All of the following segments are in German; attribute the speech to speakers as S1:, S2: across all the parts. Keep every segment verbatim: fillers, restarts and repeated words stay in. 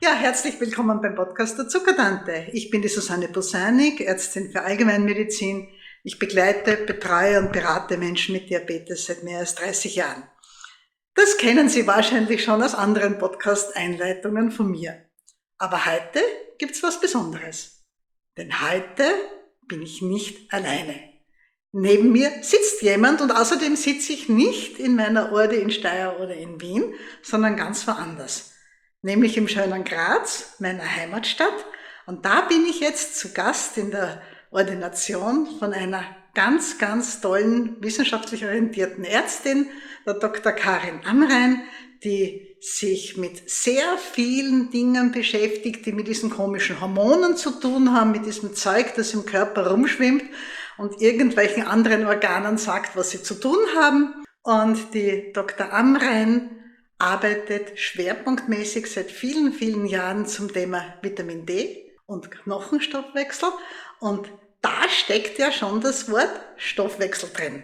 S1: Ja, herzlich willkommen beim Podcast der Zuckertante. Ich bin die Susanne Bosanik, Ärztin für Allgemeinmedizin. Ich begleite, betreue und berate Menschen mit Diabetes seit mehr als dreißig Jahren. Das kennen Sie wahrscheinlich schon aus anderen Podcast-Einleitungen von mir. Aber heute gibt's was Besonderes. Denn heute bin ich nicht alleine. Neben mir sitzt jemand und außerdem sitze ich nicht in meiner Orde in Steyr oder in Wien, sondern ganz woanders. Nämlich im schönen Graz, meiner Heimatstadt. Und da bin ich jetzt zu Gast in der Ordination von einer ganz, ganz tollen, wissenschaftlich orientierten Ärztin, der Doktor Karin Amrein, die sich mit sehr vielen Dingen beschäftigt, die mit diesen komischen Hormonen zu tun haben, mit diesem Zeug, das im Körper rumschwimmt und irgendwelchen anderen Organen sagt, was sie zu tun haben. Und die Doktor Amrein arbeitet schwerpunktmäßig seit vielen, vielen Jahren zum Thema Vitamin D und Knochenstoffwechsel. Und da steckt ja schon das Wort Stoffwechsel drin.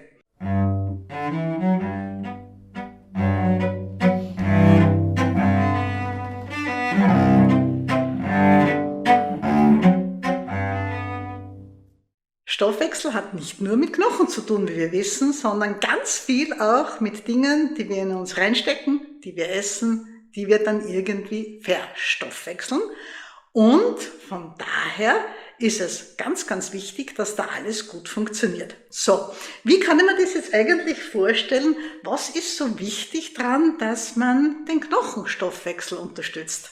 S1: Stoffwechsel hat nicht nur mit Knochen zu tun, wie wir wissen, sondern ganz viel auch mit Dingen, die wir in uns reinstecken, die wir essen, die wir dann irgendwie verstoffwechseln. Und von daher ist es ganz, ganz wichtig, dass da alles gut funktioniert. So, wie kann ich mir das jetzt eigentlich vorstellen? Was ist so wichtig dran, dass man den Knochenstoffwechsel unterstützt?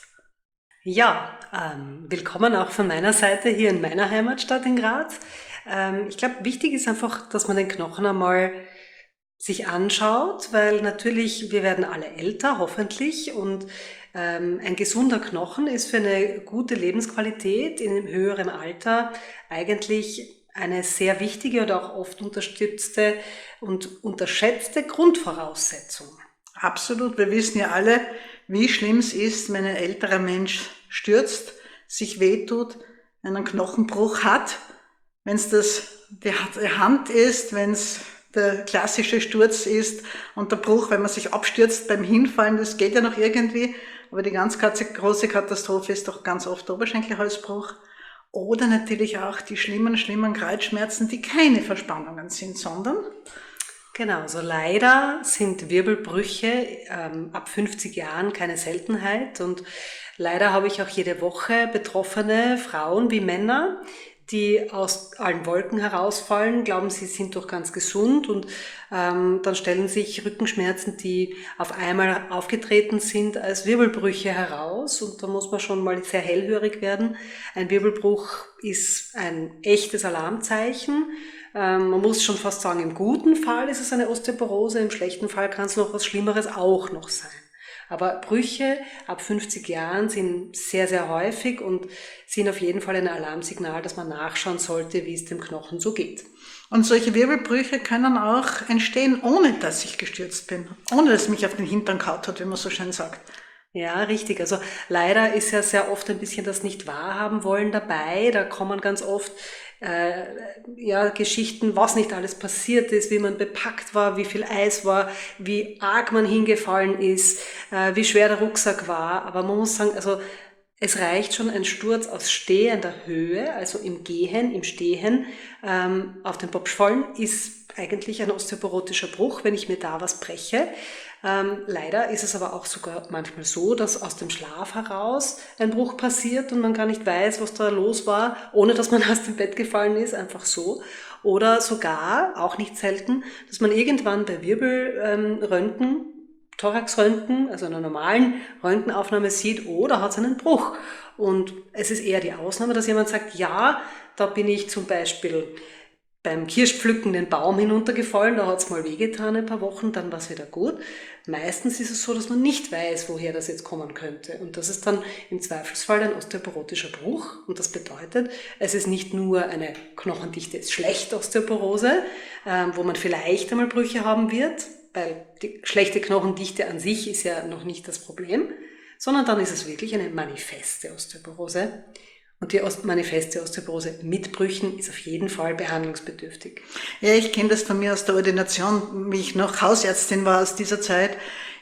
S2: Ja, ähm, willkommen auch von meiner Seite hier in meiner Heimatstadt in Graz. Ähm, ich glaube, wichtig ist einfach, dass man den Knochen einmal sich anschaut, weil natürlich, wir werden alle älter, hoffentlich, und ähm, ein gesunder Knochen ist für eine gute Lebensqualität in einem höheren Alter eigentlich eine sehr wichtige oder auch oft unterstützte und unterschätzte Grundvoraussetzung.
S1: Absolut, wir wissen ja alle, wie schlimm es ist, wenn ein älterer Mensch stürzt, sich wehtut, einen Knochenbruch hat. Wenn es das die Hand ist, wenn es der klassische Sturz ist und der Bruch, wenn man sich abstürzt beim Hinfallen, das geht ja noch irgendwie, aber die ganz große Katastrophe ist doch ganz oft der Oberschenkelhalsbruch. Oder natürlich auch die schlimmen, schlimmen Kreuzschmerzen, die keine Verspannungen sind, sondern...
S2: Genau, also leider sind Wirbelbrüche ähm, ab fünfzig Jahren keine Seltenheit und leider habe ich auch jede Woche betroffene Frauen wie Männer, die aus allen Wolken herausfallen, glauben, sie sind doch ganz gesund und ähm, dann stellen sich Rückenschmerzen, die auf einmal aufgetreten sind, als Wirbelbrüche heraus und da muss man schon mal sehr hellhörig werden. Ein Wirbelbruch ist ein echtes Alarmzeichen. Ähm, man muss schon fast sagen, im guten Fall ist es eine Osteoporose, im schlechten Fall kann es noch was Schlimmeres auch noch sein. Aber Brüche ab fünfzig Jahren sind sehr, sehr häufig und sind auf jeden Fall ein Alarmsignal, dass man nachschauen sollte, wie es dem Knochen so geht.
S1: Und solche Wirbelbrüche können auch entstehen, ohne dass ich gestürzt bin, ohne dass mich auf den Hintern kaut hat, wie man so schön sagt.
S2: Ja, richtig. Also leider ist ja sehr oft ein bisschen das Nicht-Wahrhaben wollen dabei. Da kommen ganz oft äh, ja Geschichten, was nicht alles passiert ist, wie man bepackt war, wie viel Eis war, wie arg man hingefallen ist, äh, wie schwer der Rucksack war. Aber man muss sagen, also es reicht schon ein Sturz aus stehender Höhe, also im Gehen, im Stehen, ähm, auf den Popsch fallen, ist eigentlich ein osteoporotischer Bruch, wenn ich mir da was breche. Ähm, leider ist es aber auch sogar manchmal so, dass aus dem Schlaf heraus ein Bruch passiert und man gar nicht weiß, was da los war, ohne dass man aus dem Bett gefallen ist, einfach so. Oder sogar, auch nicht selten, dass man irgendwann bei Wirbelröntgen, ähm, Thoraxröntgen, also einer normalen Röntgenaufnahme sieht, oh, da hat es einen Bruch. Und es ist eher die Ausnahme, dass jemand sagt, ja, da bin ich zum Beispiel beim Kirschpflücken den Baum hinuntergefallen, da hat es mal wehgetan ein paar Wochen, dann war es wieder gut. Meistens ist es so, dass man nicht weiß, woher das jetzt kommen könnte. Und das ist dann im Zweifelsfall ein osteoporotischer Bruch. Und das bedeutet, es ist nicht nur eine knochendichte, ist schlechte Osteoporose, ähm, wo man vielleicht einmal Brüche haben wird, weil die schlechte Knochendichte an sich ist ja noch nicht das Problem, sondern dann ist es wirklich eine manifeste Osteoporose. Und die manifeste Osteoporose mit Brüchen ist auf jeden Fall behandlungsbedürftig.
S1: Ja, ich kenne das von mir aus der Ordination, wie ich noch Hausärztin war aus dieser Zeit.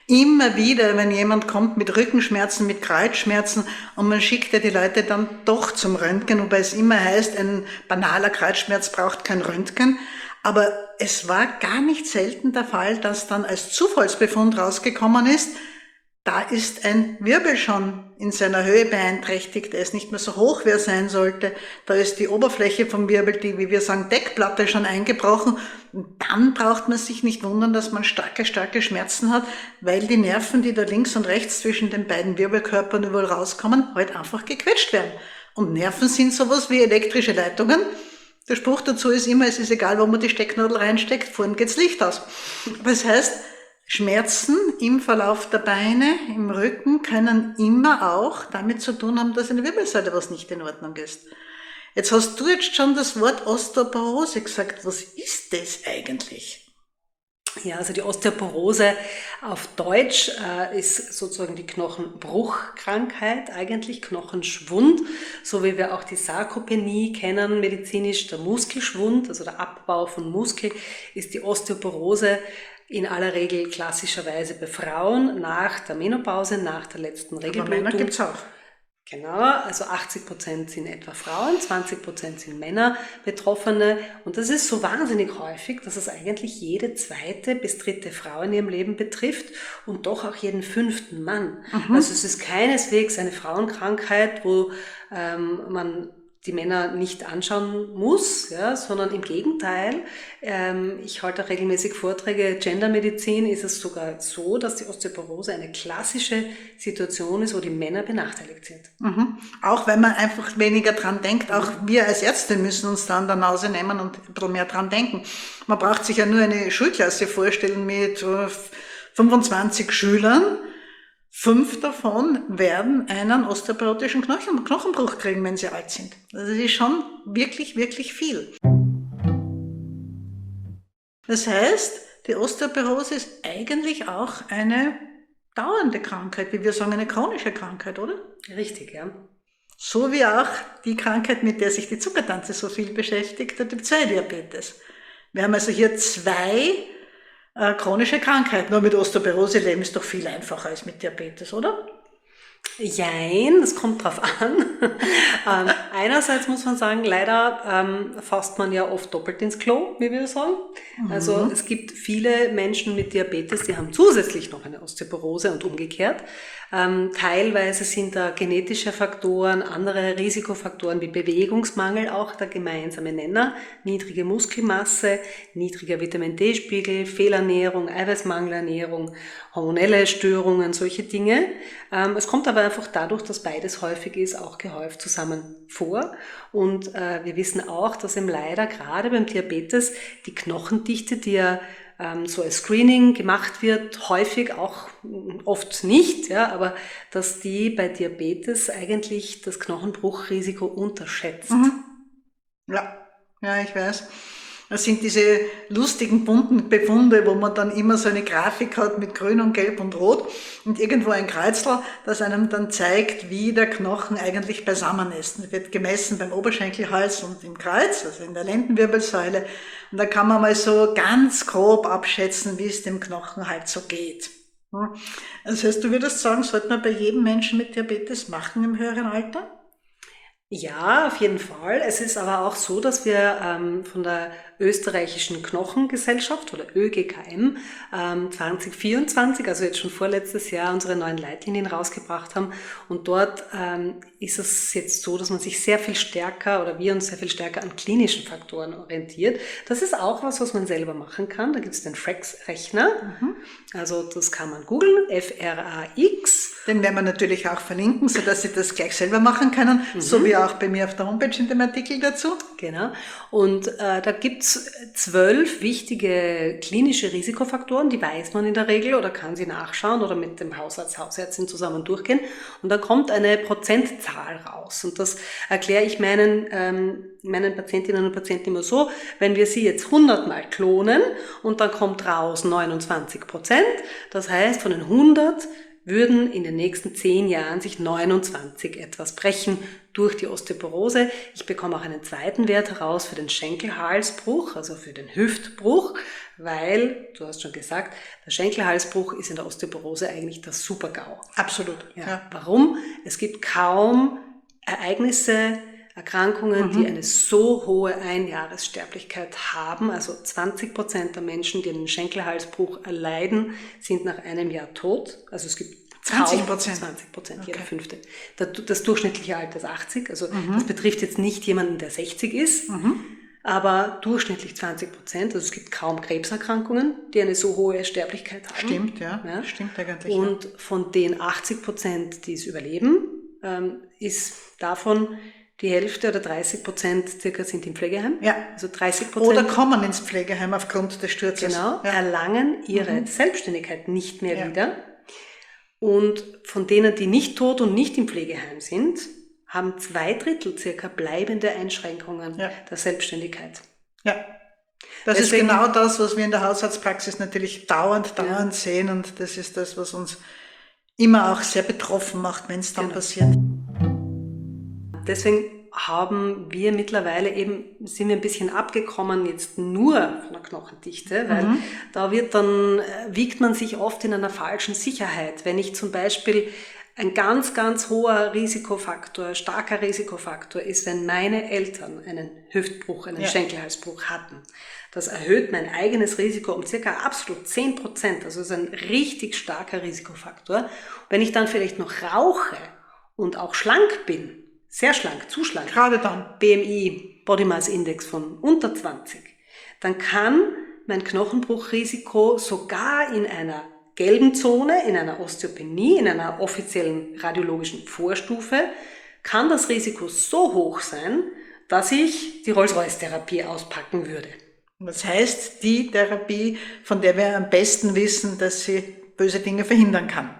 S1: Immer wieder, wenn jemand kommt mit Rückenschmerzen, mit Kreuzschmerzen und man schickt ja die Leute dann doch zum Röntgen, wobei es immer heißt, ein banaler Kreuzschmerz braucht kein Röntgen. Aber es war gar nicht selten der Fall, dass dann als Zufallsbefund rausgekommen ist, da ist ein Wirbel schon in seiner Höhe beeinträchtigt, er ist nicht mehr so hoch, wie er sein sollte, da ist die Oberfläche vom Wirbel, die, wie wir sagen, Deckplatte schon eingebrochen. Und dann braucht man sich nicht wundern, dass man starke, starke Schmerzen hat, weil die Nerven, die da links und rechts zwischen den beiden Wirbelkörpern überall rauskommen, halt einfach gequetscht werden. Und Nerven sind sowas wie elektrische Leitungen. Der Spruch dazu ist immer, es ist egal, wo man die Stecknadel reinsteckt, vorn geht's Licht aus. Das heißt, Schmerzen im Verlauf der Beine, im Rücken können immer auch damit zu tun haben, dass in der Wirbelsäule was nicht in Ordnung ist. Jetzt hast du jetzt schon das Wort Osteoporose gesagt. Was ist das eigentlich?
S2: Ja, also die Osteoporose auf Deutsch äh, ist sozusagen die Knochenbruchkrankheit, eigentlich Knochenschwund, so wie wir auch die Sarkopenie kennen, medizinisch der Muskelschwund, also der Abbau von Muskel, ist die Osteoporose in aller Regel klassischerweise bei Frauen nach der Menopause, nach der letzten Regelblutung.
S1: Aber Männer gibt's auch.
S2: Genau, also achtzig Prozent sind etwa Frauen, zwanzig Prozent sind Männer Betroffene. Und das ist so wahnsinnig häufig, dass es eigentlich jede zweite bis dritte Frau in ihrem Leben betrifft und doch auch jeden fünften Mann. Mhm. Also es ist keineswegs eine Frauenkrankheit, wo ähm, man die Männer nicht anschauen muss, ja, sondern im Gegenteil. Ähm, ich halte auch regelmäßig Vorträge. Gendermedizin ist es sogar so, dass die Osteoporose eine klassische Situation ist, wo die Männer benachteiligt sind.
S1: Mhm. Auch wenn man einfach weniger dran denkt, auch wir als Ärzte müssen uns da an der Nase nehmen und ein bisschen mehr dran denken. Man braucht sich ja nur eine Schulklasse vorstellen mit fünfundzwanzig Schülern. Fünf davon werden einen osteoporotischen Knochen, Knochenbruch kriegen, wenn sie alt sind. Also das ist schon wirklich, wirklich viel. Das heißt, die Osteoporose ist eigentlich auch eine dauernde Krankheit, wie wir sagen, eine chronische Krankheit, oder?
S2: Richtig, ja.
S1: So wie auch die Krankheit, mit der sich die Zuckertante so viel beschäftigt, der Typ zwei Diabetes. Wir haben also hier zwei Äh, chronische Krankheit. Nur mit Osteoporose leben ist doch viel einfacher als mit Diabetes, oder?
S2: Jein, das kommt drauf an. ähm, einerseits muss man sagen, leider ähm, fasst man ja oft doppelt ins Klo, wie wir sagen. Mhm. Also es gibt viele Menschen mit Diabetes, die haben zusätzlich noch eine Osteoporose und umgekehrt. Ähm, teilweise sind da genetische Faktoren, andere Risikofaktoren wie Bewegungsmangel auch der gemeinsame Nenner, niedrige Muskelmasse, niedriger Vitamin-D-Spiegel, Fehlernährung, Eiweißmangelernährung, hormonelle Störungen, solche Dinge. Ähm, es kommt aber einfach dadurch, dass beides häufig ist, auch gehäuft zusammen vor. Und äh, wir wissen auch, dass eben leider gerade beim Diabetes die Knochendichte, die ja ähm, so als Screening gemacht wird, häufig auch oft nicht, ja, aber dass die bei Diabetes eigentlich das Knochenbruchrisiko unterschätzt.
S1: Mhm. Ja, ja, ich weiß. Das sind diese lustigen, bunten Befunde, wo man dann immer so eine Grafik hat mit Grün und Gelb und Rot und irgendwo ein Kreuzl, das einem dann zeigt, wie der Knochen eigentlich beisammen ist. Das wird gemessen beim Oberschenkelhals und im Kreuz, also in der Lendenwirbelsäule. Und da kann man mal so ganz grob abschätzen, wie es dem Knochen halt so geht. Das heißt, du würdest sagen, sollte man bei jedem Menschen mit Diabetes machen im höheren Alter?
S2: Ja, auf jeden Fall. Es ist aber auch so, dass wir ähm, von der österreichischen Knochengesellschaft oder Ö G K M ähm, zwanzig vierundzwanzig, also jetzt schon vorletztes Jahr, unsere neuen Leitlinien rausgebracht haben. Und dort ähm, ist es jetzt so, dass man sich sehr viel stärker oder wir uns sehr viel stärker an klinischen Faktoren orientiert. Das ist auch was, was man selber machen kann. Da gibt es den Frax-Rechner. Mhm. Also das kann man googeln, F R A X.
S1: Den werden wir natürlich auch verlinken, sodass Sie das gleich selber machen können, mhm. so wie auch bei mir auf der Homepage in dem Artikel dazu.
S2: Genau. Und äh, da gibt's zwölf wichtige klinische Risikofaktoren, die weiß man in der Regel oder kann sie nachschauen oder mit dem Hausarzt, Hausärztin zusammen durchgehen. Und da kommt eine Prozentzahl raus. Und das erkläre ich meinen, ähm, meinen Patientinnen und Patienten immer so, wenn wir sie jetzt hundert Mal klonen und dann kommt raus neunundzwanzig Prozent, das heißt von den hundert würden in den nächsten zehn Jahren sich neunundzwanzig etwas brechen durch die Osteoporose. Ich bekomme auch einen zweiten Wert heraus für den Schenkelhalsbruch, also für den Hüftbruch, weil, du hast schon gesagt, der Schenkelhalsbruch ist in der Osteoporose eigentlich der Super-GAU.
S1: Absolut.
S2: Ja.
S1: Ja.
S2: Warum? Es gibt kaum Ereignisse, Erkrankungen, mhm. die eine so hohe Einjahressterblichkeit haben. Also zwanzig Prozent der Menschen, die einen Schenkelhalsbruch erleiden, sind nach einem Jahr tot. Also es gibt
S1: zwanzig Prozent.
S2: zwanzig Prozent,
S1: okay.
S2: Jeder Fünfte. Das durchschnittliche Alter ist achtzig. Also
S1: mhm.
S2: das betrifft jetzt nicht jemanden, der sechzig ist,
S1: mhm.
S2: aber durchschnittlich zwanzig Prozent. Also es gibt kaum Krebserkrankungen, die eine so hohe Sterblichkeit haben.
S1: Stimmt, ja. ja. Stimmt eigentlich.
S2: Und
S1: ja.
S2: von den achtzig Prozent, die es überleben, ähm, ist davon die Hälfte oder dreißig Prozent circa sind im Pflegeheim.
S1: Ja.
S2: Also dreißig Prozent.
S1: Oder kommen ins Pflegeheim aufgrund des Sturzes.
S2: Genau.
S1: Ja.
S2: Erlangen ihre
S1: mhm.
S2: Selbstständigkeit nicht mehr
S1: ja.
S2: wieder. Und von denen, die nicht tot und nicht im Pflegeheim sind, haben zwei Drittel circa bleibende Einschränkungen
S1: ja.
S2: der Selbstständigkeit.
S1: Ja. Das
S2: Deswegen,
S1: ist genau das, was wir in der Hausarztpraxis natürlich dauernd, dauernd
S2: ja.
S1: sehen. Und das ist das, was uns immer auch sehr betroffen macht, wenn es dann
S2: genau.
S1: passiert.
S2: Deswegen haben wir mittlerweile eben, sind wir ein bisschen abgekommen jetzt nur von der Knochendichte, weil mhm. da wird dann, wiegt man sich oft in einer falschen Sicherheit. Wenn ich zum Beispiel ein ganz, ganz hoher Risikofaktor, starker Risikofaktor ist, wenn meine Eltern einen Hüftbruch, einen ja. Schenkelhalsbruch hatten. Das erhöht mein eigenes Risiko um circa absolut zehn Prozent. Also ist ein richtig starker Risikofaktor. Wenn ich dann vielleicht noch rauche und auch schlank bin, sehr schlank, zu schlank,
S1: gerade dann,
S2: B M I, Body Mass Index von unter zwanzig, dann kann mein Knochenbruchrisiko sogar in einer gelben Zone, in einer Osteopenie, in einer offiziellen radiologischen Vorstufe, kann das Risiko so hoch sein, dass ich die Rolls-Royce-Therapie auspacken würde.
S1: Das heißt, die Therapie, von der wir am besten wissen, dass sie böse Dinge verhindern kann.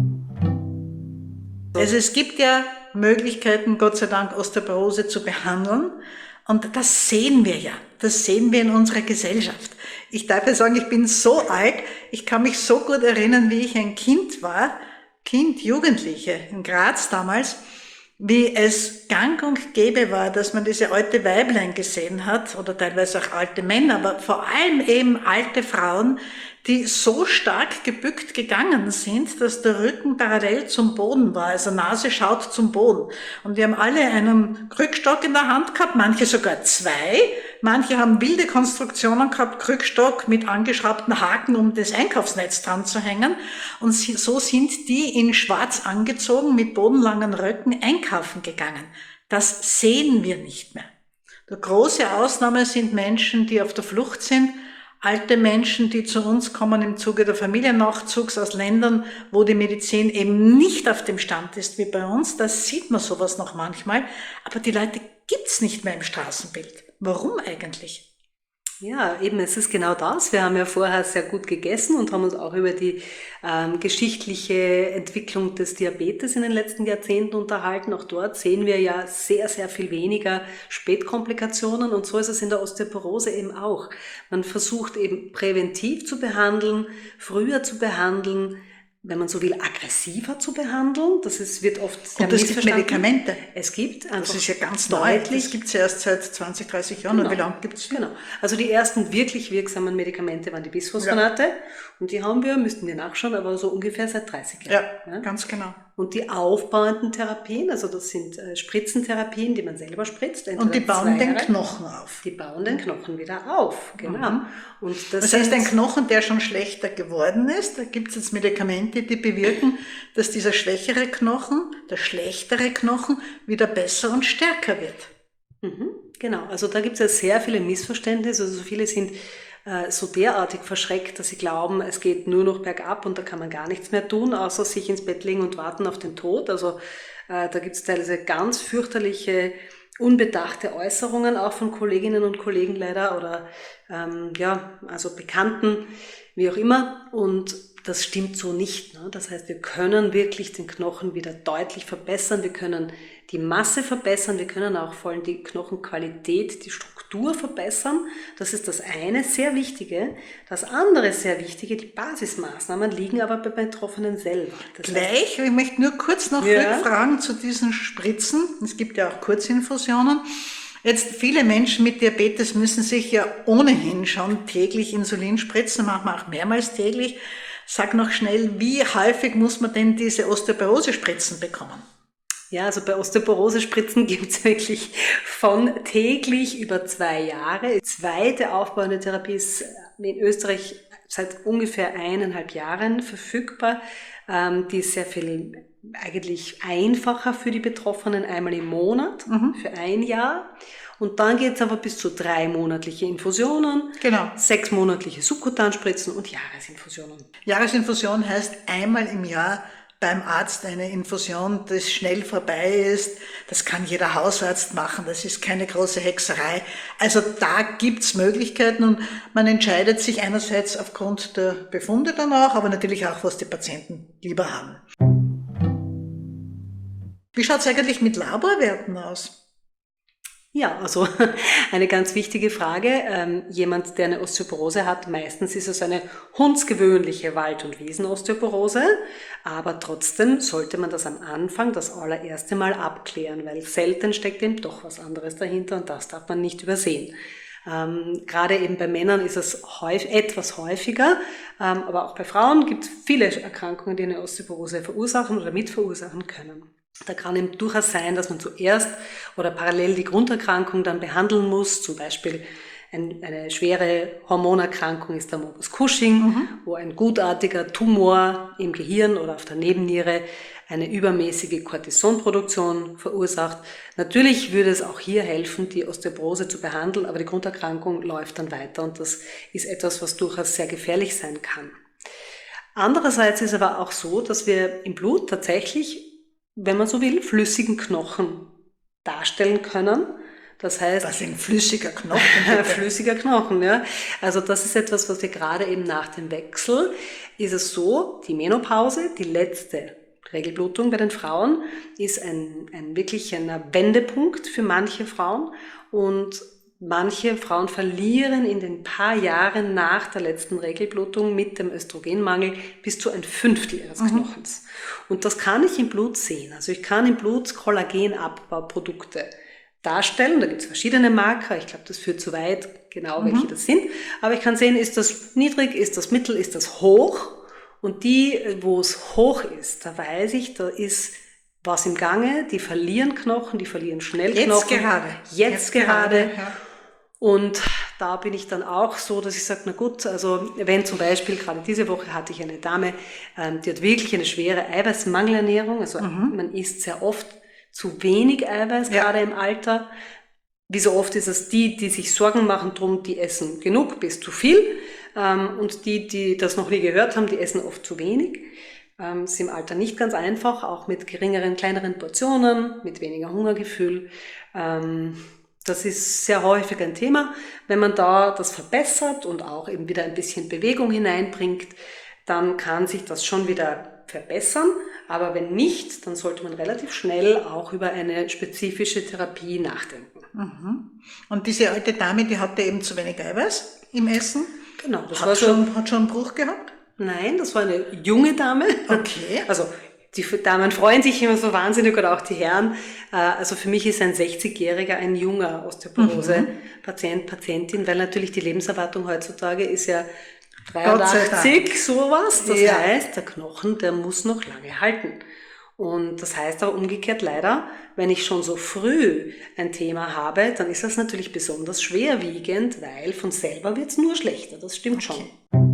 S1: Also es gibt ja Möglichkeiten, Gott sei Dank, Osteoporose zu behandeln. Und das sehen wir ja. Das sehen wir in unserer Gesellschaft. Ich darf ja sagen, ich bin so alt, ich kann mich so gut erinnern, wie ich ein Kind war, Kind, Jugendliche in Graz damals, wie es gang und gäbe war, dass man diese alte Weiblein gesehen hat, oder teilweise auch alte Männer, aber vor allem eben alte Frauen, die so stark gebückt gegangen sind, dass der Rücken parallel zum Boden war, also Nase schaut zum Boden. Und die haben alle einen Krückstock in der Hand gehabt, manche sogar zwei, manche haben wilde Konstruktionen gehabt, Krückstock mit angeschraubten Haken, um das Einkaufsnetz dran zu hängen. Und so sind die in schwarz angezogen, mit bodenlangen Röcken einkaufen gegangen. Das sehen wir nicht mehr. Die große Ausnahme sind Menschen, die auf der Flucht sind, alte Menschen, die zu uns kommen im Zuge der Familiennachzugs aus Ländern, wo die Medizin eben nicht auf dem Stand ist wie bei uns. Da sieht man sowas noch manchmal. Aber die Leute gibt's nicht mehr im Straßenbild. Warum eigentlich?
S2: Ja, eben, es ist genau das. Wir haben ja vorher sehr gut gegessen und haben uns auch über die ähm, geschichtliche Entwicklung des Diabetes in den letzten Jahrzehnten unterhalten. Auch dort sehen wir ja sehr, sehr viel weniger Spätkomplikationen und so ist es in der Osteoporose eben auch. Man versucht eben präventiv zu behandeln, früher zu behandeln, wenn man so will, aggressiver zu behandeln. Das ist, wird oft sehr
S1: Und es gibt Medikamente.
S2: Es gibt einfach
S1: Das ist ja ganz neu.
S2: deutlich.
S1: Das gibt es ja erst seit zwanzig, dreißig Jahren.
S2: Genau.
S1: Und wie lange gibt es?
S2: Genau. Also die ersten wirklich wirksamen Medikamente waren die Bisphosphonate. Ja. Und die haben wir, müssten wir nachschauen, aber so ungefähr seit dreißig Jahren.
S1: Ja, ja, ganz genau.
S2: Und die aufbauenden Therapien, also das sind äh, Spritzentherapien, die man selber spritzt.
S1: Und die bauen den Knochen auf.
S2: Die bauen den Knochen wieder auf, genau.
S1: Mhm.
S2: Und das,
S1: das heißt, ein Knochen, der schon schlechter geworden ist, da gibt es jetzt Medikamente, die bewirken, dass dieser schwächere Knochen, der schlechtere Knochen, wieder besser und stärker wird.
S2: Mhm, genau, also da gibt es ja sehr viele Missverständnisse, also so viele sind äh, so derartig verschreckt, dass sie glauben, es geht nur noch bergab und da kann man gar nichts mehr tun, außer sich ins Bett legen und warten auf den Tod. Also äh, da gibt es teilweise ganz fürchterliche, unbedachte Äußerungen auch von Kolleginnen und Kollegen leider oder ähm, ja, also Bekannten, wie auch immer. Und das stimmt so nicht. Ne? Das heißt, wir können wirklich den Knochen wieder deutlich verbessern, wir können die Masse verbessern, wir können auch vor allem die Knochenqualität, die Struktur verbessern. Das ist das eine, sehr Wichtige. Das andere sehr Wichtige, die Basismaßnahmen liegen aber bei Betroffenen selber. Das
S1: Gleich, ich möchte nur kurz noch
S2: ja.
S1: rückfragen zu diesen Spritzen. Es gibt ja auch Kurzinfusionen. Jetzt, viele Menschen mit Diabetes müssen sich ja ohnehin schon täglich Insulin spritzen, manchmal auch mehrmals täglich. Sag noch schnell, wie häufig muss man denn diese Osteoporose-Spritzen bekommen?
S2: Ja, also bei Osteoporose-Spritzen gibt es wirklich von täglich über zwei Jahre. Die zweite aufbauende Therapie ist in Österreich seit ungefähr eineinhalb Jahren verfügbar. Ähm, die ist sehr viel eigentlich einfacher für die Betroffenen, einmal im Monat, mhm. für ein Jahr. Und dann geht es aber bis zu drei monatliche Infusionen,
S1: genau.
S2: sechs monatliche Subkutanspritzen und Jahresinfusionen.
S1: Jahresinfusion heißt einmal im Jahr beim Arzt eine Infusion, das schnell vorbei ist. Das kann jeder Hausarzt machen, das ist keine große Hexerei. Also da gibt's Möglichkeiten und man entscheidet sich einerseits aufgrund der Befunde danach, aber natürlich auch, was die Patienten lieber haben. Wie schaut's eigentlich mit Laborwerten aus?
S2: Ja, also eine ganz wichtige Frage. Ähm, jemand, der eine Osteoporose hat, meistens ist es eine hundsgewöhnliche Wald- und Wiesenosteoporose, aber trotzdem sollte man das am Anfang das allererste Mal abklären, weil selten steckt eben doch was anderes dahinter und das darf man nicht übersehen. Ähm, gerade eben bei Männern ist es häufig, etwas häufiger, ähm, aber auch bei Frauen gibt es viele Erkrankungen, die eine Osteoporose verursachen oder mitverursachen können. Da kann eben durchaus sein, dass man zuerst oder parallel die Grunderkrankung dann behandeln muss. Zum Beispiel ein, eine schwere Hormonerkrankung ist der Morbus Cushing, mhm. wo ein gutartiger Tumor im Gehirn oder auf der Nebenniere eine übermäßige Cortisonproduktion verursacht. Natürlich würde es auch hier helfen, die Osteoporose zu behandeln, aber die Grunderkrankung läuft dann weiter und das ist etwas, was durchaus sehr gefährlich sein kann. Andererseits ist aber auch so, dass wir im Blut tatsächlich, wenn man so will, flüssigen Knochen darstellen können. Das heißt,
S1: was sind flüssiger Knochen?
S2: flüssiger Knochen, ja. Also das ist etwas, was wir gerade eben nach dem Wechsel, ist es so, die Menopause, die letzte Regelblutung bei den Frauen, ist ein, ein wirklich ein Wendepunkt für manche Frauen und manche Frauen verlieren in den paar Jahren nach der letzten Regelblutung mit dem Östrogenmangel bis zu ein Fünftel ihres mhm. Knochens. Und das kann ich im Blut sehen. Also ich kann im Blut Kollagenabbauprodukte darstellen. Da gibt es verschiedene Marker. Ich glaube, das führt zu weit, genau mhm. welche das sind. Aber ich kann sehen, ist das niedrig, ist das mittel, ist das hoch. Und die, wo es hoch ist, da weiß ich, da ist was im Gange. Die verlieren Knochen, die verlieren schnell Knochen.
S1: Jetzt gerade.
S2: Jetzt,
S1: Jetzt
S2: gerade.
S1: gerade ja.
S2: Und da bin ich dann auch so, dass ich sage, na gut, also wenn zum Beispiel, gerade diese Woche hatte ich eine Dame, ähm, die hat wirklich eine schwere Eiweißmangelernährung, also mhm. man isst sehr oft zu wenig Eiweiß, ja. gerade im Alter. Wie so oft ist es die, die sich Sorgen machen drum, die essen genug bis zu viel ähm, und die, die das noch nie gehört haben, die essen oft zu wenig. Ähm, ist im Alter nicht ganz einfach, auch mit geringeren, kleineren Portionen, mit weniger Hungergefühl. Ähm, Das ist sehr häufig ein Thema. Wenn man da das verbessert und auch eben wieder ein bisschen Bewegung hineinbringt, dann kann sich das schon wieder verbessern. Aber wenn nicht, dann sollte man relativ schnell auch über eine spezifische Therapie nachdenken.
S1: Mhm. Und diese alte Dame, die hatte eben zu wenig Eiweiß im Essen?
S2: Genau. Das
S1: hat,
S2: war
S1: schon,
S2: schon,
S1: hat schon einen Bruch gehabt?
S2: Nein, das war eine junge Dame.
S1: Okay.
S2: Also die Damen freuen sich immer so wahnsinnig oder auch die Herren. Also für mich ist ein sechzigjähriger ein junger Osteoporose-Patient, Patientin, weil natürlich die Lebenserwartung heutzutage ist ja dreiundachtzig, sowas. Das ja. heißt, der Knochen, der muss noch lange halten. Und das heißt aber umgekehrt leider, wenn ich schon so früh ein Thema habe, dann ist das natürlich besonders schwerwiegend, weil von selber wird's nur schlechter. Das stimmt okay.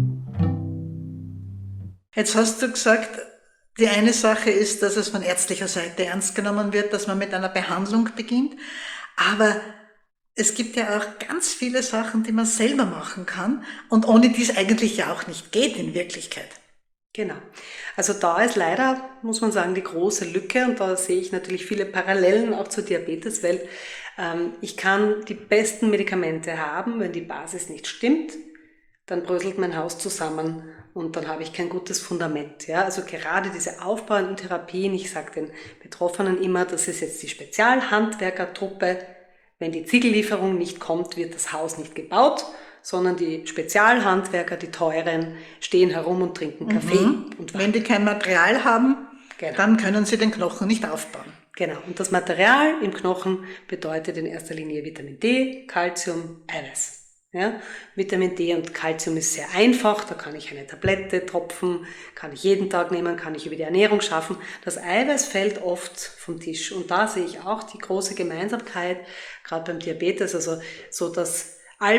S1: schon. Jetzt hast du gesagt, die eine Sache ist, dass es von ärztlicher Seite ernst genommen wird, dass man mit einer Behandlung beginnt. Aber es gibt ja auch ganz viele Sachen, die man selber machen kann und ohne die es eigentlich ja auch nicht geht in Wirklichkeit.
S2: Genau. Also da ist leider, muss man sagen, die große Lücke und da sehe ich natürlich viele Parallelen auch zur Diabetes, weil ähm, ich kann die besten Medikamente haben, wenn die Basis nicht stimmt, dann bröselt mein Haus zusammen Und dann habe ich kein gutes Fundament. Ja? Also gerade diese aufbauenden Therapien, ich sage den Betroffenen immer, das ist jetzt die Spezialhandwerkertruppe. Wenn die Ziegellieferung nicht kommt, wird das Haus nicht gebaut, sondern die Spezialhandwerker, die teuren, stehen herum und trinken Kaffee.
S1: Mhm.
S2: Und
S1: wenn die kein Material haben,
S2: genau.
S1: dann können sie den Knochen nicht aufbauen.
S2: Genau. Und das Material im Knochen bedeutet in erster Linie Vitamin D, Calcium, Eiweiß. Ja, Vitamin D und Calcium ist sehr einfach, da kann ich eine Tablette, Tropfen, kann ich jeden Tag nehmen, kann ich über die Ernährung schaffen. Das Eiweiß fällt oft vom Tisch und da sehe ich auch die große Gemeinsamkeit, gerade beim Diabetes, also so das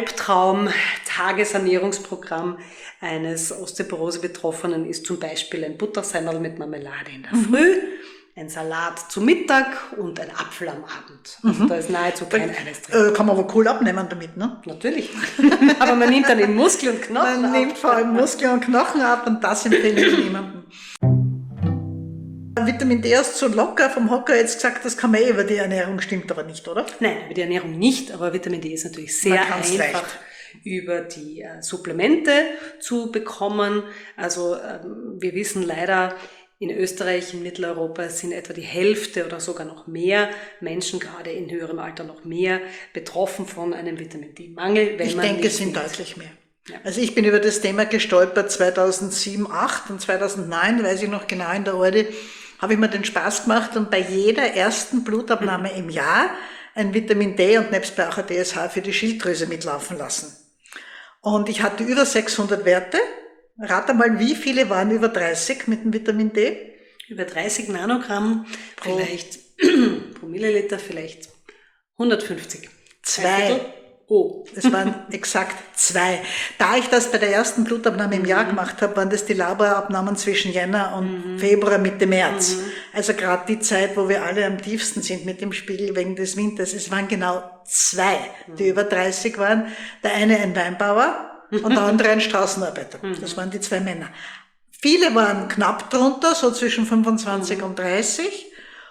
S2: Albtraum-Tagesernährungsprogramm eines Osteoporose-Betroffenen ist zum Beispiel ein Buttersemmel mit Marmelade in der Früh, ein Salat zum Mittag und ein Apfel am Abend. Also mhm. da ist nahezu kein Eiweiß drin.
S1: Äh, kann man aber cool abnehmen damit, ne?
S2: Natürlich. Aber man nimmt dann den Muskel und Knochen
S1: man
S2: ab.
S1: Man nimmt vor allem Muskel und Knochen ab und das empfehle ich niemandem. Vitamin D hast du so locker vom Hocker jetzt gesagt, das kann man eh über die Ernährung, stimmt aber nicht, oder?
S2: Nein, über die Ernährung nicht, aber Vitamin D ist natürlich sehr einfach leicht über die äh, Supplemente zu bekommen. Also ähm, wir wissen leider, in Österreich, in Mitteleuropa sind etwa die Hälfte oder sogar noch mehr Menschen, gerade in höherem Alter noch mehr, betroffen von einem Vitamin D-Mangel.
S1: Ich denke, es sind deutlich mehr. Ja. Also ich bin über das Thema gestolpert zweitausendsieben, zweitausendacht und zweitausendneun, weiß ich noch genau, in der Orde, habe ich mir den Spaß gemacht und bei jeder ersten Blutabnahme mhm. im Jahr ein Vitamin D und nebst bei auch ein D S H für die Schilddrüse mitlaufen lassen. Und ich hatte über sechshundert Werte. Rate mal, wie viele waren über dreißig mit dem Vitamin D?
S2: Über dreißig Nanogramm, pro, vielleicht pro Milliliter, vielleicht hundertfünfzig.
S1: Zwei. Oh. Es waren exakt zwei. Da ich das bei der ersten Blutabnahme im Jahr gemacht habe, waren das die Laborabnahmen zwischen Jänner und mhm. Februar, Mitte März. Mhm. Also gerade die Zeit, wo wir alle am tiefsten sind mit dem Spiegel wegen des Winters. Es waren genau zwei, die mhm. über dreißig waren. Der eine ein Weinbauer und der andere ein Straßenarbeiter. Das waren die zwei Männer. Viele waren knapp drunter, so zwischen fünfundzwanzig mhm. und dreißig.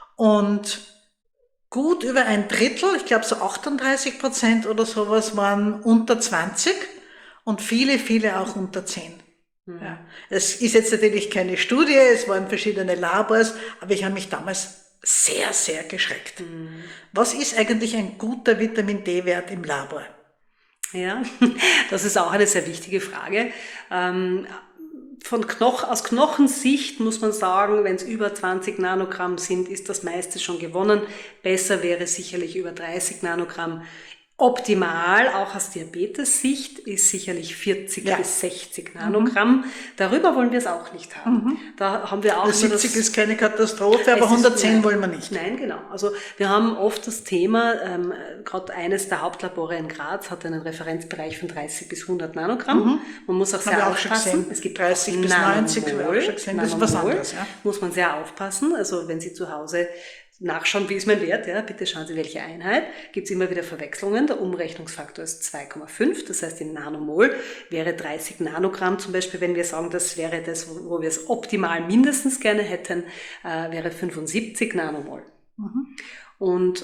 S1: Und gut über ein Drittel, ich glaube so achtunddreißig Prozent oder sowas, waren unter zwanzig und viele, viele auch unter zehn. Mhm. Ja. Es ist jetzt natürlich keine Studie, es waren verschiedene Labors, aber ich habe mich damals sehr, sehr geschreckt. Mhm. Was ist eigentlich ein guter Vitamin D-Wert im Labor?
S2: Ja, das ist auch eine sehr wichtige Frage. Ähm, von Knoch, aus Knochensicht muss man sagen, wenn es über zwanzig Nanogramm sind, ist das meiste schon gewonnen. Besser wäre sicherlich über dreißig Nanogramm. Optimal, auch aus Diabetes-Sicht, ist sicherlich vierzig ja. bis sechzig Nanogramm. Mhm. Darüber wollen wir es auch nicht haben. Mhm. Da haben wir auch
S1: also siebzig das, ist keine Katastrophe, aber hundertzehn
S2: nein,
S1: wollen wir nicht.
S2: Nein, genau. Also wir haben oft das Thema, ähm, gerade eines der Hauptlabore in Graz hat einen Referenzbereich von dreißig bis hundert Nanogramm. Mhm. Man muss auch sehr aufpassen.
S1: Es gibt dreißig bis neunzig, habe ich schon gesehen. Das ist was anderes. Ja.
S2: Muss man sehr aufpassen. Also wenn Sie zu Hause nachschauen, wie ist mein Wert, ja, bitte schauen Sie, welche Einheit. Gibt es immer wieder Verwechslungen. Der Umrechnungsfaktor ist zwei Komma fünf, das heißt in Nanomol wäre dreißig Nanogramm zum Beispiel, wenn wir sagen, das wäre das, wo wir es optimal mindestens gerne hätten, äh, wäre fünfundsiebzig Nanomol. Mhm. Und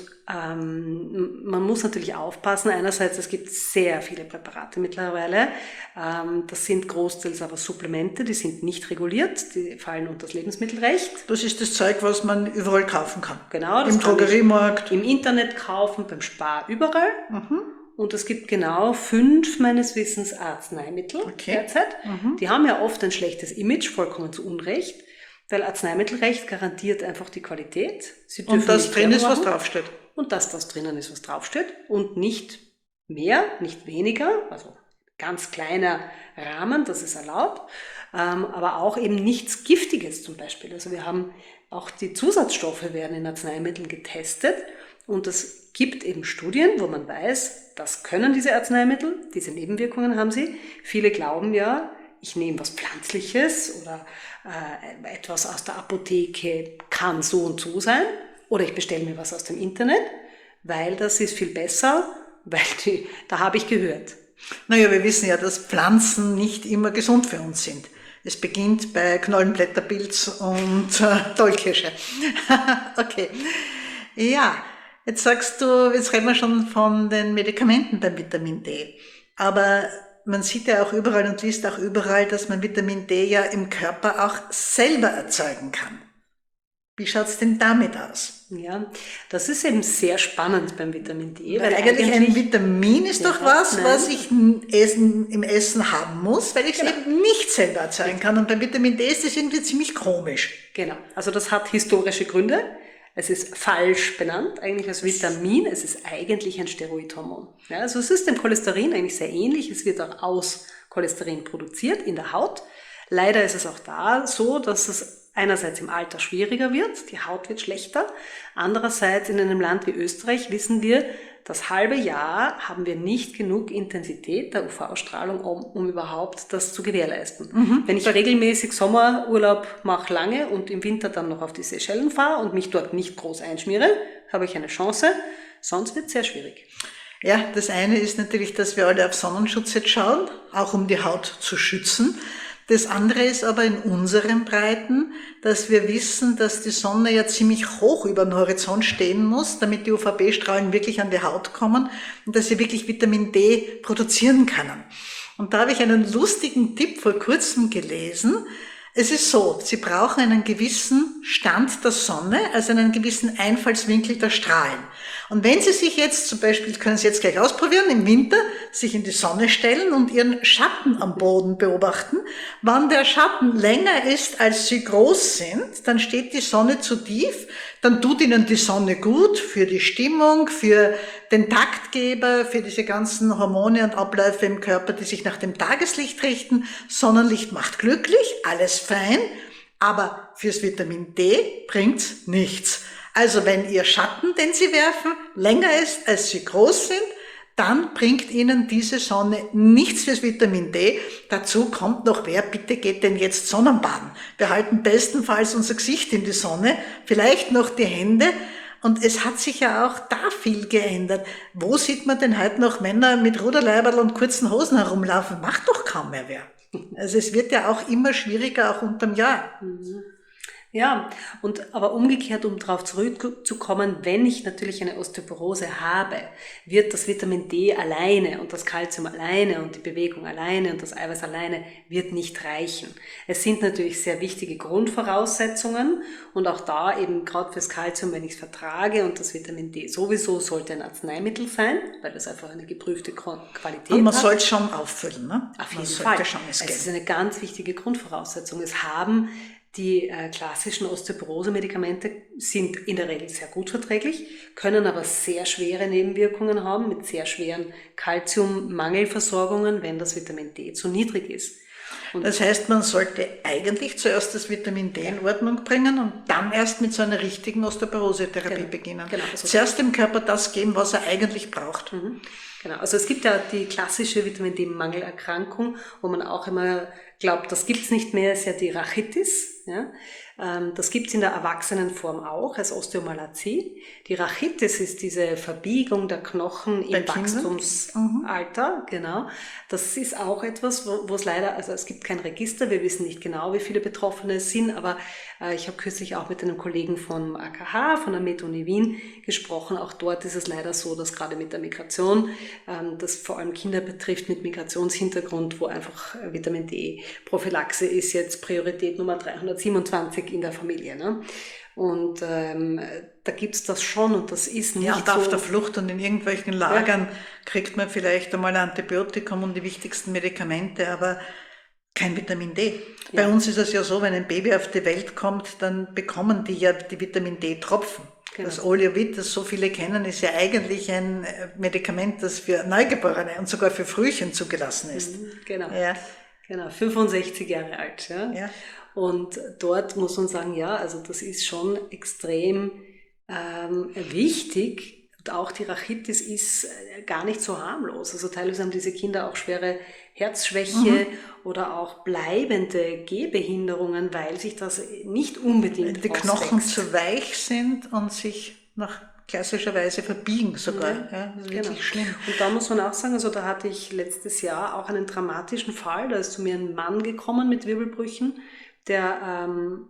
S2: ähm, man muss natürlich aufpassen, einerseits, es gibt sehr viele Präparate mittlerweile, ähm, das sind großteils aber Supplemente, die sind nicht reguliert, die fallen unter das Lebensmittelrecht.
S1: Das ist das Zeug, was man überall kaufen kann.
S2: Genau. Das
S1: Im Drogeriemarkt.
S2: Im Internet kaufen, beim Spar, überall. Mhm. Und es gibt genau fünf, meines Wissens, Arzneimittel okay. derzeit. Mhm. Die haben ja oft ein schlechtes Image, vollkommen zu Unrecht. Weil Arzneimittelrecht garantiert einfach die Qualität. Sie dürfen
S1: und das drin ist,
S2: machen.
S1: was draufsteht.
S2: Und dass das drinnen ist, was draufsteht. Und nicht mehr, nicht weniger, also ganz kleiner Rahmen, das ist erlaubt. Ähm, aber auch eben nichts Giftiges zum Beispiel. Also wir haben auch die Zusatzstoffe werden in Arzneimitteln getestet. Und es gibt eben Studien, wo man weiß, das können diese Arzneimittel, diese Nebenwirkungen haben sie. Viele glauben ja, ich nehme was Pflanzliches oder äh, etwas aus der Apotheke kann so und so sein oder ich bestelle mir was aus dem Internet, weil das ist viel besser, weil die, da habe ich gehört.
S1: Naja, wir wissen ja, dass Pflanzen nicht immer gesund für uns sind. Es beginnt bei Knollenblätterpilz und äh, Tollkirsche. Okay. Ja, jetzt sagst du, jetzt reden wir schon von den Medikamenten beim Vitamin D. Aber man sieht ja auch überall und liest auch überall, dass man Vitamin D ja im Körper auch selber erzeugen kann. Wie schaut's denn damit aus?
S2: Ja, das ist eben sehr spannend beim Vitamin D.
S1: Weil, weil eigentlich, eigentlich ein Vitamin ist ja, doch was, nein. was ich Essen, im Essen haben muss, weil ich es genau. eben nicht selber erzeugen kann. Und beim Vitamin D ist das irgendwie ziemlich komisch.
S2: Genau, also das hat historische Gründe. Es ist falsch benannt, eigentlich als Vitamin. Es ist eigentlich ein Steroidhormon. Ja, also es ist dem Cholesterin eigentlich sehr ähnlich. Es wird auch aus Cholesterin produziert in der Haut. Leider ist es auch da so, dass es einerseits im Alter schwieriger wird, die Haut wird schlechter. Andererseits in einem Land wie Österreich wissen wir, das halbe Jahr haben wir nicht genug Intensität der U V-Strahlung, um, um überhaupt das zu gewährleisten. Mhm. Wenn ich regelmäßig Sommerurlaub mache lange und im Winter dann noch auf die Seychellen fahre und mich dort nicht groß einschmiere, habe ich eine Chance. Sonst wird es sehr schwierig.
S1: Ja, das eine ist natürlich, dass wir alle auf Sonnenschutz jetzt schauen, auch um die Haut zu schützen. Das andere ist aber in unseren Breiten, dass wir wissen, dass die Sonne ja ziemlich hoch über den Horizont stehen muss, damit die U V B-Strahlen wirklich an die Haut kommen und dass sie wirklich Vitamin D produzieren können. Und da habe ich einen lustigen Tipp vor kurzem gelesen. Es ist so, Sie brauchen einen gewissen Stand der Sonne, also einen gewissen Einfallswinkel der Strahlen. Und wenn Sie sich jetzt zum Beispiel, können Sie jetzt gleich ausprobieren, im Winter sich in die Sonne stellen und Ihren Schatten am Boden beobachten. Wenn der Schatten länger ist, als Sie groß sind, dann steht die Sonne zu tief, dann tut Ihnen die Sonne gut für die Stimmung, für den Taktgeber, für diese ganzen Hormone und Abläufe im Körper, die sich nach dem Tageslicht richten. Sonnenlicht macht glücklich, alles fein, aber fürs Vitamin D bringt's nichts. Also wenn Ihr Schatten, den Sie werfen, länger ist, als Sie groß sind, dann bringt Ihnen diese Sonne nichts fürs Vitamin D. Dazu kommt noch, wer bitte geht denn jetzt Sonnenbaden? Wir halten bestenfalls unser Gesicht in die Sonne, vielleicht noch die Hände. Und es hat sich ja auch da viel geändert. Wo sieht man denn heute noch Männer mit Ruderleiberl und kurzen Hosen herumlaufen? Macht doch kaum mehr wer. Also es wird ja auch immer schwieriger, auch unterm Jahr.
S2: Mhm. Ja, und aber umgekehrt, um darauf zurückzukommen, wenn ich natürlich eine Osteoporose habe, wird das Vitamin D alleine und das Kalzium alleine und die Bewegung alleine und das Eiweiß alleine wird nicht reichen. Es sind natürlich sehr wichtige Grundvoraussetzungen und auch da eben gerade fürs Kalzium, wenn ich es vertrage und das Vitamin D sowieso sollte ein Arzneimittel sein, weil das einfach eine geprüfte Qualität hat.
S1: Und man sollte es schon auffüllen, ne?
S2: Auf jeden Fall. Es ist eine ganz wichtige Grundvoraussetzung. Es haben Die äh, klassischen Osteoporose-Medikamente sind in der Regel sehr gut verträglich, können aber sehr schwere Nebenwirkungen haben mit sehr schweren Kalziummangelversorgungen, wenn das Vitamin D zu niedrig ist.
S1: Und das heißt, man sollte eigentlich zuerst das Vitamin D in Ordnung bringen und dann erst mit so einer richtigen Osteoporose-Therapie genau, beginnen. Genau, also zuerst dem Körper das geben, was er eigentlich braucht.
S2: Mhm. Genau, also es gibt ja die klassische Vitamin D-Mangelerkrankung, wo man auch immer glaubt, das gibt's nicht mehr, ist ja die Rachitis. Ja? Das gibt's in der Erwachsenenform auch als Osteomalazie. Die Rachitis ist diese Verbiegung der Knochen im Bei Wachstumsalter. Mhm. Genau. Das ist auch etwas, wo, wo es leider, also es gibt kein Register, wir wissen nicht genau, wie viele Betroffene es sind, aber äh, ich habe kürzlich auch mit einem Kollegen vom A K H, von der Med-Uni Wien gesprochen. Auch dort ist es leider so, dass gerade mit der Migration, ähm, das vor allem Kinder betrifft mit Migrationshintergrund, wo einfach Vitamin D-Prophylaxe ist jetzt Priorität Nummer dreihundertsiebenundzwanzig in der Familie. Ne? Und ähm, da gibt's das schon und das ist nicht
S1: ja, und
S2: so...
S1: auf der Flucht und in irgendwelchen Lagern ja. kriegt man vielleicht einmal ein Antibiotikum und die wichtigsten Medikamente, aber kein Vitamin D. Ja. Bei uns ist es ja so, wenn ein Baby auf die Welt kommt, dann bekommen die ja die Vitamin D-Tropfen. Genau. Das Oleovit, das so viele kennen, ist ja eigentlich ein Medikament, das für Neugeborene und sogar für Frühchen zugelassen ist.
S2: Genau. Ja. Genau, fünfundsechzig Jahre alt. Ja. Ja. Und dort muss man sagen, ja, also das ist schon extrem ähm, wichtig. Und auch die Rachitis ist gar nicht so harmlos. Also teilweise haben diese Kinder auch schwere Herzschwäche mhm. oder auch bleibende Gehbehinderungen, weil sich das nicht unbedingt
S1: die Knochen zu weich sind und sich nach klassischerweise verbiegen sogar. Ja, ja, das ist
S2: genau.
S1: wirklich schlimm.
S2: Und da muss man auch sagen, also da hatte ich letztes Jahr auch einen dramatischen Fall. Da ist zu mir ein Mann gekommen mit Wirbelbrüchen, der ähm,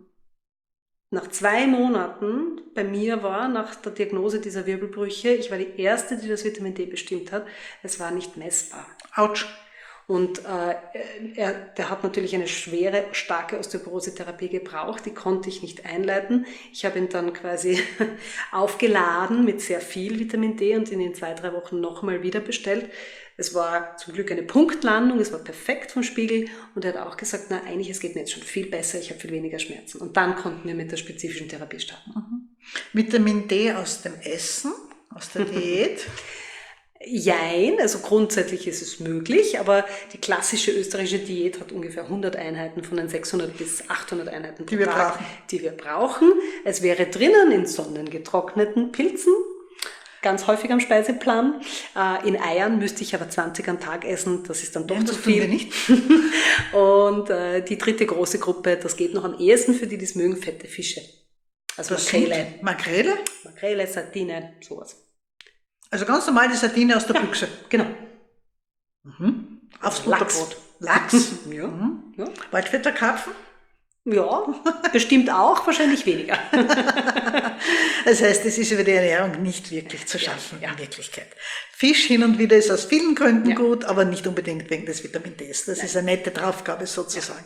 S2: nach zwei Monaten bei mir war, nach der Diagnose dieser Wirbelbrüche. Ich war die Erste, die das Vitamin D bestimmt hat. Es war nicht messbar.
S1: Autsch.
S2: Und äh, er, der hat natürlich eine schwere, starke Osteoporose-Therapie gebraucht, die konnte ich nicht einleiten. Ich habe ihn dann quasi aufgeladen mit sehr viel Vitamin D und ihn in zwei, drei Wochen nochmal wieder bestellt. Es war zum Glück eine Punktlandung, es war perfekt vom Spiegel und er hat auch gesagt, na eigentlich, es geht mir jetzt schon viel besser, ich habe viel weniger Schmerzen. Und dann konnten wir mit der spezifischen Therapie starten.
S1: Mhm. Vitamin D aus dem Essen, aus der Diät?
S2: Jein, also grundsätzlich ist es möglich, aber die klassische österreichische Diät hat ungefähr hundert Einheiten von den sechshundert bis achthundert Einheiten pro
S1: die wir
S2: Tag,
S1: brauchen.
S2: die wir brauchen. Es wäre drinnen in sonnengetrockneten Pilzen, ganz häufig am Speiseplan. In Eiern müsste ich aber zwanzig am Tag essen, das ist dann doch
S1: Nein,
S2: zu
S1: das tun
S2: viel.
S1: wir nicht.
S2: Und äh, die dritte große Gruppe, das geht noch am ehesten für die, die es mögen, fette Fische. Also
S1: Das
S2: Makrele.
S1: sind Makrele?
S2: Makrele, Sardine, sowas.
S1: Also ganz normal die Sardine aus der
S2: Ja,
S1: Büchse.
S2: genau.
S1: Mhm. Aufs
S2: Lachs.
S1: Butterbrot. Lachs?
S2: Ja.
S1: Mhm.
S2: Ja.
S1: Waldviertler Karpfen?
S2: Ja, bestimmt auch, wahrscheinlich weniger.
S1: Das heißt, es ist über die Ernährung nicht wirklich zu schaffen,
S2: Ja, ja.
S1: in Wirklichkeit. Fisch hin und wieder ist aus vielen Gründen
S2: Ja.
S1: gut, aber nicht unbedingt wegen des Vitamin Ds. Das ist eine nette Draufgabe sozusagen.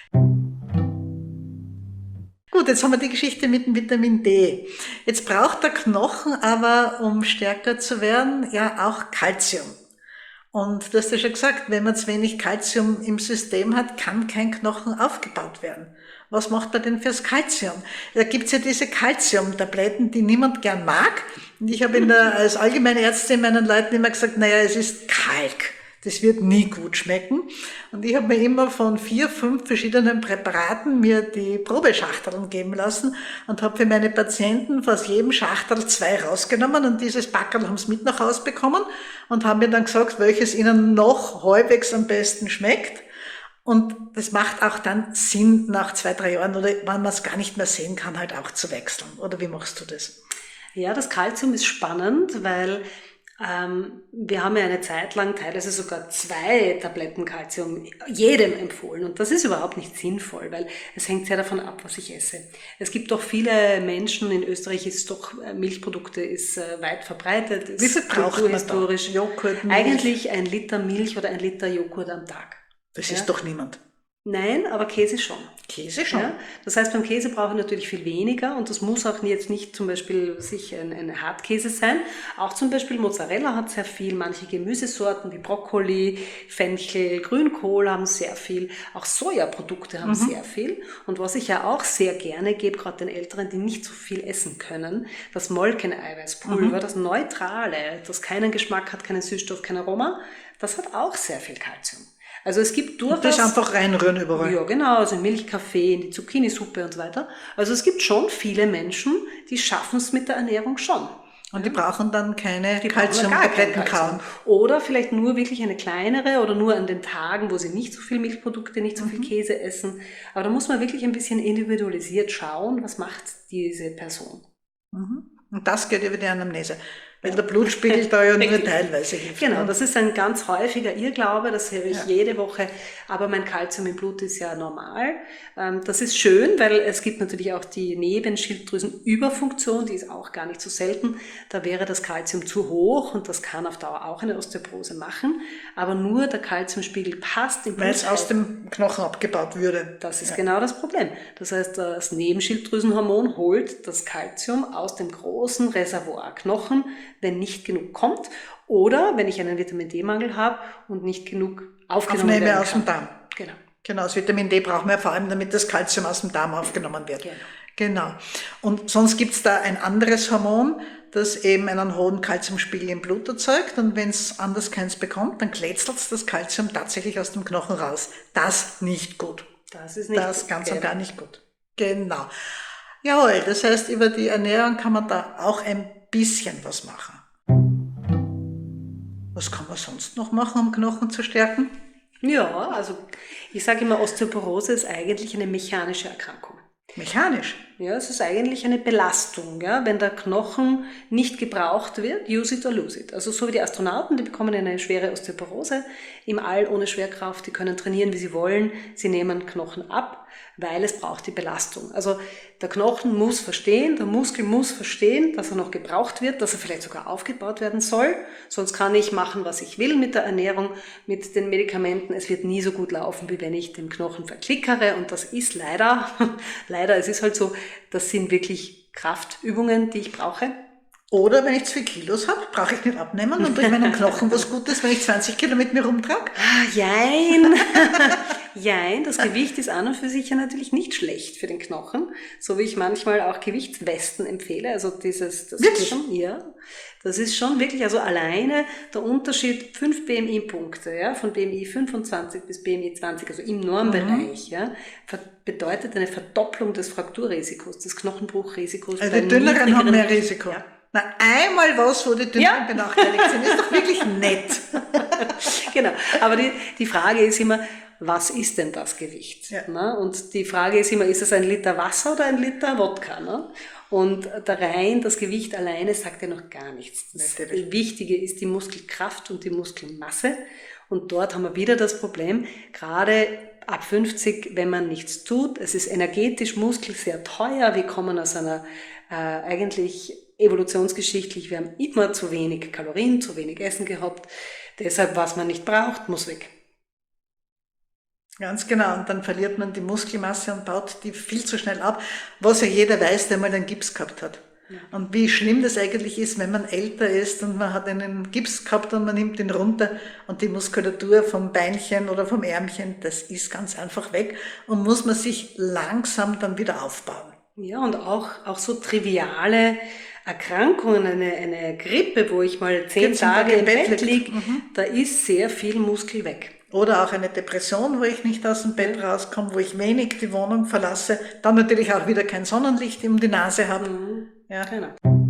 S1: Gut, jetzt haben wir die Geschichte mit dem Vitamin D. Jetzt braucht der Knochen aber, um stärker zu werden, ja auch Kalzium. Und du hast ja schon gesagt, wenn man zu wenig Kalzium im System hat, kann kein Knochen aufgebaut werden. Was macht man denn fürs Kalzium? Da gibt's ja diese Kalziumtabletten, die niemand gern mag. Und ich habe in der, als Allgemeinärztin meinen Leuten immer gesagt, naja, es ist Kalk. Das wird nie gut schmecken. Und ich habe mir immer von vier, fünf verschiedenen Präparaten mir die Probeschachteln geben lassen und habe für meine Patienten aus jedem Schachtel zwei rausgenommen und dieses Packerl haben sie mit nach Hause bekommen und haben mir dann gesagt, welches ihnen noch halbwegs am besten schmeckt. Und das macht auch dann Sinn, nach zwei, drei Jahren oder wenn man es gar nicht mehr sehen kann, halt auch zu wechseln. Oder wie machst du das?
S2: Ja, das Kalzium ist spannend, weil ähm, wir haben ja eine Zeit lang teilweise sogar zwei Tabletten Kalzium jedem empfohlen. Und das ist überhaupt nicht sinnvoll, weil es hängt sehr davon ab, was ich esse. Es gibt doch viele Menschen, in Österreich ist doch, Milchprodukte ist äh, weit verbreitet. Ist
S1: Wie viel braucht man da?
S2: kulturhistorisch.
S1: Joghurt, Milch?
S2: Eigentlich ein Liter Milch oder ein Liter Joghurt am Tag.
S1: Das
S2: Ja.
S1: ist doch niemand.
S2: Nein, aber Käse schon.
S1: Käse schon.
S2: Ja, das heißt, beim Käse brauche ich natürlich viel weniger und das muss auch jetzt nicht zum Beispiel sich ein, ein Hartkäse sein. Auch zum Beispiel Mozzarella hat sehr viel, manche Gemüsesorten wie Brokkoli, Fenchel, Grünkohl haben sehr viel, auch Sojaprodukte haben
S1: Mhm.
S2: sehr viel. Und was ich ja auch sehr gerne gebe, gerade den Älteren, die nicht so viel essen können, das Molkeneiweißpulver,
S1: Mhm.
S2: das Neutrale, das keinen Geschmack hat, keinen Süßstoff, kein Aroma, das hat auch sehr viel Kalzium. Also es gibt durchaus...
S1: Und das einfach reinrühren überall.
S2: Ja, genau, also in Milchkaffee, in die Zucchini-Suppe und so weiter. Also es gibt schon viele Menschen, die schaffen es mit der Ernährung schon.
S1: Und die brauchen dann keine
S2: Die brauchen gar kein
S1: Kalziumtabletten
S2: Kalzium.
S1: kauen.
S2: Oder vielleicht nur wirklich eine kleinere oder nur an den Tagen, wo sie nicht so viel Milchprodukte, nicht so viel Käse essen. Aber da muss man wirklich ein bisschen individualisiert schauen, was macht diese Person.
S1: Mhm. Und das geht über die Anamnese. Weil der Blutspiegel da ja nur
S2: Richtig.
S1: teilweise hilft.
S2: Genau, das ist ein ganz häufiger Irrglaube, das höre ich
S1: Ja.
S2: jede Woche, aber mein Kalzium im Blut ist ja normal. Ähm, Das ist schön, weil es gibt natürlich auch die Nebenschilddrüsenüberfunktion, die ist auch gar nicht so selten. Da wäre das Kalzium zu hoch und das kann auf Dauer auch eine Osteoporose machen, aber nur der Kalziumspiegel passt im Blut.
S1: Weil es aus dem Knochen abgebaut würde.
S2: Das ist
S1: Ja.
S2: genau das Problem. Das heißt, das Nebenschilddrüsenhormon holt das Kalzium aus dem großen Reservoir Knochen, wenn nicht genug kommt oder wenn ich einen Vitamin D-Mangel habe und nicht genug aufgenommen
S1: Aufnehme
S2: werden
S1: aus dem
S2: kann.
S1: Darm.
S2: Genau.
S1: Genau, das Vitamin D brauchen wir vor allem, damit das Kalzium aus dem Darm aufgenommen wird.
S2: Genau.
S1: Genau. Und sonst gibt's da ein anderes Hormon, das eben einen hohen Kalziumspiegel im Blut erzeugt. Und wenn es anders keins bekommt, dann klätzelt das Kalzium tatsächlich aus dem Knochen raus. Das nicht gut.
S2: Das ist nicht
S1: Das ganz und
S2: genau.
S1: gar nicht gut. Genau. Jawohl, das heißt, über die Ernährung kann man da auch ein bisschen was machen. Was kann man sonst noch machen, um Knochen zu stärken?
S2: Ja, also ich sage immer, Osteoporose ist eigentlich eine mechanische Erkrankung.
S1: Mechanisch.
S2: Ja, es ist eigentlich eine Belastung, ja, wenn der Knochen nicht gebraucht wird, use it or lose it. Also so wie die Astronauten, die bekommen eine schwere Osteoporose im All ohne Schwerkraft, die können trainieren, wie sie wollen, sie nehmen Knochen ab, weil es braucht die Belastung. Also der Knochen muss verstehen, der Muskel muss verstehen, dass er noch gebraucht wird, dass er vielleicht sogar aufgebaut werden soll, sonst kann ich machen, was ich will mit der Ernährung, mit den Medikamenten. Es wird nie so gut laufen, wie wenn ich den Knochen verklickere, und das ist leider, leider, es ist halt so, das sind wirklich Kraftübungen, die ich brauche.
S1: Oder wenn ich zu viel Kilos habe, brauche ich nicht abnehmen und bringe meinem Knochen was Gutes, wenn ich zwanzig Kilo mit mir rumtrage.
S2: Ah, jein. Jein, das Gewicht ist an und für sich ja natürlich nicht schlecht für den Knochen, so wie ich manchmal auch Gewichtswesten empfehle. Also dieses, das
S1: Wirklich?
S2: Schon, ja, das ist schon wirklich, also alleine der Unterschied, fünf B M I-Punkte, ja, von B M I fünfundzwanzig bis B M I zwanzig, also im Normbereich, mhm. ja, bedeutet eine Verdopplung des Frakturrisikos, des Knochenbruchrisikos.
S1: Also die Dünneren haben mehr Risiko. Ja. Na, einmal was, wo die Dünneren ja. benachteiligt sind, ist doch wirklich nett.
S2: Genau, aber die, die Frage ist immer, was ist denn das Gewicht? Ja. Ne? Und die Frage ist immer, ist es ein Liter Wasser oder ein Liter Wodka? Ne? Und da rein, das Gewicht alleine sagt ja noch gar nichts. Das Natürlich. Wichtige ist die Muskelkraft und die Muskelmasse. Und dort haben wir wieder das Problem, gerade ab fünfzig, wenn man nichts tut, es ist energetisch, Muskel sehr teuer, wir kommen aus einer äh, eigentlich evolutionsgeschichtlich, wir haben immer zu wenig Kalorien, zu wenig Essen gehabt, deshalb, was man nicht braucht, muss weg.
S1: Ganz genau, und dann verliert man die Muskelmasse und baut die viel zu schnell ab, was ja jeder weiß, der mal einen Gips gehabt hat. Ja. Und wie schlimm das eigentlich ist, wenn man älter ist und man hat einen Gips gehabt und man nimmt ihn runter und die Muskulatur vom Beinchen oder vom Ärmchen, das ist ganz einfach weg und muss man sich langsam dann wieder aufbauen.
S2: Ja, und auch, auch so triviale Erkrankungen, eine, eine Grippe, wo ich mal zehn Tage im Bett, Bett liege, mhm. da ist sehr viel Muskel weg.
S1: Oder auch eine Depression, wo ich nicht aus dem Bett ja. rauskomme, wo ich wenig die Wohnung verlasse, dann natürlich auch wieder kein Sonnenlicht um die Nase habe.
S2: Mhm. Ja. Genau.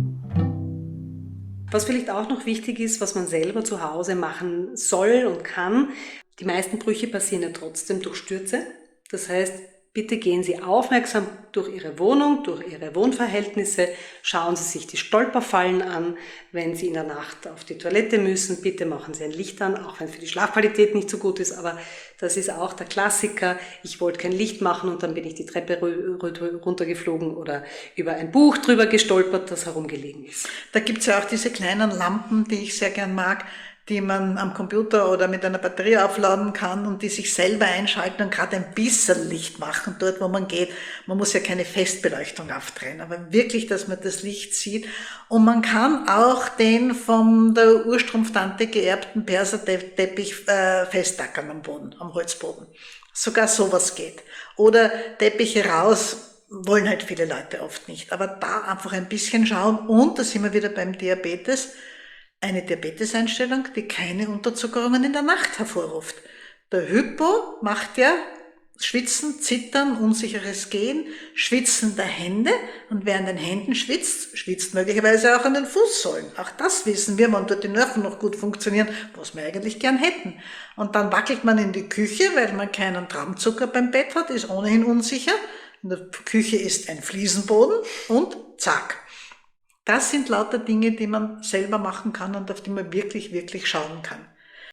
S2: Was vielleicht auch noch wichtig ist, was man selber zu Hause machen soll und kann, die meisten Brüche passieren ja trotzdem durch Stürze. Das heißt, bitte gehen Sie aufmerksam durch Ihre Wohnung, durch Ihre Wohnverhältnisse, schauen Sie sich die Stolperfallen an, wenn Sie in der Nacht auf die Toilette müssen, bitte machen Sie ein Licht an, auch wenn es für die Schlafqualität nicht so gut ist, aber das ist auch der Klassiker, ich wollte kein Licht machen und dann bin ich die Treppe runtergeflogen oder über ein Buch drüber gestolpert, das herumgelegen ist.
S1: Da gibt's ja auch diese kleinen Lampen, die ich sehr gern mag, die man am Computer oder mit einer Batterie aufladen kann und die sich selber einschalten und gerade ein bisschen Licht machen dort, wo man geht. Man muss ja keine Festbeleuchtung aufdrehen, aber wirklich, dass man das Licht sieht. Und man kann auch den von der Urstrumpftante geerbten Perserteppich äh, festtackern am Boden, am Holzboden. Sogar sowas geht. Oder Teppiche raus, wollen halt viele Leute oft nicht. Aber da einfach ein bisschen schauen und, da sind wir wieder beim Diabetes, eine Diabeteseinstellung, die keine Unterzuckerungen in der Nacht hervorruft. Der Hypo macht ja Schwitzen, Zittern, unsicheres Gehen, Schwitzen der Hände und wer an den Händen schwitzt, schwitzt möglicherweise auch an den Fußsohlen. Auch das wissen wir, wenn dort die Nerven noch gut funktionieren, was wir eigentlich gern hätten. Und dann wackelt man in die Küche, weil man keinen Traumzucker beim Bett hat, ist ohnehin unsicher. In der Küche ist ein Fliesenboden und zack. Das sind lauter Dinge, die man selber machen kann und auf die man wirklich, wirklich schauen kann.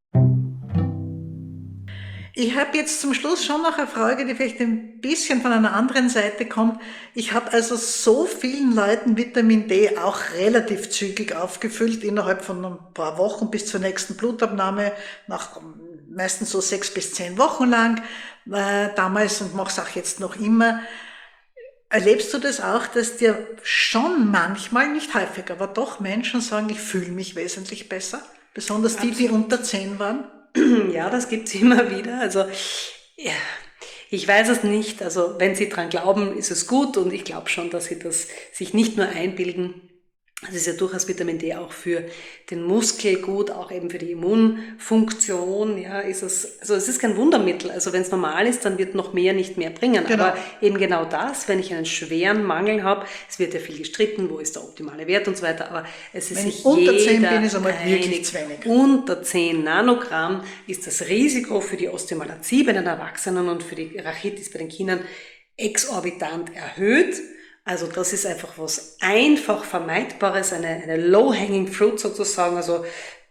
S1: Ich habe jetzt zum Schluss schon noch eine Frage, die vielleicht ein bisschen von einer anderen Seite kommt. Ich habe also so vielen Leuten Vitamin D auch relativ zügig aufgefüllt, innerhalb von ein paar Wochen bis zur nächsten Blutabnahme, nach meistens so sechs bis zehn Wochen lang äh, damals und mache es auch jetzt noch immer. Erlebst du das auch, dass dir schon manchmal, nicht häufig, aber doch Menschen sagen, ich fühle mich wesentlich besser? Besonders die, die unter zehn waren?
S2: Ja, das gibt's immer wieder. Also ja, ich weiß es nicht. Also wenn Sie dran glauben, ist es gut und ich glaube schon, dass Sie das sich nicht nur einbilden. Es ist ja durchaus Vitamin D auch für den Muskel gut, auch eben für die Immunfunktion. Ja, ist es, also es ist kein Wundermittel. Also wenn es normal ist, dann wird noch mehr nicht mehr bringen. Genau. Aber eben genau das, wenn ich einen schweren Mangel habe, es wird ja viel gestritten, wo ist der optimale Wert und so weiter, aber es ist
S1: wenn
S2: sich
S1: ich unter
S2: jeder
S1: zehn bin, ist einmal
S2: einig,
S1: wirklich zu wenig.
S2: Unter zehn Nanogramm ist das Risiko für die Osteomalazie bei den Erwachsenen und für die Rachitis bei den Kindern exorbitant erhöht. Also das ist einfach was einfach Vermeidbares, eine, eine low-hanging fruit sozusagen. Also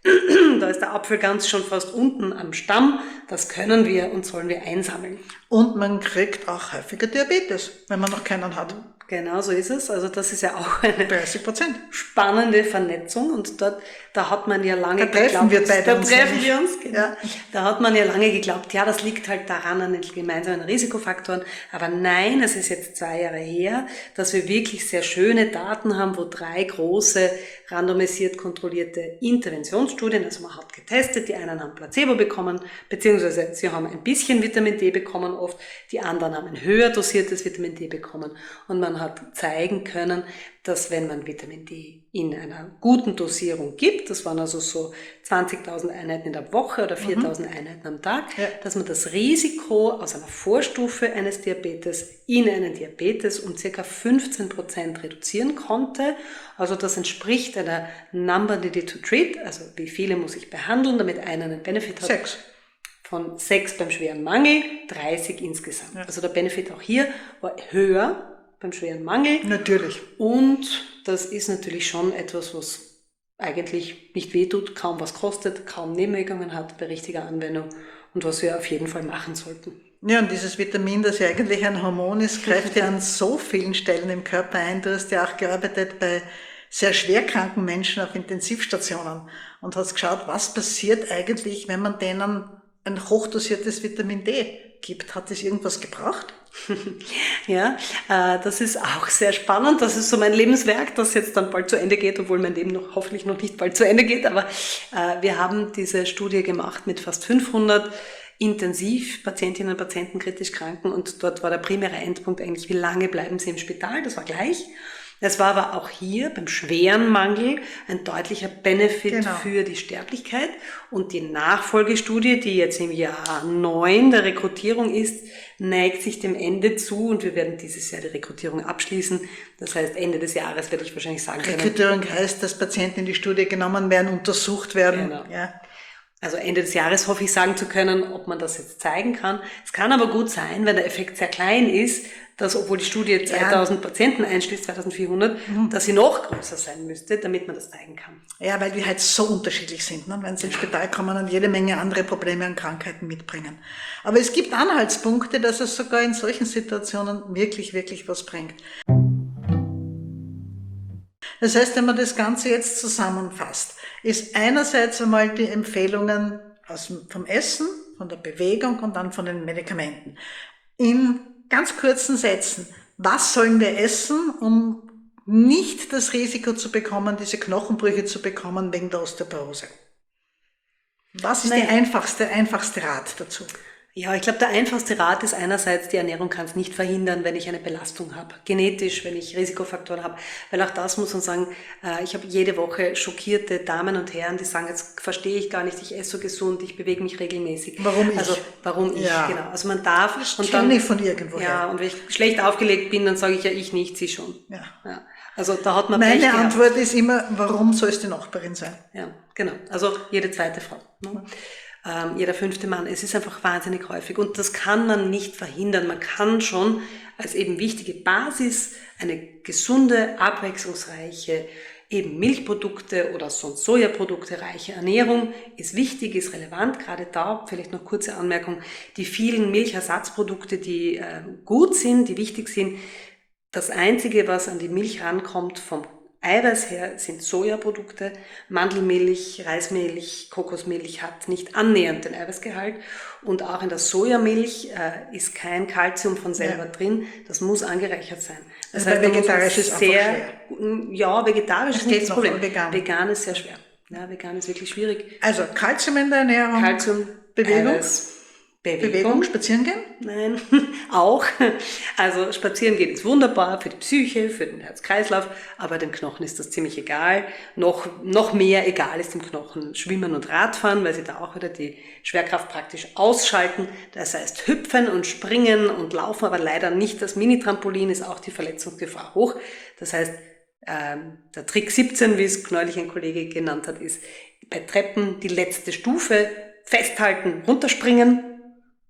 S2: da ist der Apfel ganz schon fast unten am Stamm. Das können wir und sollen wir einsammeln.
S1: Und man kriegt auch häufiger Diabetes, wenn man noch keinen hat.
S2: Genau so ist es. Also das ist ja auch eine
S1: dreißig Prozent.
S2: Spannende Vernetzung und dort, da hat man ja lange
S1: da treffen
S2: geglaubt,
S1: wir beide
S2: da
S1: uns
S2: treffen wir uns, genau.
S1: Ja.
S2: Da hat man ja lange geglaubt, ja, das liegt halt daran an den gemeinsamen Risikofaktoren. Aber nein, es ist jetzt zwei Jahre her, dass wir wirklich sehr schöne Daten haben, wo drei große randomisiert kontrollierte Interventionsstudien, also man hat getestet, die einen haben Placebo bekommen, beziehungsweise sie haben ein bisschen Vitamin D bekommen oft, die anderen haben ein höher dosiertes Vitamin D bekommen und man hat zeigen können, dass wenn man Vitamin D in einer guten Dosierung gibt, das waren also so zwanzigtausend Einheiten in der Woche oder viertausend mhm. Einheiten am Tag, ja. dass man das Risiko aus einer Vorstufe eines Diabetes in einen Diabetes um ca. fünfzehn Prozent reduzieren konnte. Also das entspricht einer Number needed to treat, also wie viele muss ich behandeln, damit einer einen Benefit hat.
S1: Sechs.
S2: Von sechs beim schweren Mangel, dreißig insgesamt. Ja. Also der Benefit auch hier war höher beim schweren Mangel.
S1: Natürlich.
S2: Und das ist natürlich schon etwas, was eigentlich nicht wehtut, kaum was kostet, kaum Nebenwirkungen hat bei richtiger Anwendung und was wir auf jeden Fall machen sollten.
S1: Ja, und dieses Vitamin, das ja eigentlich ein Hormon ist, greift ja an so vielen Stellen im Körper ein. Du hast ja auch gearbeitet bei sehr schwerkranken Menschen auf Intensivstationen und hast geschaut, was passiert eigentlich, wenn man denen ein hochdosiertes Vitamin D gibt. Hat das irgendwas gebracht?
S2: Ja, äh, das ist auch sehr spannend. Das ist so mein Lebenswerk, das jetzt dann bald zu Ende geht, obwohl mein Leben noch hoffentlich noch nicht bald zu Ende geht. Aber äh, wir haben diese Studie gemacht mit fast fünfhundert Intensivpatientinnen und Patienten kritisch Kranken und dort war der primäre Endpunkt eigentlich, wie lange bleiben sie im Spital? Das war gleich. Es war aber auch hier beim schweren Mangel ein deutlicher Benefit genau. für die Sterblichkeit. Und die Nachfolgestudie, die jetzt im Jahr neun der Rekrutierung ist, neigt sich dem Ende zu und wir werden dieses Jahr die Rekrutierung abschließen. Das heißt, Ende des Jahres werde ich wahrscheinlich sagen können.
S1: Rekrutierung heißt, dass Patienten in die Studie genommen werden, untersucht werden.
S2: Genau.
S1: Ja.
S2: Also Ende des Jahres hoffe ich sagen zu können, ob man das jetzt zeigen kann. Es kann aber gut sein, wenn der Effekt sehr klein ist, dass, obwohl die Studie zweitausend ja. Patienten einschließt, zweitausendvierhundert, mhm. dass sie noch größer sein müsste, damit man das zeigen kann.
S1: Ja, weil wir halt so unterschiedlich sind, ne? Wenn sie ins Spital kommen und jede Menge andere Probleme und Krankheiten mitbringen. Aber es gibt Anhaltspunkte, dass es sogar in solchen Situationen wirklich, wirklich was bringt. Das heißt, wenn man das Ganze jetzt zusammenfasst, ist einerseits einmal die Empfehlungen aus, vom Essen, von der Bewegung und dann von den Medikamenten. In ganz kurzen Sätzen, was sollen wir essen, um nicht das Risiko zu bekommen, diese Knochenbrüche zu bekommen wegen der Osteoporose? Was ist der einfachste, einfachste Rat dazu?
S2: Ja, ich glaube, der einfachste Rat ist einerseits, die Ernährung kann es nicht verhindern, wenn ich eine Belastung habe, genetisch, wenn ich Risikofaktoren habe, weil auch das muss man sagen, äh, ich habe jede Woche schockierte Damen und Herren, die sagen, jetzt verstehe ich gar nicht, ich esse so gesund, ich bewege mich regelmäßig.
S1: Warum ich?
S2: Also, warum ich,
S1: ja.
S2: genau. Also man darf...
S1: Das und dann nicht von irgendwoher.
S2: Ja, und wenn ich schlecht aufgelegt bin, dann sage ich ja, ich nicht, sie schon.
S1: Ja.
S2: Ja. Also da hat man
S1: Meine
S2: Pech
S1: Antwort ist immer, warum soll es die Nachbarin sein?
S2: Ja, genau. Also jede zweite Frau. Ne? Ähm, jeder fünfte Mann. Es ist einfach wahnsinnig häufig und das kann man nicht verhindern. Man kann schon als eben wichtige Basis eine gesunde, abwechslungsreiche eben Milchprodukte oder sonst Sojaprodukte reiche Ernährung ist wichtig, ist relevant. Gerade da vielleicht noch kurze Anmerkung, die vielen Milchersatzprodukte, die äh, gut sind, die wichtig sind. Das Einzige, was an die Milch rankommt vom Eiweiß her, sind Sojaprodukte. Mandelmilch, Reismilch, Kokosmilch hat nicht annähernd den Eiweißgehalt. Und auch in der Sojamilch äh, ist kein Kalzium von selber ja. drin. Das muss angereichert sein. Das
S1: also heißt, vegetarisch ist
S2: sehr,
S1: schwer.
S2: Ja, vegetarisch
S1: das
S2: ist nicht das Problem.
S1: Vegan.
S2: vegan ist sehr schwer. Ja, vegan ist wirklich schwierig.
S1: Also Kalzium in der Ernährung.
S2: Kalzium,
S1: Bewegung.
S2: Eiweiß.
S1: Bewegung. Bewegung, spazieren gehen?
S2: Nein, auch. Also spazieren gehen ist wunderbar für die Psyche, für den Herz-Kreislauf, aber dem Knochen ist das ziemlich egal. Noch, noch mehr egal ist dem Knochen Schwimmen und Radfahren, weil sie da auch wieder die Schwerkraft praktisch ausschalten. Das heißt hüpfen und springen und laufen, aber leider nicht das Mini-Trampolin, ist auch die Verletzungsgefahr hoch. Das heißt, ähm, der Trick siebzehn, wie es neulich ein Kollege genannt hat, ist bei Treppen die letzte Stufe festhalten, runterspringen.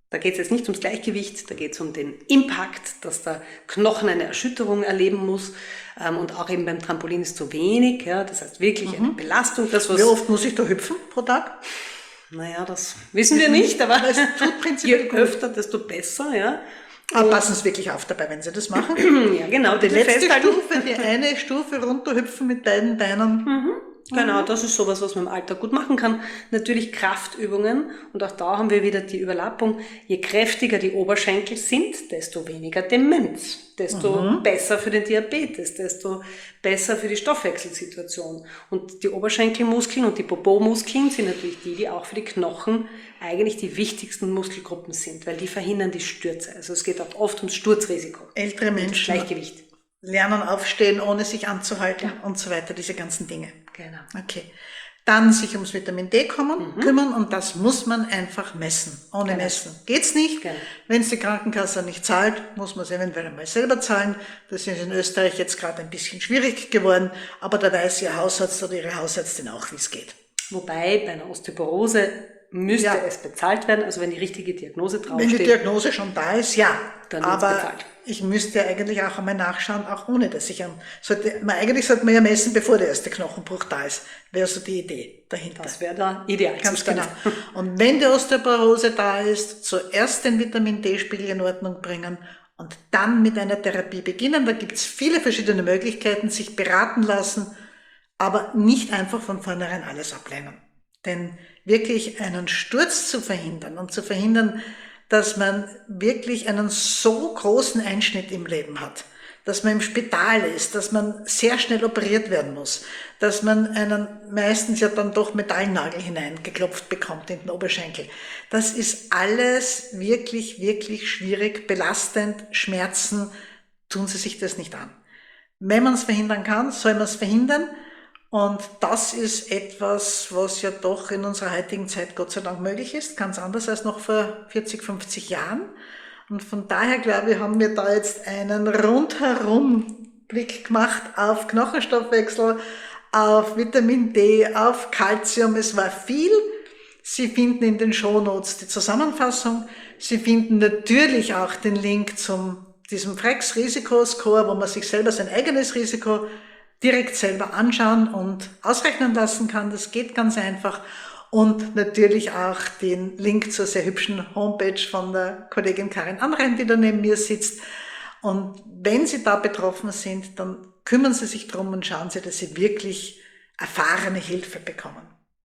S2: Da geht es jetzt nicht ums Gleichgewicht, da geht es um den Impact, dass der Knochen eine Erschütterung erleben muss. Und auch eben beim Trampolin ist zu wenig. Ja, das heißt wirklich eine Belastung. Das, was
S1: Wie oft muss ich da hüpfen pro Tag?
S2: Naja, das wissen wir nicht, aber
S1: es tut prinzipiell
S2: je
S1: gut.
S2: öfter, desto besser. Ja.
S1: Aber passen Sie wirklich auf dabei, wenn Sie das machen.
S2: Ja, genau.
S1: Die letzte
S2: festhalten.
S1: Stufe, die eine Stufe runterhüpfen mit beiden Beinen.
S2: Mhm. Genau, das ist sowas, was man im Alltag gut machen kann. Natürlich Kraftübungen, und auch da haben wir wieder die Überlappung. Je kräftiger die Oberschenkel sind, desto weniger Demenz, desto mhm. besser für den Diabetes, desto besser für die Stoffwechselsituation. Und die Oberschenkelmuskeln und die Popo-Muskeln sind natürlich die, die auch für die Knochen eigentlich die wichtigsten Muskelgruppen sind, weil die verhindern die Stürze. Also es geht auch oft ums Sturzrisiko.
S1: Ältere Menschen.
S2: Gleichgewicht.
S1: Lernen aufstehen, ohne sich anzuhalten ja. und so weiter, diese ganzen Dinge.
S2: Genau.
S1: Okay. Dann sich ums Vitamin D kommen, mhm. kümmern, und das muss man einfach messen. Ohne genau. Messen geht's nicht. Genau. Wenn es die Krankenkasse nicht zahlt, muss man es eventuell einmal selber zahlen. Das ist in Österreich jetzt gerade ein bisschen schwierig geworden, aber da weiß Ihr Hausarzt oder Ihre Hausärztin auch, wie es geht.
S2: Wobei bei einer Osteoporose müsste ja. es bezahlt werden, also wenn die richtige Diagnose draufsteht.
S1: Wenn die Diagnose schon da ist, ja.
S2: Dann
S1: aber
S2: bezahlt.
S1: Ich müsste eigentlich auch einmal nachschauen, auch ohne dass ich am, sollte, man, eigentlich sollte man ja messen, bevor der erste Knochenbruch da ist. Wäre so die Idee dahinter.
S2: Das wäre der Idealzustand.
S1: Ganz genau. Und wenn die Osteoporose da ist, zuerst den Vitamin D-Spiegel in Ordnung bringen und dann mit einer Therapie beginnen. Da gibt es viele verschiedene Möglichkeiten, sich beraten lassen, aber nicht einfach von vornherein alles ablehnen. Denn wirklich einen Sturz zu verhindern und zu verhindern, dass man wirklich einen so großen Einschnitt im Leben hat, dass man im Spital ist, dass man sehr schnell operiert werden muss, dass man einen meistens ja dann doch Metallnagel hineingeklopft bekommt in den Oberschenkel. Das ist alles wirklich, wirklich schwierig, belastend, Schmerzen. Tun Sie sich das nicht an. Wenn man es verhindern kann, soll man es verhindern. Und das ist etwas, was ja doch in unserer heutigen Zeit Gott sei Dank möglich ist, ganz anders als noch vor vierzig, fünfzig Jahren. Und von daher, glaube ich, haben wir da jetzt einen rundherum Blick gemacht auf Knochenstoffwechsel, auf Vitamin D, auf Calcium. Es war viel. Sie finden in den Shownotes die Zusammenfassung. Sie finden natürlich auch den Link zum diesem Frex-Risikoscore, wo man sich selber sein eigenes Risiko direkt selber anschauen und ausrechnen lassen kann. Das geht ganz einfach. Und natürlich auch den Link zur sehr hübschen Homepage von der Kollegin Karin Amrein, die da neben mir sitzt. Und wenn Sie da betroffen sind, dann kümmern Sie sich drum und schauen Sie, dass Sie wirklich erfahrene Hilfe bekommen.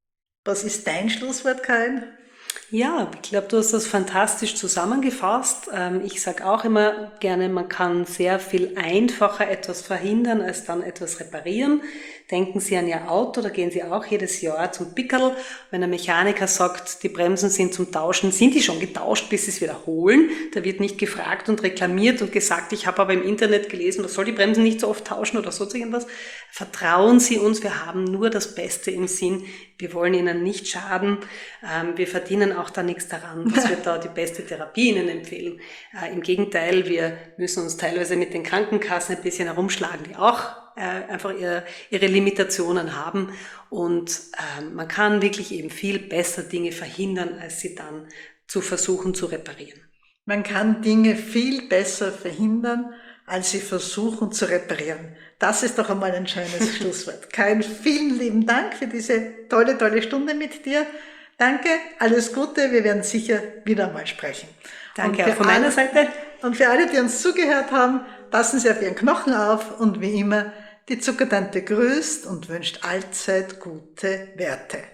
S1: Was ist dein Schlusswort, Karin?
S2: Ja, ich glaube, du hast das fantastisch zusammengefasst. Ich sage auch immer gerne, man kann sehr viel einfacher etwas verhindern, als dann etwas reparieren. Denken Sie an Ihr Auto, da gehen Sie auch jedes Jahr zum Pickerl. Wenn der Mechaniker sagt, die Bremsen sind zum Tauschen, sind die schon getauscht, bis Sie es wieder holen. Da wird nicht gefragt und reklamiert und gesagt, ich habe aber im Internet gelesen, man soll die Bremsen nicht so oft tauschen oder so irgendwas. Vertrauen Sie uns, wir haben nur das Beste im Sinn. Wir wollen Ihnen nicht schaden. Wir verdienen auch da nichts daran, dass wir da die beste Therapie Ihnen empfehlen. Im Gegenteil, wir müssen uns teilweise mit den Krankenkassen ein bisschen herumschlagen, die auch einfach ihre, ihre Limitationen haben. Und man kann wirklich eben viel besser Dinge verhindern, als sie dann zu versuchen zu reparieren.
S1: Man kann Dinge viel besser verhindern, als sie versuchen zu reparieren. Das ist doch einmal ein schönes Schlusswort. Karin, vielen lieben Dank für diese tolle, tolle Stunde mit dir. Danke, alles Gute, wir werden sicher wieder mal sprechen.
S2: Danke auch von meiner
S1: alle,
S2: Seite.
S1: Und für alle, die uns zugehört haben, passen Sie auf Ihren Knochen auf und wie immer, die Zuckertante grüßt und wünscht allzeit gute Werte.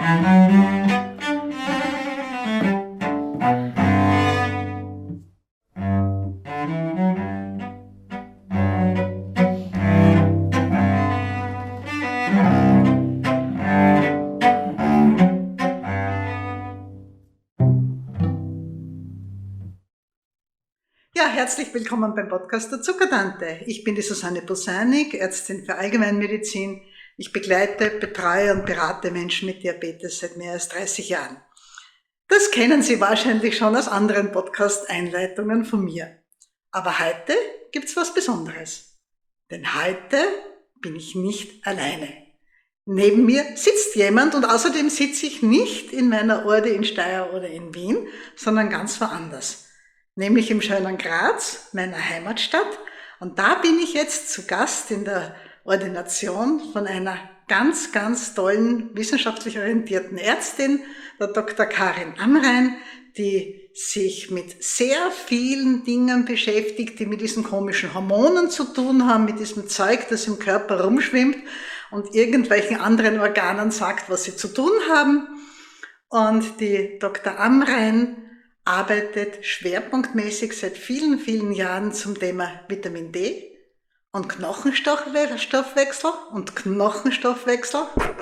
S1: Ja, herzlich willkommen beim Podcast der Zuckertante. Ich bin die Susanne Bosanik, Ärztin für Allgemeinmedizin. Ich begleite, betreue und berate Menschen mit Diabetes seit mehr als dreißig Jahren. Das kennen Sie wahrscheinlich schon aus anderen Podcast-Einleitungen von mir. Aber heute gibt's was Besonderes. Denn heute bin ich nicht alleine. Neben mir sitzt jemand und außerdem sitze ich nicht in meiner Orde in Steyr oder in Wien, sondern ganz woanders. Nämlich im schönen Graz, meiner Heimatstadt. Und da bin ich jetzt zu Gast in der Ordination von einer ganz, ganz tollen, wissenschaftlich orientierten Ärztin, der Doktor Karin Amrein, die sich mit sehr vielen Dingen beschäftigt, die mit diesen komischen Hormonen zu tun haben, mit diesem Zeug, das im Körper rumschwimmt und irgendwelchen anderen Organen sagt, was sie zu tun haben. Und die Doktor Amrein arbeitet schwerpunktmäßig seit vielen, vielen Jahren zum Thema Vitamin D und Knochenstoffwechsel und Knochenstoffwechsel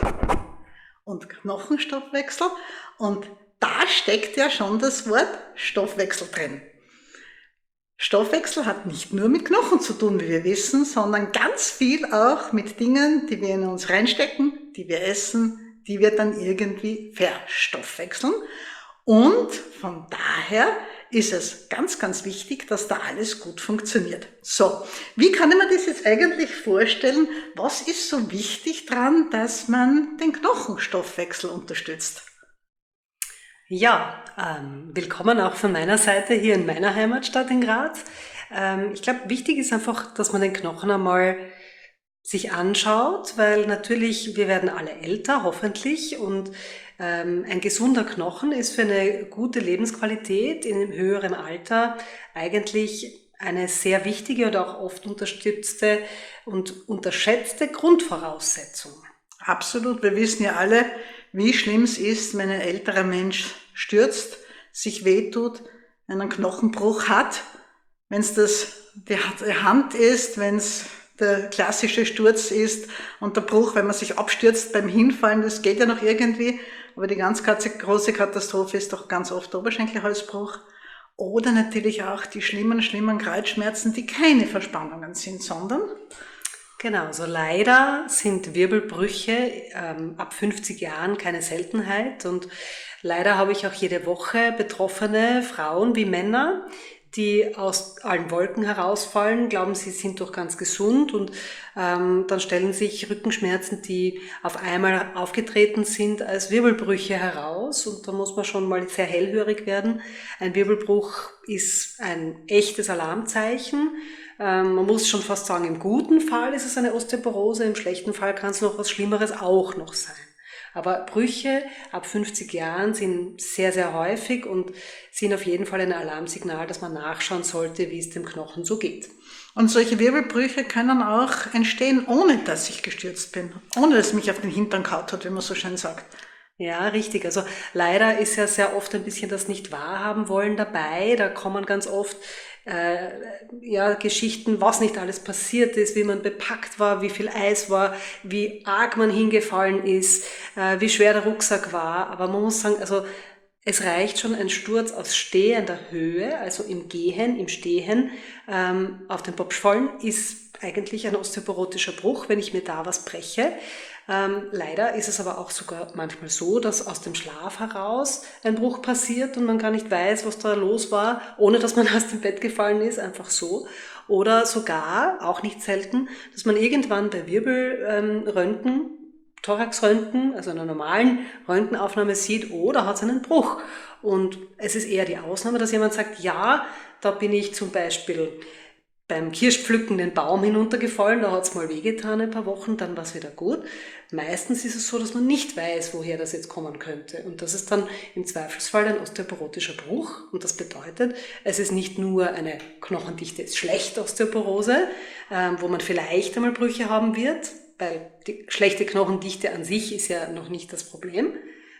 S1: und Knochenstoffwechsel. Und da steckt ja schon das Wort Stoffwechsel drin. Stoffwechsel hat nicht nur mit Knochen zu tun, wie wir wissen, sondern ganz viel auch mit Dingen, die wir in uns reinstecken, die wir essen, die wir dann irgendwie verstoffwechseln. Und von daher ist es ganz, ganz wichtig, dass da alles gut funktioniert. So, wie kann ich mir das jetzt eigentlich vorstellen? Was ist so wichtig dran, dass man den Knochenstoffwechsel unterstützt?
S2: Ja, ähm, willkommen auch von meiner Seite hier in meiner Heimatstadt in Graz. Ähm, ich glaube, wichtig ist einfach, dass man den Knochen einmal sich anschaut, weil natürlich, wir werden alle älter, hoffentlich, und ähm, ein gesunder Knochen ist für eine gute Lebensqualität in einem höheren Alter eigentlich eine sehr wichtige und auch oft unterstützte und unterschätzte Grundvoraussetzung.
S1: Absolut, wir wissen ja alle, wie schlimm es ist, wenn ein älterer Mensch stürzt, sich wehtut, einen Knochenbruch hat, wenn es das die Hand ist, wenn es der klassische Sturz ist und der Bruch, wenn man sich abstürzt beim Hinfallen, das geht ja noch irgendwie, aber die ganz große Katastrophe ist doch ganz oft der Oberschenkelhalsbruch. Oder natürlich auch die schlimmen, schlimmen Kreuzschmerzen, die keine Verspannungen sind, sondern...
S2: Genau, also leider sind Wirbelbrüche ähm, ab fünfzig Jahren keine Seltenheit und leider habe ich auch jede Woche betroffene Frauen wie Männer, die aus allen Wolken herausfallen, glauben, sie sind doch ganz gesund und ähm, dann stellen sich Rückenschmerzen, die auf einmal aufgetreten sind, als Wirbelbrüche heraus und da muss man schon mal sehr hellhörig werden. Ein Wirbelbruch ist ein echtes Alarmzeichen. Ähm, man muss schon fast sagen, im guten Fall ist es eine Osteoporose, im schlechten Fall kann es noch was Schlimmeres auch noch sein. Aber Brüche ab fünfzig Jahren sind sehr, sehr häufig und sind auf jeden Fall ein Alarmsignal, dass man nachschauen sollte, wie es dem Knochen so geht.
S1: Und solche Wirbelbrüche können auch entstehen, ohne dass ich gestürzt bin, ohne dass es mich auf den Hintern kaut hat, wie man so schön sagt.
S2: Ja, richtig. Also leider ist ja sehr oft ein bisschen das Nicht-Wahrhaben wollen dabei. Da kommen ganz oft äh, ja, Geschichten, was nicht alles passiert ist, wie man bepackt war, wie viel Eis war, wie arg man hingefallen ist, äh, wie schwer der Rucksack war. Aber man muss sagen, also es reicht schon ein Sturz aus stehender Höhe, also im Gehen, im Stehen, ähm, auf den Popsch fallen, ist eigentlich ein osteoporotischer Bruch, wenn ich mir da was breche. Ähm, leider ist es aber auch sogar manchmal so, dass aus dem Schlaf heraus ein Bruch passiert und man gar nicht weiß, was da los war, ohne dass man aus dem Bett gefallen ist, einfach so. Oder sogar, auch nicht selten, dass man irgendwann bei Wirbelröntgen, ähm, Thoraxröntgen, also einer normalen Röntgenaufnahme sieht, oh, da hat es einen Bruch. Und es ist eher die Ausnahme, dass jemand sagt, ja, da bin ich zum Beispiel beim Kirschpflücken den Baum hinuntergefallen, da hat es mal wehgetan ein paar Wochen, dann war es wieder gut. Meistens ist es so, dass man nicht weiß, woher das jetzt kommen könnte. Und das ist dann im Zweifelsfall ein osteoporotischer Bruch. Und das bedeutet, es ist nicht nur eine knochendichte, schlechte Osteoporose, ähm, wo man vielleicht einmal Brüche haben wird, weil die schlechte Knochendichte an sich ist ja noch nicht das Problem,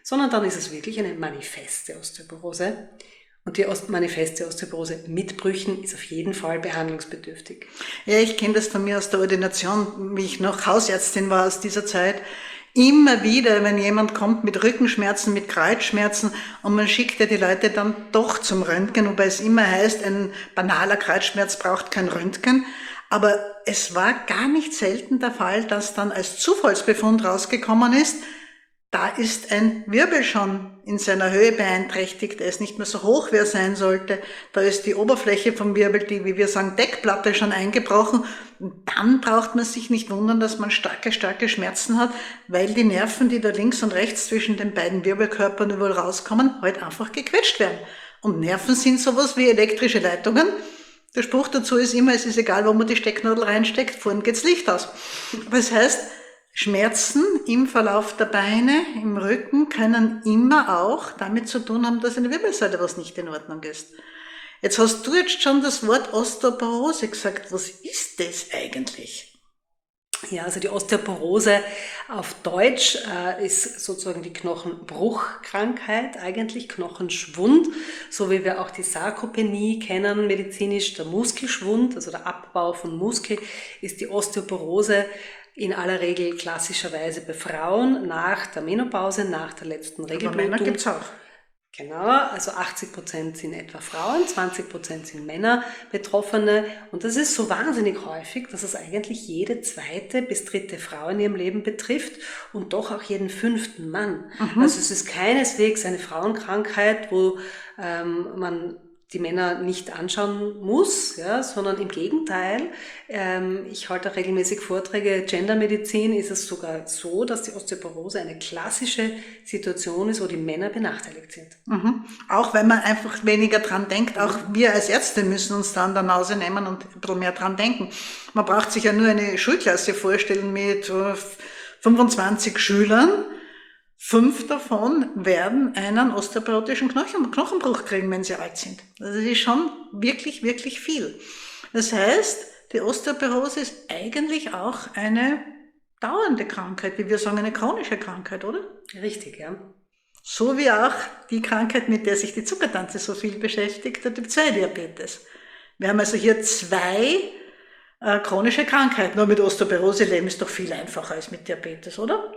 S2: sondern dann ist es wirklich eine manifeste Osteoporose. Und die Ost- manifeste Osteoporose mit Brüchen ist auf jeden Fall behandlungsbedürftig.
S1: Ja, ich kenne das von mir aus der Ordination, wie ich noch Hausärztin war aus dieser Zeit. Immer wieder, wenn jemand kommt mit Rückenschmerzen, mit Kreuzschmerzen und man schickt ja die Leute dann doch zum Röntgen, wobei es immer heißt, ein banaler Kreuzschmerz braucht kein Röntgen. Aber es war gar nicht selten der Fall, dass dann als Zufallsbefund rausgekommen ist, da ist ein Wirbel schon in seiner Höhe beeinträchtigt, er ist nicht mehr so hoch, wie er sein sollte. Da ist die Oberfläche vom Wirbel, die, wie wir sagen, Deckplatte schon eingebrochen. Und dann braucht man sich nicht wundern, dass man starke, starke Schmerzen hat, weil die Nerven, die da links und rechts zwischen den beiden Wirbelkörpern überall rauskommen, halt einfach gequetscht werden. Und Nerven sind sowas wie elektrische Leitungen. Der Spruch dazu ist immer, es ist egal, wo man die Stecknadel reinsteckt, vorhin geht's Licht aus. Aber das heißt, Schmerzen im Verlauf der Beine, im Rücken können immer auch damit zu tun haben, dass in der Wirbelsäule was nicht in Ordnung ist. Jetzt hast du jetzt schon das Wort Osteoporose gesagt. Was ist das eigentlich?
S2: Ja, also die Osteoporose auf Deutsch äh, ist sozusagen die Knochenbruchkrankheit, eigentlich Knochenschwund, so wie wir auch die Sarkopenie kennen, medizinisch der Muskelschwund, also der Abbau von Muskel, ist die Osteoporose in aller Regel klassischerweise bei Frauen nach der Menopause, nach der letzten Regelblutung.
S1: Aber Männer gibt's auch.
S2: Genau, also achtzig Prozent sind etwa Frauen, zwanzig Prozent sind Männer Betroffene. Und das ist so wahnsinnig häufig, dass es eigentlich jede zweite bis dritte Frau in ihrem Leben betrifft und doch auch jeden fünften Mann. Mhm. Also es ist keineswegs eine Frauenkrankheit, wo ähm, man die Männer nicht anschauen muss, ja, sondern im Gegenteil. Ähm, ich halte auch regelmäßig Vorträge. Gendermedizin ist es sogar so, dass die Osteoporose eine klassische Situation ist, wo die Männer benachteiligt sind.
S1: Mhm. Auch wenn man einfach weniger dran denkt. Auch wir als Ärzte müssen uns da an der Nase nehmen und ein bisschen mehr dran denken. Man braucht sich ja nur eine Schulklasse vorstellen mit fünfundzwanzig Schülern. Fünf davon werden einen osteoporotischen Knochen, Knochenbruch kriegen, wenn sie alt sind. Also das ist schon wirklich, wirklich viel. Das heißt, die Osteoporose ist eigentlich auch eine dauernde Krankheit, wie wir sagen, eine chronische Krankheit, oder?
S2: Richtig, ja.
S1: So wie auch die Krankheit, mit der sich die Zuckertante so viel beschäftigt, der Typ zwei Diabetes. Wir haben also hier zwei äh, chronische Krankheiten. Nur mit Osteoporose leben ist doch viel einfacher als mit Diabetes, oder?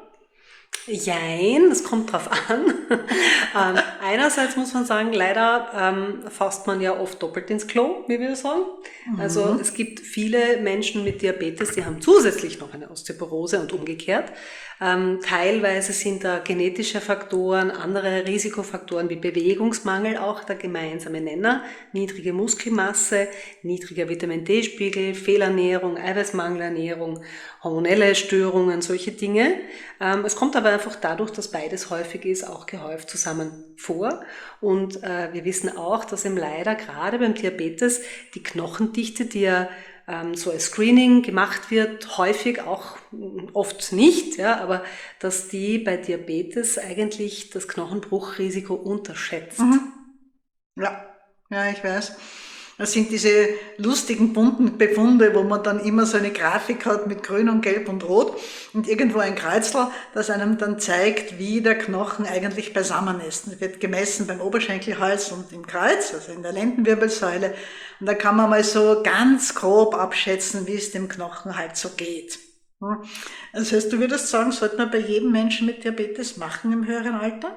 S2: Jein, das kommt drauf an. ähm, einerseits muss man sagen, leider ähm, fasst man ja oft doppelt ins Klo, wie wir sagen. Mhm. Also es gibt viele Menschen mit Diabetes, die haben zusätzlich noch eine Osteoporose und umgekehrt. Ähm, teilweise sind da genetische Faktoren, andere Risikofaktoren wie Bewegungsmangel auch der gemeinsame Nenner, niedrige Muskelmasse, niedriger Vitamin-D-Spiegel, Fehlernährung, Eiweißmangelernährung, hormonelle Störungen, solche Dinge. Ähm, es kommt aber einfach dadurch, dass beides häufig ist, auch gehäuft zusammen vor. Und äh, wir wissen auch, dass eben leider gerade beim Diabetes die Knochendichte, die ja ähm, so als Screening gemacht wird, häufig auch oft nicht, ja, aber dass die bei Diabetes eigentlich das Knochenbruchrisiko unterschätzt.
S1: Mhm. Ja, ja, ich weiß. Das sind diese lustigen, bunten Befunde, wo man dann immer so eine Grafik hat mit Grün und Gelb und Rot und irgendwo ein Kreuzel, das einem dann zeigt, wie der Knochen eigentlich beisammen ist. Das wird gemessen beim Oberschenkelhals und im Kreuz, also in der Lendenwirbelsäule. Und da kann man mal so ganz grob abschätzen, wie es dem Knochen halt so geht. Das heißt, du würdest sagen, sollte man bei jedem Menschen mit Diabetes machen im höheren Alter?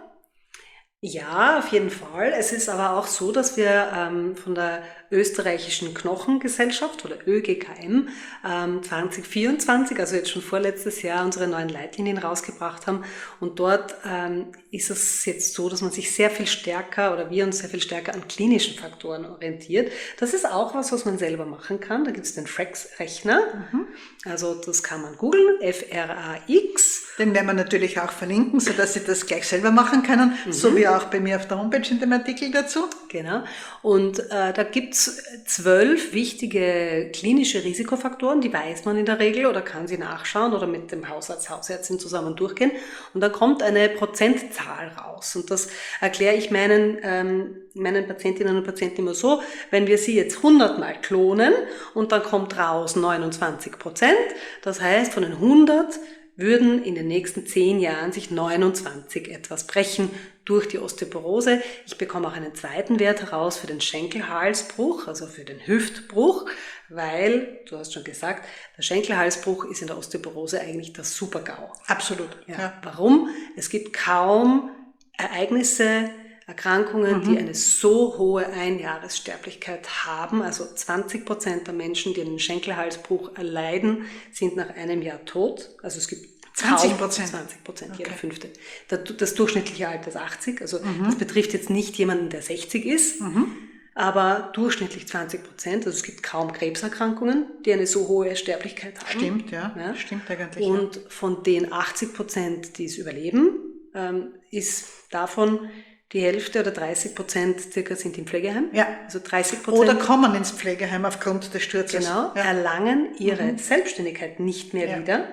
S2: Ja, auf jeden Fall. Es ist aber auch so, dass wir ähm, von der österreichischen Knochengesellschaft oder Ö G K M ähm, zwanzig vierundzwanzig, also jetzt schon vorletztes Jahr, unsere neuen Leitlinien rausgebracht haben. Und dort ähm, ist es jetzt so, dass man sich sehr viel stärker oder wir uns sehr viel stärker an klinischen Faktoren orientiert. Das ist auch was, was man selber machen kann. Da gibt es den Frax-Rechner. Mhm. Also das kann man googeln, F R A X.
S1: Den werden wir natürlich auch verlinken, sodass Sie das gleich selber machen können, mhm. so wie auch bei mir auf der Homepage in dem Artikel dazu.
S2: Genau. Und äh, da gibt's zwölf wichtige klinische Risikofaktoren, die weiß man in der Regel oder kann sie nachschauen oder mit dem Hausarzt, Hausärztin zusammen durchgehen. Und dann kommt eine Prozentzahl raus. Und das erkläre ich meinen, ähm, meinen Patientinnen und Patienten immer so, wenn wir sie jetzt hundert Mal klonen und dann kommt raus neunundzwanzig Prozent, das heißt von den hundert würden in den nächsten zehn Jahren sich neunundzwanzig etwas brechen durch die Osteoporose. Ich bekomme auch einen zweiten Wert heraus für den Schenkelhalsbruch, also für den Hüftbruch, weil, du hast schon gesagt, der Schenkelhalsbruch ist in der Osteoporose eigentlich das Super-GAU.
S1: Absolut.
S2: Ja.
S1: Ja.
S2: Warum? Es gibt kaum Ereignisse, Erkrankungen, mhm. die eine so hohe Einjahressterblichkeit haben, also zwanzig Prozent der Menschen, die einen Schenkelhalsbruch erleiden, sind nach einem Jahr tot. Also es gibt
S1: zwanzig Prozent.
S2: zwanzig Prozent,
S1: okay.
S2: jeder Fünfte. Das durchschnittliche Alter ist achtzig, also mhm. das betrifft jetzt nicht jemanden, der sechzig ist, mhm. aber durchschnittlich zwanzig Prozent. Also es gibt kaum Krebserkrankungen, die eine so hohe Sterblichkeit haben.
S1: Stimmt, ja. ja. Stimmt eigentlich.
S2: Und
S1: ja.
S2: von den achtzig Prozent, die es überleben, ähm, ist davon die Hälfte oder dreißig Prozent circa sind im Pflegeheim.
S1: Ja.
S2: Also dreißig Prozent.
S1: Oder kommen ins Pflegeheim aufgrund des Sturzes.
S2: Genau.
S1: Ja.
S2: Erlangen ihre mhm. Selbstständigkeit nicht mehr
S1: ja.
S2: wieder.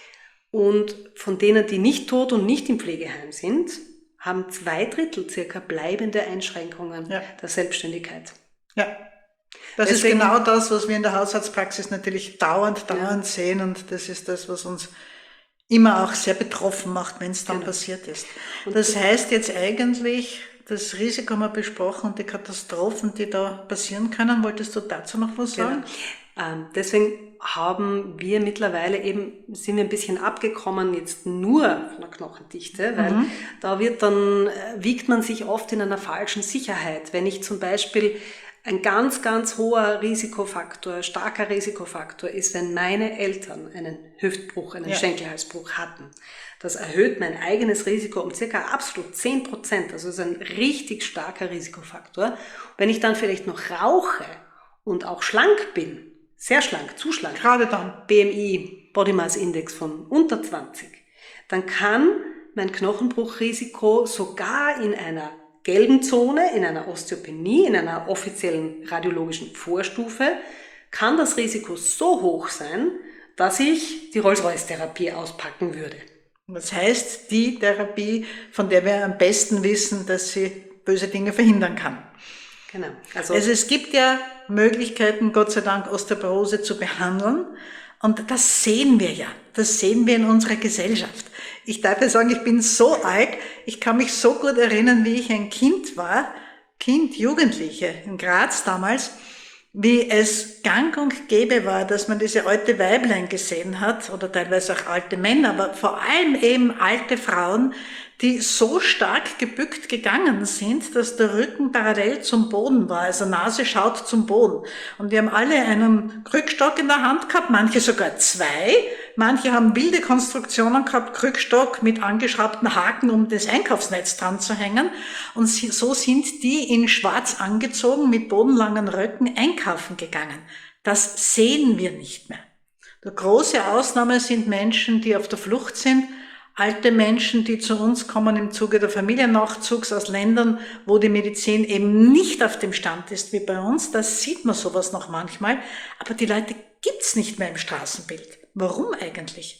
S2: Und von denen, die nicht tot und nicht im Pflegeheim sind, haben zwei Drittel circa bleibende Einschränkungen
S1: ja.
S2: der Selbstständigkeit.
S1: Ja. Das Deswegen, ist genau das, was wir in der Hausarztpraxis natürlich dauernd, dauernd ja. sehen. Und das ist das, was uns immer auch sehr betroffen macht, wenn es dann genau. passiert ist. Und das heißt jetzt eigentlich, das Risiko haben wir besprochen und die Katastrophen, die da passieren können. Wolltest du dazu noch was sagen?
S2: Genau. Ähm, deswegen haben wir mittlerweile eben, sind wir ein bisschen abgekommen jetzt nur von der Knochendichte, weil mhm. da wird dann, wiegt man sich oft in einer falschen Sicherheit. Wenn ich zum Beispiel ein ganz, ganz hoher Risikofaktor, starker Risikofaktor ist, wenn meine Eltern einen Hüftbruch, einen ja. Schenkelhalsbruch hatten. Das erhöht mein eigenes Risiko um circa absolut zehn Prozent. Also ist ein richtig starker Risikofaktor. Wenn ich dann vielleicht noch rauche und auch schlank bin, sehr schlank, zu schlank,
S1: gerade dann,
S2: B M I, Body Mass Index von unter zwanzig, dann kann mein Knochenbruchrisiko sogar in einer gelben Zone, in einer Osteopenie, in einer offiziellen radiologischen Vorstufe, kann das Risiko so hoch sein, dass ich die Rolls-Royce-Therapie auspacken würde.
S1: Das heißt, die Therapie, von der wir am besten wissen, dass sie böse Dinge verhindern kann.
S2: Genau.
S1: Also, also es gibt ja Möglichkeiten, Gott sei Dank, Osteoporose zu behandeln. Und das sehen wir ja. Das sehen wir in unserer Gesellschaft. Ich darf ja sagen, ich bin so alt, ich kann mich so gut erinnern, wie ich ein Kind war, Kind, Jugendliche in Graz damals, wie es gang und gäbe war, dass man diese alte Weiblein gesehen hat oder teilweise auch alte Männer, aber vor allem eben alte Frauen, die so stark gebückt gegangen sind, dass der Rücken parallel zum Boden war, also Nase schaut zum Boden. Und die haben alle einen Krückstock in der Hand gehabt, manche sogar zwei, manche haben wilde Konstruktionen gehabt, Krückstock mit angeschraubten Haken, um das Einkaufsnetz dran zu hängen. Und so sind die in schwarz angezogen, mit bodenlangen Röcken einkaufen gegangen. Das sehen wir nicht mehr. Die große Ausnahme sind Menschen, die auf der Flucht sind, alte Menschen, die zu uns kommen im Zuge der Familiennachzugs aus Ländern, wo die Medizin eben nicht auf dem Stand ist wie bei uns. Da sieht man sowas noch manchmal. Aber die Leute gibt's nicht mehr im Straßenbild. Warum eigentlich?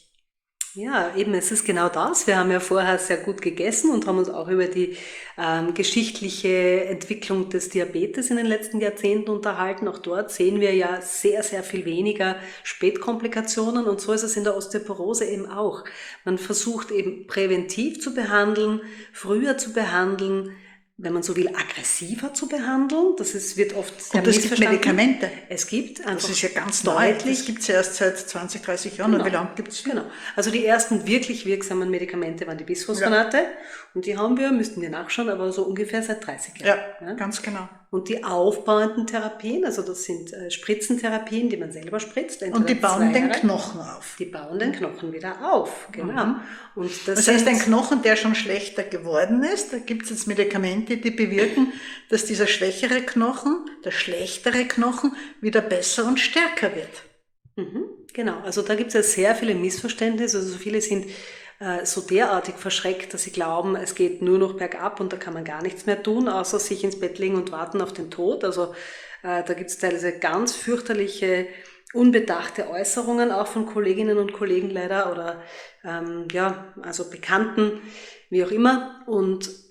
S2: Ja, eben, es ist genau das. Wir haben ja vorher sehr gut gegessen und haben uns auch über die ähm, geschichtliche Entwicklung des Diabetes in den letzten Jahrzehnten unterhalten. Auch dort sehen wir ja sehr, sehr viel weniger Spätkomplikationen und so ist es in der Osteoporose eben auch. Man versucht eben präventiv zu behandeln, früher zu behandeln, wenn man so will, aggressiver zu behandeln. Das ist, wird oft sehr
S1: und es gibt Medikamente.
S2: Es gibt einfach
S1: das ist ja ganz deutlich. Das gibt es ja erst seit zwanzig, dreißig Jahren.
S2: Genau.
S1: Und wie lange gibt es?
S2: Genau. Also die ersten wirklich wirksamen Medikamente waren die Bisphosphonate. Ja. Und die haben wir, müssten wir nachschauen, aber so ungefähr seit dreißig Jahren.
S1: Ja, ja, ganz genau.
S2: Und die aufbauenden Therapien, also das sind äh, Spritzentherapien, die man selber spritzt.
S1: Und die bauen den Knochen auf.
S2: Die bauen den Knochen wieder auf, genau.
S1: Mhm.
S2: Und das,
S1: das heißt, ein Knochen, der schon schlechter geworden ist, da gibt es jetzt Medikamente, die bewirken, dass dieser schwächere Knochen, der schlechtere Knochen, wieder besser und stärker wird.
S2: Mhm, genau, also da gibt es ja sehr viele Missverständnisse, also so viele sind äh, so derartig verschreckt, dass sie glauben, es geht nur noch bergab und da kann man gar nichts mehr tun, außer sich ins Bett legen und warten auf den Tod. Also äh, da gibt es teilweise ganz fürchterliche, unbedachte Äußerungen auch von Kolleginnen und Kollegen leider oder ähm, ja, also Bekannten, wie auch immer. Und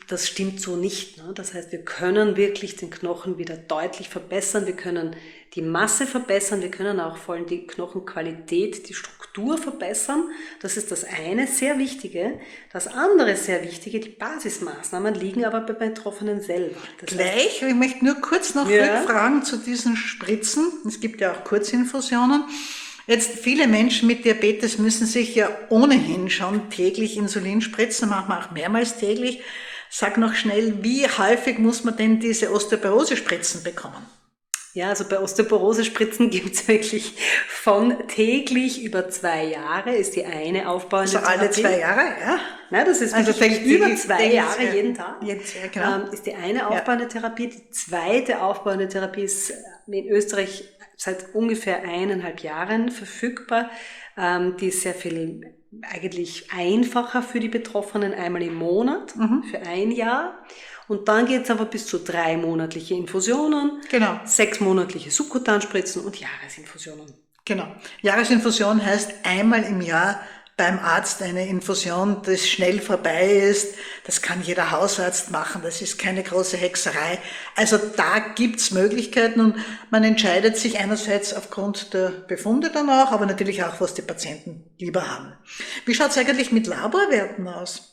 S2: das stimmt so nicht. Ne? Das heißt, wir können wirklich den Knochen wieder deutlich verbessern, wir können die Masse verbessern, wir können auch vor allem die Knochenqualität, die Struktur verbessern. Das ist das eine, sehr Wichtige. Das andere, sehr Wichtige, die Basismaßnahmen liegen aber bei Betroffenen selber. Das
S1: Gleich, ich möchte nur kurz noch
S2: Ja.
S1: rückfragen zu diesen Spritzen. Es gibt ja auch Kurzinfusionen. Jetzt, viele Menschen mit Diabetes müssen sich ja ohnehin schon täglich Insulin spritzen, manchmal auch mehrmals täglich. Sag noch schnell, wie häufig muss man denn diese Osteoporose-Spritzen bekommen?
S2: Ja, also bei Osteoporose-Spritzen gibt's wirklich von täglich über zwei Jahre ist die eine aufbauende
S1: Also alle
S2: Therapie.
S1: zwei Jahre, ja?
S2: Nein, das ist
S1: Also
S2: wirklich
S1: täglich-
S2: über zwei
S1: täglich-
S2: Jahre jeden Tag.
S1: Jetzt, ja, genau.
S2: Ähm, ist die eine aufbauende Therapie. Die zweite aufbauende Therapie ist in Österreich seit ungefähr eineinhalb Jahren verfügbar. Ähm, die ist sehr viel eigentlich einfacher für die Betroffenen, einmal im Monat für ein Jahr. Und dann geht's aber bis zu drei monatliche Infusionen,
S1: Genau.
S2: sechs monatliche Subkutanspritzen und Jahresinfusionen.
S1: Genau. Jahresinfusion heißt einmal im Jahr beim Arzt eine Infusion, das schnell vorbei ist. Das kann jeder Hausarzt machen, das ist keine große Hexerei. Also da gibt's Möglichkeiten und man entscheidet sich einerseits aufgrund der Befunde danach, aber natürlich auch, was die Patienten lieber haben. Wie schaut's eigentlich mit Laborwerten aus?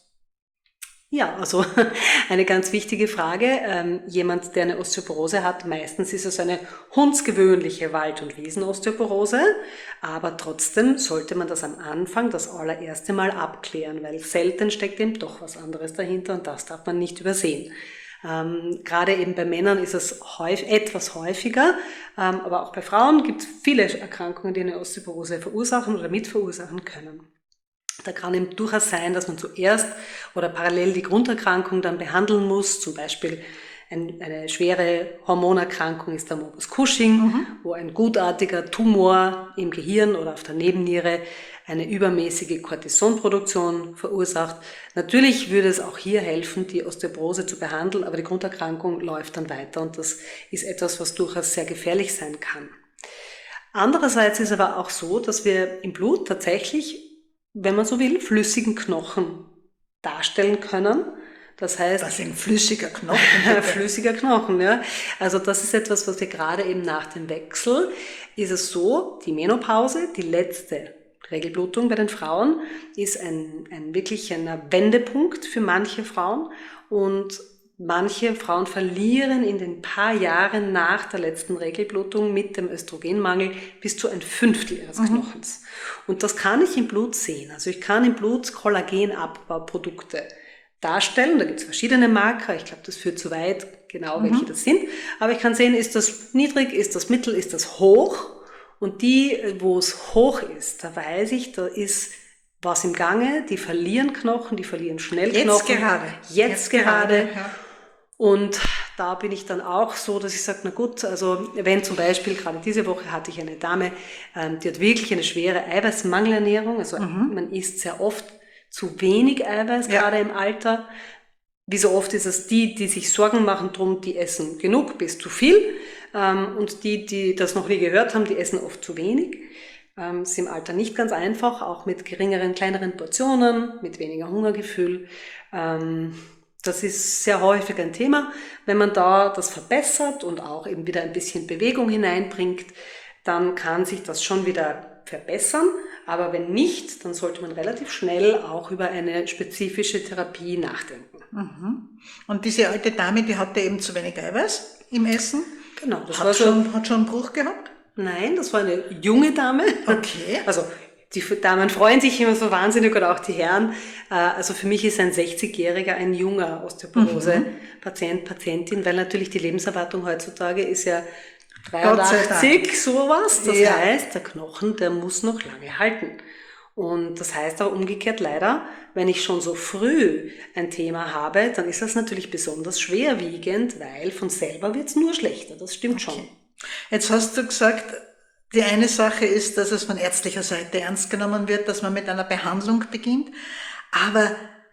S2: Ja, also eine ganz wichtige Frage. Ähm, jemand, der eine Osteoporose hat, meistens ist es eine hundsgewöhnliche Wald- und Wiesenosteoporose, aber trotzdem sollte man das am Anfang das allererste Mal abklären, weil selten steckt eben doch was anderes dahinter und das darf man nicht übersehen. Ähm, gerade eben bei Männern ist es häufig, etwas häufiger, ähm, aber auch bei Frauen gibt es viele Erkrankungen, die eine Osteoporose verursachen oder mitverursachen können. Da kann eben durchaus sein, dass man zuerst oder parallel die Grunderkrankung dann behandeln muss. Zum Beispiel ein, eine schwere Hormonerkrankung ist der Morbus Cushing, mhm. wo ein gutartiger Tumor im Gehirn oder auf der Nebenniere eine übermäßige Cortisonproduktion verursacht. Natürlich würde es auch hier helfen, die Osteoporose zu behandeln, aber die Grunderkrankung läuft dann weiter und das ist etwas, was durchaus sehr gefährlich sein kann. Andererseits ist aber auch so, dass wir im Blut tatsächlich, wenn man so will, flüssigen Knochen darstellen können. Das heißt,
S1: was ein flüssiger Knochen.
S2: flüssiger Knochen, ja. Also das ist etwas, was wir gerade eben nach dem Wechsel, ist es so, die Menopause, die letzte Regelblutung bei den Frauen, ist ein, ein wirklich ein Wendepunkt für manche Frauen und manche Frauen verlieren in den paar Jahren nach der letzten Regelblutung mit dem Östrogenmangel bis zu ein Fünftel ihres mhm. Knochens. Und das kann ich im Blut sehen. Also ich kann im Blut Kollagenabbauprodukte darstellen. Da gibt es verschiedene Marker. Ich glaube, das führt zu weit, genau mhm. welche das sind. Aber ich kann sehen, ist das niedrig, ist das mittel, ist das hoch. Und die, wo es hoch ist, da weiß ich, da ist was im Gange. Die verlieren Knochen, die verlieren schnell Knochen.
S1: Jetzt gerade.
S2: Jetzt,
S1: Jetzt
S2: gerade.
S1: gerade ja.
S2: Und da bin ich dann auch so, dass ich sage, na gut, also wenn zum Beispiel, gerade diese Woche hatte ich eine Dame, ähm, die hat wirklich eine schwere Eiweißmangelernährung, also mhm. man isst sehr oft zu wenig Eiweiß, ja. gerade im Alter. Wie so oft ist es die, die sich Sorgen machen drum, die essen genug bis zu viel ähm, und die, die das noch nie gehört haben, die essen oft zu wenig. Ähm, ist im Alter nicht ganz einfach, auch mit geringeren, kleineren Portionen, mit weniger Hungergefühl. Ähm, Das ist sehr häufig ein Thema. Wenn man da das verbessert und auch eben wieder ein bisschen Bewegung hineinbringt, dann kann sich das schon wieder verbessern. Aber wenn nicht, dann sollte man relativ schnell auch über eine spezifische Therapie nachdenken.
S1: Mhm. Und diese alte Dame, die hatte eben zu wenig Eiweiß im Essen?
S2: Genau. Das
S1: hat,
S2: war
S1: schon,
S2: so,
S1: hat schon einen Bruch gehabt?
S2: Nein, das war eine junge Dame.
S1: Okay.
S2: Also die Damen freuen sich immer so wahnsinnig oder auch die Herren. Also für mich ist ein sechzigjähriger ein junger Osteoporose-Patient, Patientin, weil natürlich die Lebenserwartung heutzutage ist ja dreiundachtzig, sowas. Das ja. heißt, der Knochen, der muss noch lange halten. Und das heißt aber umgekehrt leider, wenn ich schon so früh ein Thema habe, dann ist das natürlich besonders schwerwiegend, weil von selber wird's nur schlechter. Das stimmt okay. schon.
S1: Jetzt hast du gesagt, die eine Sache ist, dass es von ärztlicher Seite ernst genommen wird, dass man mit einer Behandlung beginnt. Aber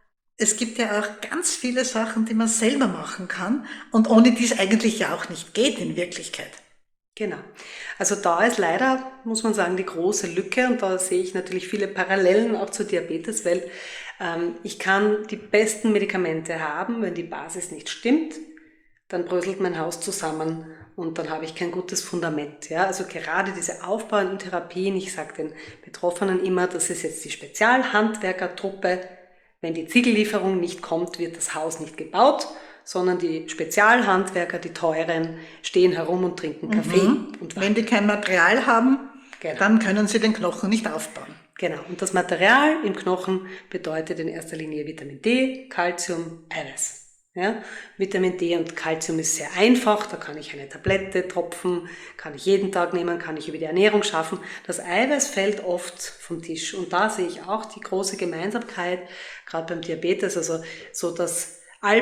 S1: es gibt ja auch ganz viele Sachen, die man selber machen kann und ohne die es eigentlich ja auch nicht geht in Wirklichkeit.
S2: Genau. Also da ist leider, muss man sagen, die große Lücke und da sehe ich natürlich viele Parallelen auch zur Diabetes, weil ähm, ich kann die besten Medikamente haben, wenn die Basis nicht stimmt, dann bröselt mein Haus zusammen und dann habe ich kein gutes Fundament. Ja? Also gerade diese aufbauenden Therapien, ich sage den Betroffenen immer, das ist jetzt die Spezialhandwerkertruppe. Wenn die Ziegellieferung nicht kommt, wird das Haus nicht gebaut, sondern die Spezialhandwerker, die teuren, stehen herum und trinken Kaffee.
S1: Mhm.
S2: Und
S1: wenn die kein Material haben,
S2: genau.
S1: dann können sie den Knochen nicht aufbauen.
S2: Genau. Und das Material im Knochen bedeutet in erster Linie Vitamin D, Calcium, Eiweiß. Ja? Vitamin D und Calcium ist sehr einfach. Da kann ich eine Tablette, Tropfen, kann ich jeden Tag nehmen, kann ich über die Ernährung schaffen. Das Eiweiß fällt oft vom Tisch. Und da sehe ich auch die große Gemeinsamkeit, gerade beim Diabetes, also so das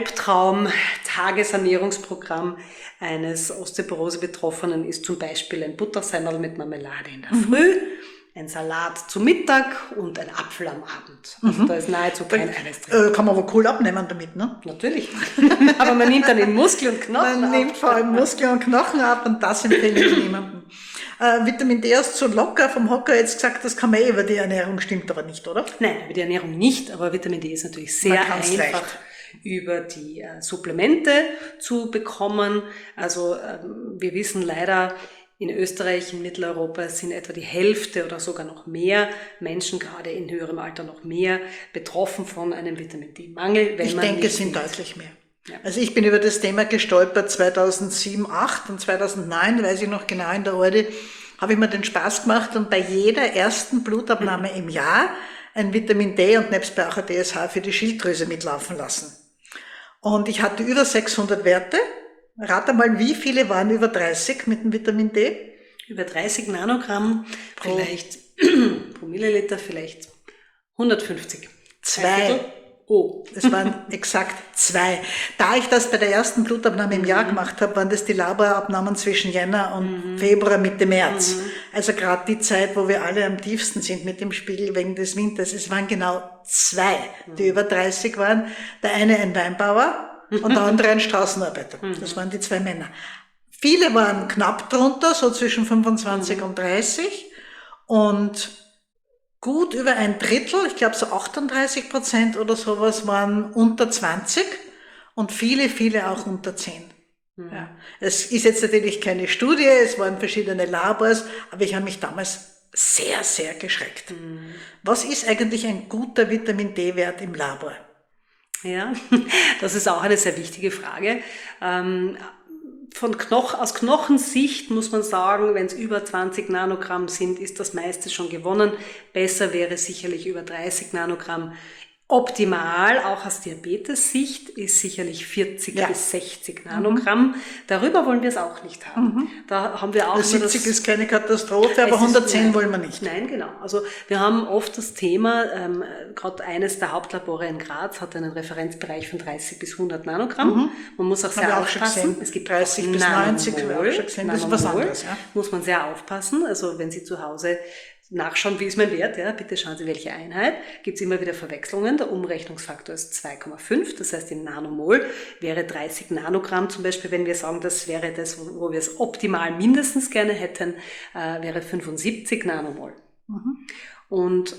S2: Albtraum-Tagesernährungsprogramm eines Osteoporose-Betroffenen ist zum Beispiel ein Buttersemmel mit Marmelade in der mhm. Früh, ein Salat zu Mittag und ein Apfel am Abend. Also mhm. da ist nahezu kein Eiweiß drin.
S1: Äh, kann man aber Kohl abnehmen damit, ne?
S2: Natürlich. Aber man nimmt dann den Muskel und Knochen
S1: Man
S2: ab.
S1: Man nimmt vor allem Muskel und Knochen ab und das empfehle ich niemandem. Äh, Vitamin D hast du locker vom Hocker jetzt gesagt, das kann man eh über die Ernährung, stimmt aber nicht, oder?
S2: Nein, über die Ernährung nicht, aber Vitamin D ist natürlich sehr einfach. Leicht. über die äh, Supplemente zu bekommen. Also ähm, wir wissen leider, in Österreich, in Mitteleuropa sind etwa die Hälfte oder sogar noch mehr Menschen, gerade in höherem Alter noch mehr, betroffen von einem Vitamin D-Mangel.
S1: Ich denke, es sind deutlich mehr. Ja. Also ich bin über das Thema gestolpert zweitausendsieben, zweitausendacht und zweitausendneun, weiß ich noch genau, in der Orde, habe ich mir den Spaß gemacht und bei jeder ersten Blutabnahme im Jahr ein Vitamin D und nebst bei auch ein D S H für die Schilddrüse mitlaufen lassen. Und ich hatte über sechshundert Werte. Rate mal, wie viele waren über dreißig mit dem Vitamin D?
S2: Über dreißig Nanogramm, pro, vielleicht pro Milliliter, vielleicht hundertfünfzig.
S1: Zwei. Oh, es waren exakt zwei. Da ich das bei der ersten Blutabnahme im mhm. Jahr gemacht habe, waren das die Laborabnahmen zwischen Jänner und mhm. Februar, Mitte März. Mhm. Also gerade die Zeit, wo wir alle am tiefsten sind mit dem Spiegel wegen des Winters. Es waren genau zwei, die mhm. über dreißig waren. Der eine ein Weinbauer und der andere ein Straßenarbeiter. Mhm. Das waren die zwei Männer. Viele waren knapp drunter, so zwischen fünfundzwanzig mhm. und dreißig. Und gut über ein Drittel, ich glaube so achtunddreißig Prozent oder sowas, waren unter zwanzig und viele, viele auch unter zehn. Mhm. Ja. Es ist jetzt natürlich keine Studie, es waren verschiedene Labors, aber ich habe mich damals sehr, sehr geschreckt. Mhm. Was ist eigentlich ein guter Vitamin D-Wert im Labor?
S2: Ja, das ist auch eine sehr wichtige Frage. Ähm, Von Knoch, aus Knochensicht muss man sagen, wenn es über zwanzig Nanogramm sind, ist das meiste schon gewonnen. Besser wäre sicherlich über dreißig Nanogramm. Optimal, auch aus Diabetes-Sicht, ist sicherlich vierzig ja. bis sechzig Nanogramm. Mhm. Darüber wollen wir es auch nicht haben. Mhm. Da haben wir auch
S1: siebzig das, ist keine Katastrophe, aber hundertzehn
S2: nein,
S1: wollen wir nicht.
S2: Nein, genau. Also wir haben oft das Thema, ähm, gerade eines der Hauptlabore in Graz hat einen Referenzbereich von dreißig bis hundert Nanogramm. Mhm. Man muss auch sehr
S1: auch
S2: aufpassen.
S1: Es gibt dreißig bis neunzig, habe ich auch schon gesehen. Das ist was anderes. Ja.
S2: Muss man sehr aufpassen. Also wenn Sie zu Hause nachschauen, wie ist mein Wert, ja, bitte schauen Sie, welche Einheit. Gibt es immer wieder Verwechslungen. Der Umrechnungsfaktor ist zwei Komma fünf, das heißt in Nanomol wäre dreißig Nanogramm zum Beispiel, wenn wir sagen, das wäre das, wo wir es optimal mindestens gerne hätten, äh, wäre fünfundsiebzig Nanomol. Mhm. Und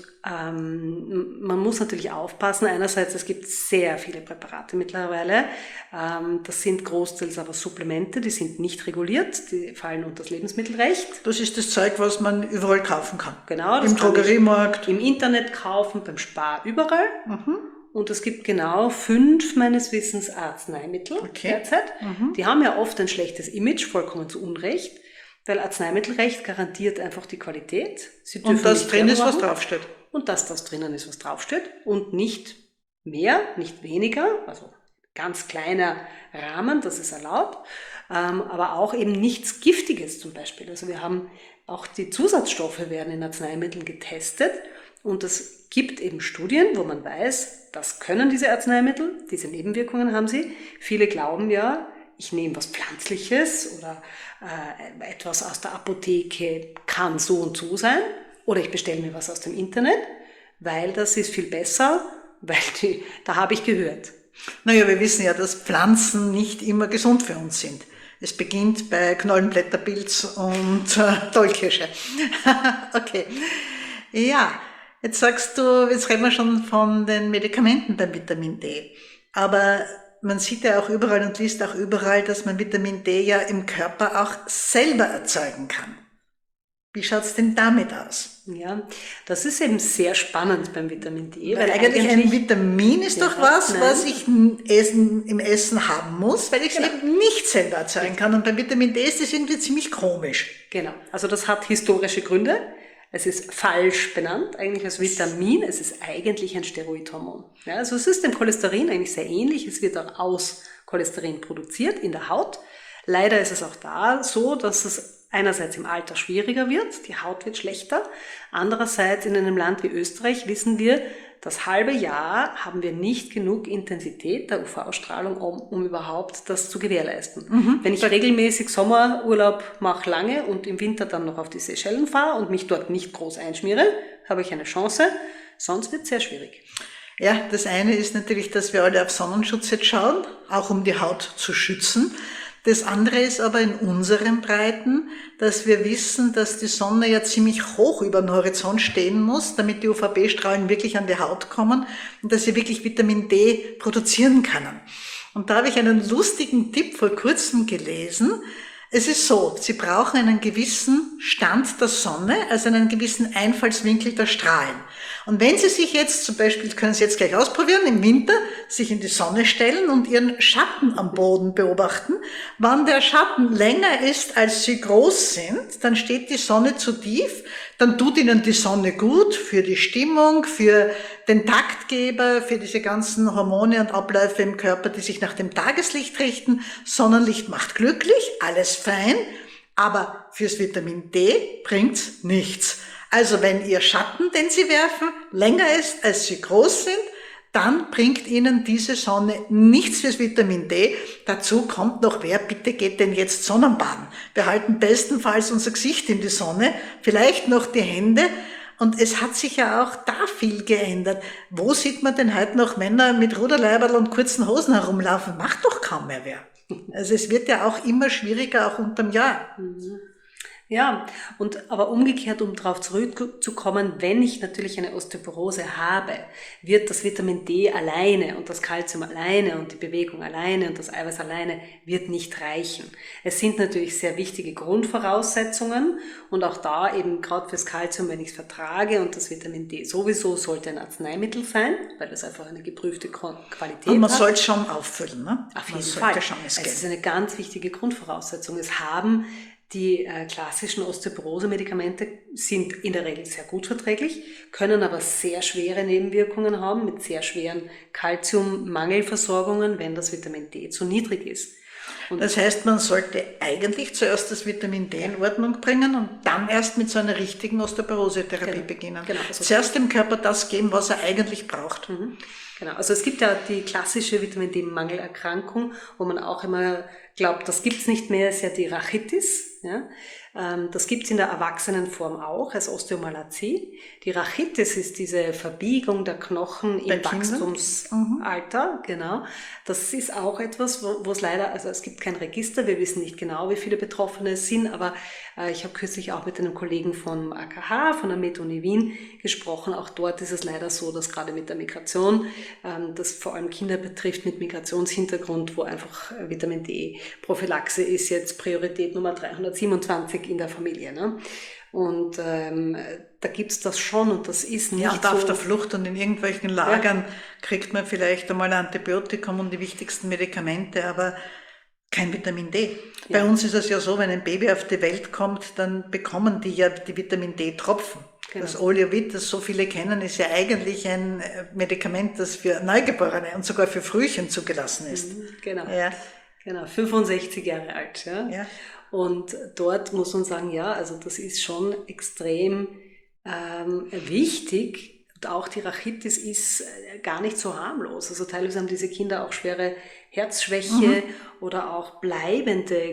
S2: ähm, man muss natürlich aufpassen. Einerseits, es gibt sehr viele Präparate mittlerweile. Ähm, das sind großteils aber Supplemente, die sind nicht reguliert, die fallen unter das Lebensmittelrecht.
S1: Das ist das Zeug, was man überall kaufen kann.
S2: Genau.
S1: Im Drogeriemarkt.
S2: Im Internet kaufen, beim Spar, überall. Mhm. Und es gibt genau fünf, meines Wissens, Arzneimittel okay. derzeit. Mhm. Die haben ja oft ein schlechtes Image, vollkommen zu Unrecht. Weil Arzneimittelrecht garantiert einfach die Qualität. Sie dürfen
S1: und dass drin ist, was
S2: machen.
S1: draufsteht.
S2: Und dass das drinnen ist, was draufsteht. Und nicht mehr, nicht weniger. Also ganz kleiner Rahmen, das ist erlaubt. Ähm, aber auch eben nichts Giftiges zum Beispiel. Also wir haben auch die Zusatzstoffe werden in Arzneimitteln getestet. Und es gibt eben Studien, wo man weiß, das können diese Arzneimittel, diese Nebenwirkungen haben sie. Viele glauben ja, ich nehme was Pflanzliches oder äh, etwas aus der Apotheke kann so und so sein oder ich bestelle mir was aus dem Internet, weil das ist viel besser, weil die, da habe ich gehört.
S1: Naja, wir wissen ja, dass Pflanzen nicht immer gesund für uns sind. Es beginnt bei Knollenblätterpilz und äh, Tollkirsche. Okay. Ja, jetzt sagst du, jetzt reden wir schon von den Medikamenten beim Vitamin D. Aber man sieht ja auch überall und liest auch überall, dass man Vitamin D ja im Körper auch selber erzeugen kann. Wie schaut's denn damit aus?
S2: Ja, das ist eben sehr spannend beim Vitamin D.
S1: Weil, weil eigentlich, eigentlich ein Vitamin ist ja, doch was, nein. was ich Essen, im Essen haben muss, weil ich es genau. eben nicht selber erzeugen kann. Und beim Vitamin D ist das irgendwie ziemlich komisch.
S2: Genau, also das hat historische Gründe. Es ist falsch benannt, eigentlich als Vitamin. Es ist eigentlich ein Steroidhormon. Ja, also es ist dem Cholesterin eigentlich sehr ähnlich. Es wird auch aus Cholesterin produziert in der Haut. Leider ist es auch da so, dass es einerseits im Alter schwieriger wird, die Haut wird schlechter. Andererseits in einem Land wie Österreich wissen wir, das halbe Jahr haben wir nicht genug Intensität der U V-Strahlung, um, um überhaupt das zu gewährleisten. Mhm. Wenn ich regelmäßig Sommerurlaub mache lange und im Winter dann noch auf die Seychellen fahre und mich dort nicht groß einschmiere, habe ich eine Chance. Sonst wird es sehr schwierig.
S1: Ja, das eine ist natürlich, dass wir alle auf Sonnenschutz jetzt schauen, auch um die Haut zu schützen. Das andere ist aber in unseren Breiten, dass wir wissen, dass die Sonne ja ziemlich hoch über dem Horizont stehen muss, damit die U V B-Strahlen wirklich an die Haut kommen und dass sie wirklich Vitamin D produzieren können. Und da habe ich einen lustigen Tipp vor kurzem gelesen. Es ist so, Sie brauchen einen gewissen Stand der Sonne, also einen gewissen Einfallswinkel der Strahlen. Und wenn Sie sich jetzt zum Beispiel, können Sie jetzt gleich ausprobieren, im Winter sich in die Sonne stellen und Ihren Schatten am Boden beobachten. Wenn der Schatten länger ist, als Sie groß sind, dann steht die Sonne zu tief, dann tut Ihnen die Sonne gut für die Stimmung, für den Taktgeber, für diese ganzen Hormone und Abläufe im Körper, die sich nach dem Tageslicht richten. Sonnenlicht macht glücklich, alles fein, aber fürs Vitamin D bringt's nichts. Also wenn Ihr Schatten, den Sie werfen, länger ist, als Sie groß sind, dann bringt Ihnen diese Sonne nichts fürs Vitamin D. Dazu kommt noch, wer bitte geht denn jetzt Sonnenbaden? Wir halten bestenfalls unser Gesicht in die Sonne, vielleicht noch die Hände. Und es hat sich ja auch da viel geändert. Wo sieht man denn heute noch Männer mit Ruderleiberl und kurzen Hosen herumlaufen? Macht doch kaum mehr wer. Also es wird ja auch immer schwieriger, auch unterm Jahr.
S2: Ja, und aber umgekehrt, um darauf zurückzukommen, wenn ich natürlich eine Osteoporose habe, wird das Vitamin D alleine und das Kalzium alleine und die Bewegung alleine und das Eiweiß alleine wird nicht reichen. Es sind natürlich sehr wichtige Grundvoraussetzungen und auch da eben gerade fürs Kalzium, wenn ich es vertrage, und das Vitamin D sowieso sollte ein Arzneimittel sein, weil das einfach eine geprüfte Qualität hat.
S1: Und man sollte es schon auffüllen, ne?
S2: Auf jeden Fall. Schon es ist eine ganz wichtige Grundvoraussetzung. Es haben Die äh, klassischen Osteoporose-Medikamente sind in der Regel sehr gut verträglich, können aber sehr schwere Nebenwirkungen haben mit sehr schweren Kalziummangelversorgungen, wenn das Vitamin D zu niedrig ist.
S1: Und das heißt, man sollte eigentlich zuerst das Vitamin D in Ordnung bringen und dann erst mit so einer richtigen Osteoporose-Therapie genau, beginnen. Genau, also zuerst dem Körper das geben, was er eigentlich braucht.
S2: Mhm. Genau, also es gibt ja die klassische Vitamin D-Mangelerkrankung, wo man auch immer glaubt, das gibt's nicht mehr, ist ja die Rachitis. Ja? Das gibt's in der Erwachsenenform auch als Osteomalazie. Die Rachitis ist diese Verbiegung der Knochen im Bei Wachstumsalter. Mhm. Genau. Das ist auch etwas, wo, wo es leider, also es gibt kein Register, wir wissen nicht genau, wie viele Betroffene es sind, aber äh, ich habe kürzlich auch mit einem Kollegen vom A K H, von der Med-Uni Wien gesprochen. Auch dort ist es leider so, dass gerade mit der Migration, ähm, das vor allem Kinder betrifft mit Migrationshintergrund, wo einfach äh, Vitamin D-Prophylaxe ist jetzt Priorität Nummer dreihundertsiebenundzwanzig in der Familie. Ne? Und ähm, da gibt's das schon und das ist nicht
S1: ja, und
S2: so...
S1: auf der Flucht und in irgendwelchen Lagern ja. kriegt man vielleicht einmal ein Antibiotikum und die wichtigsten Medikamente, aber kein Vitamin D. Ja. Bei uns ist es ja so, wenn ein Baby auf die Welt kommt, dann bekommen die ja die Vitamin D-Tropfen. Genau. Das Oleovit, das so viele kennen, ist ja eigentlich ein Medikament, das für Neugeborene und sogar für Frühchen zugelassen ist.
S2: Genau, ja. Genau, fünfundsechzig Jahre alt. Ja. Ja. Und dort muss man sagen, ja, also das ist schon extrem ähm, wichtig. Und auch die Rachitis ist gar nicht so harmlos. Also teilweise haben diese Kinder auch schwere Herzschwäche mhm. oder auch bleibende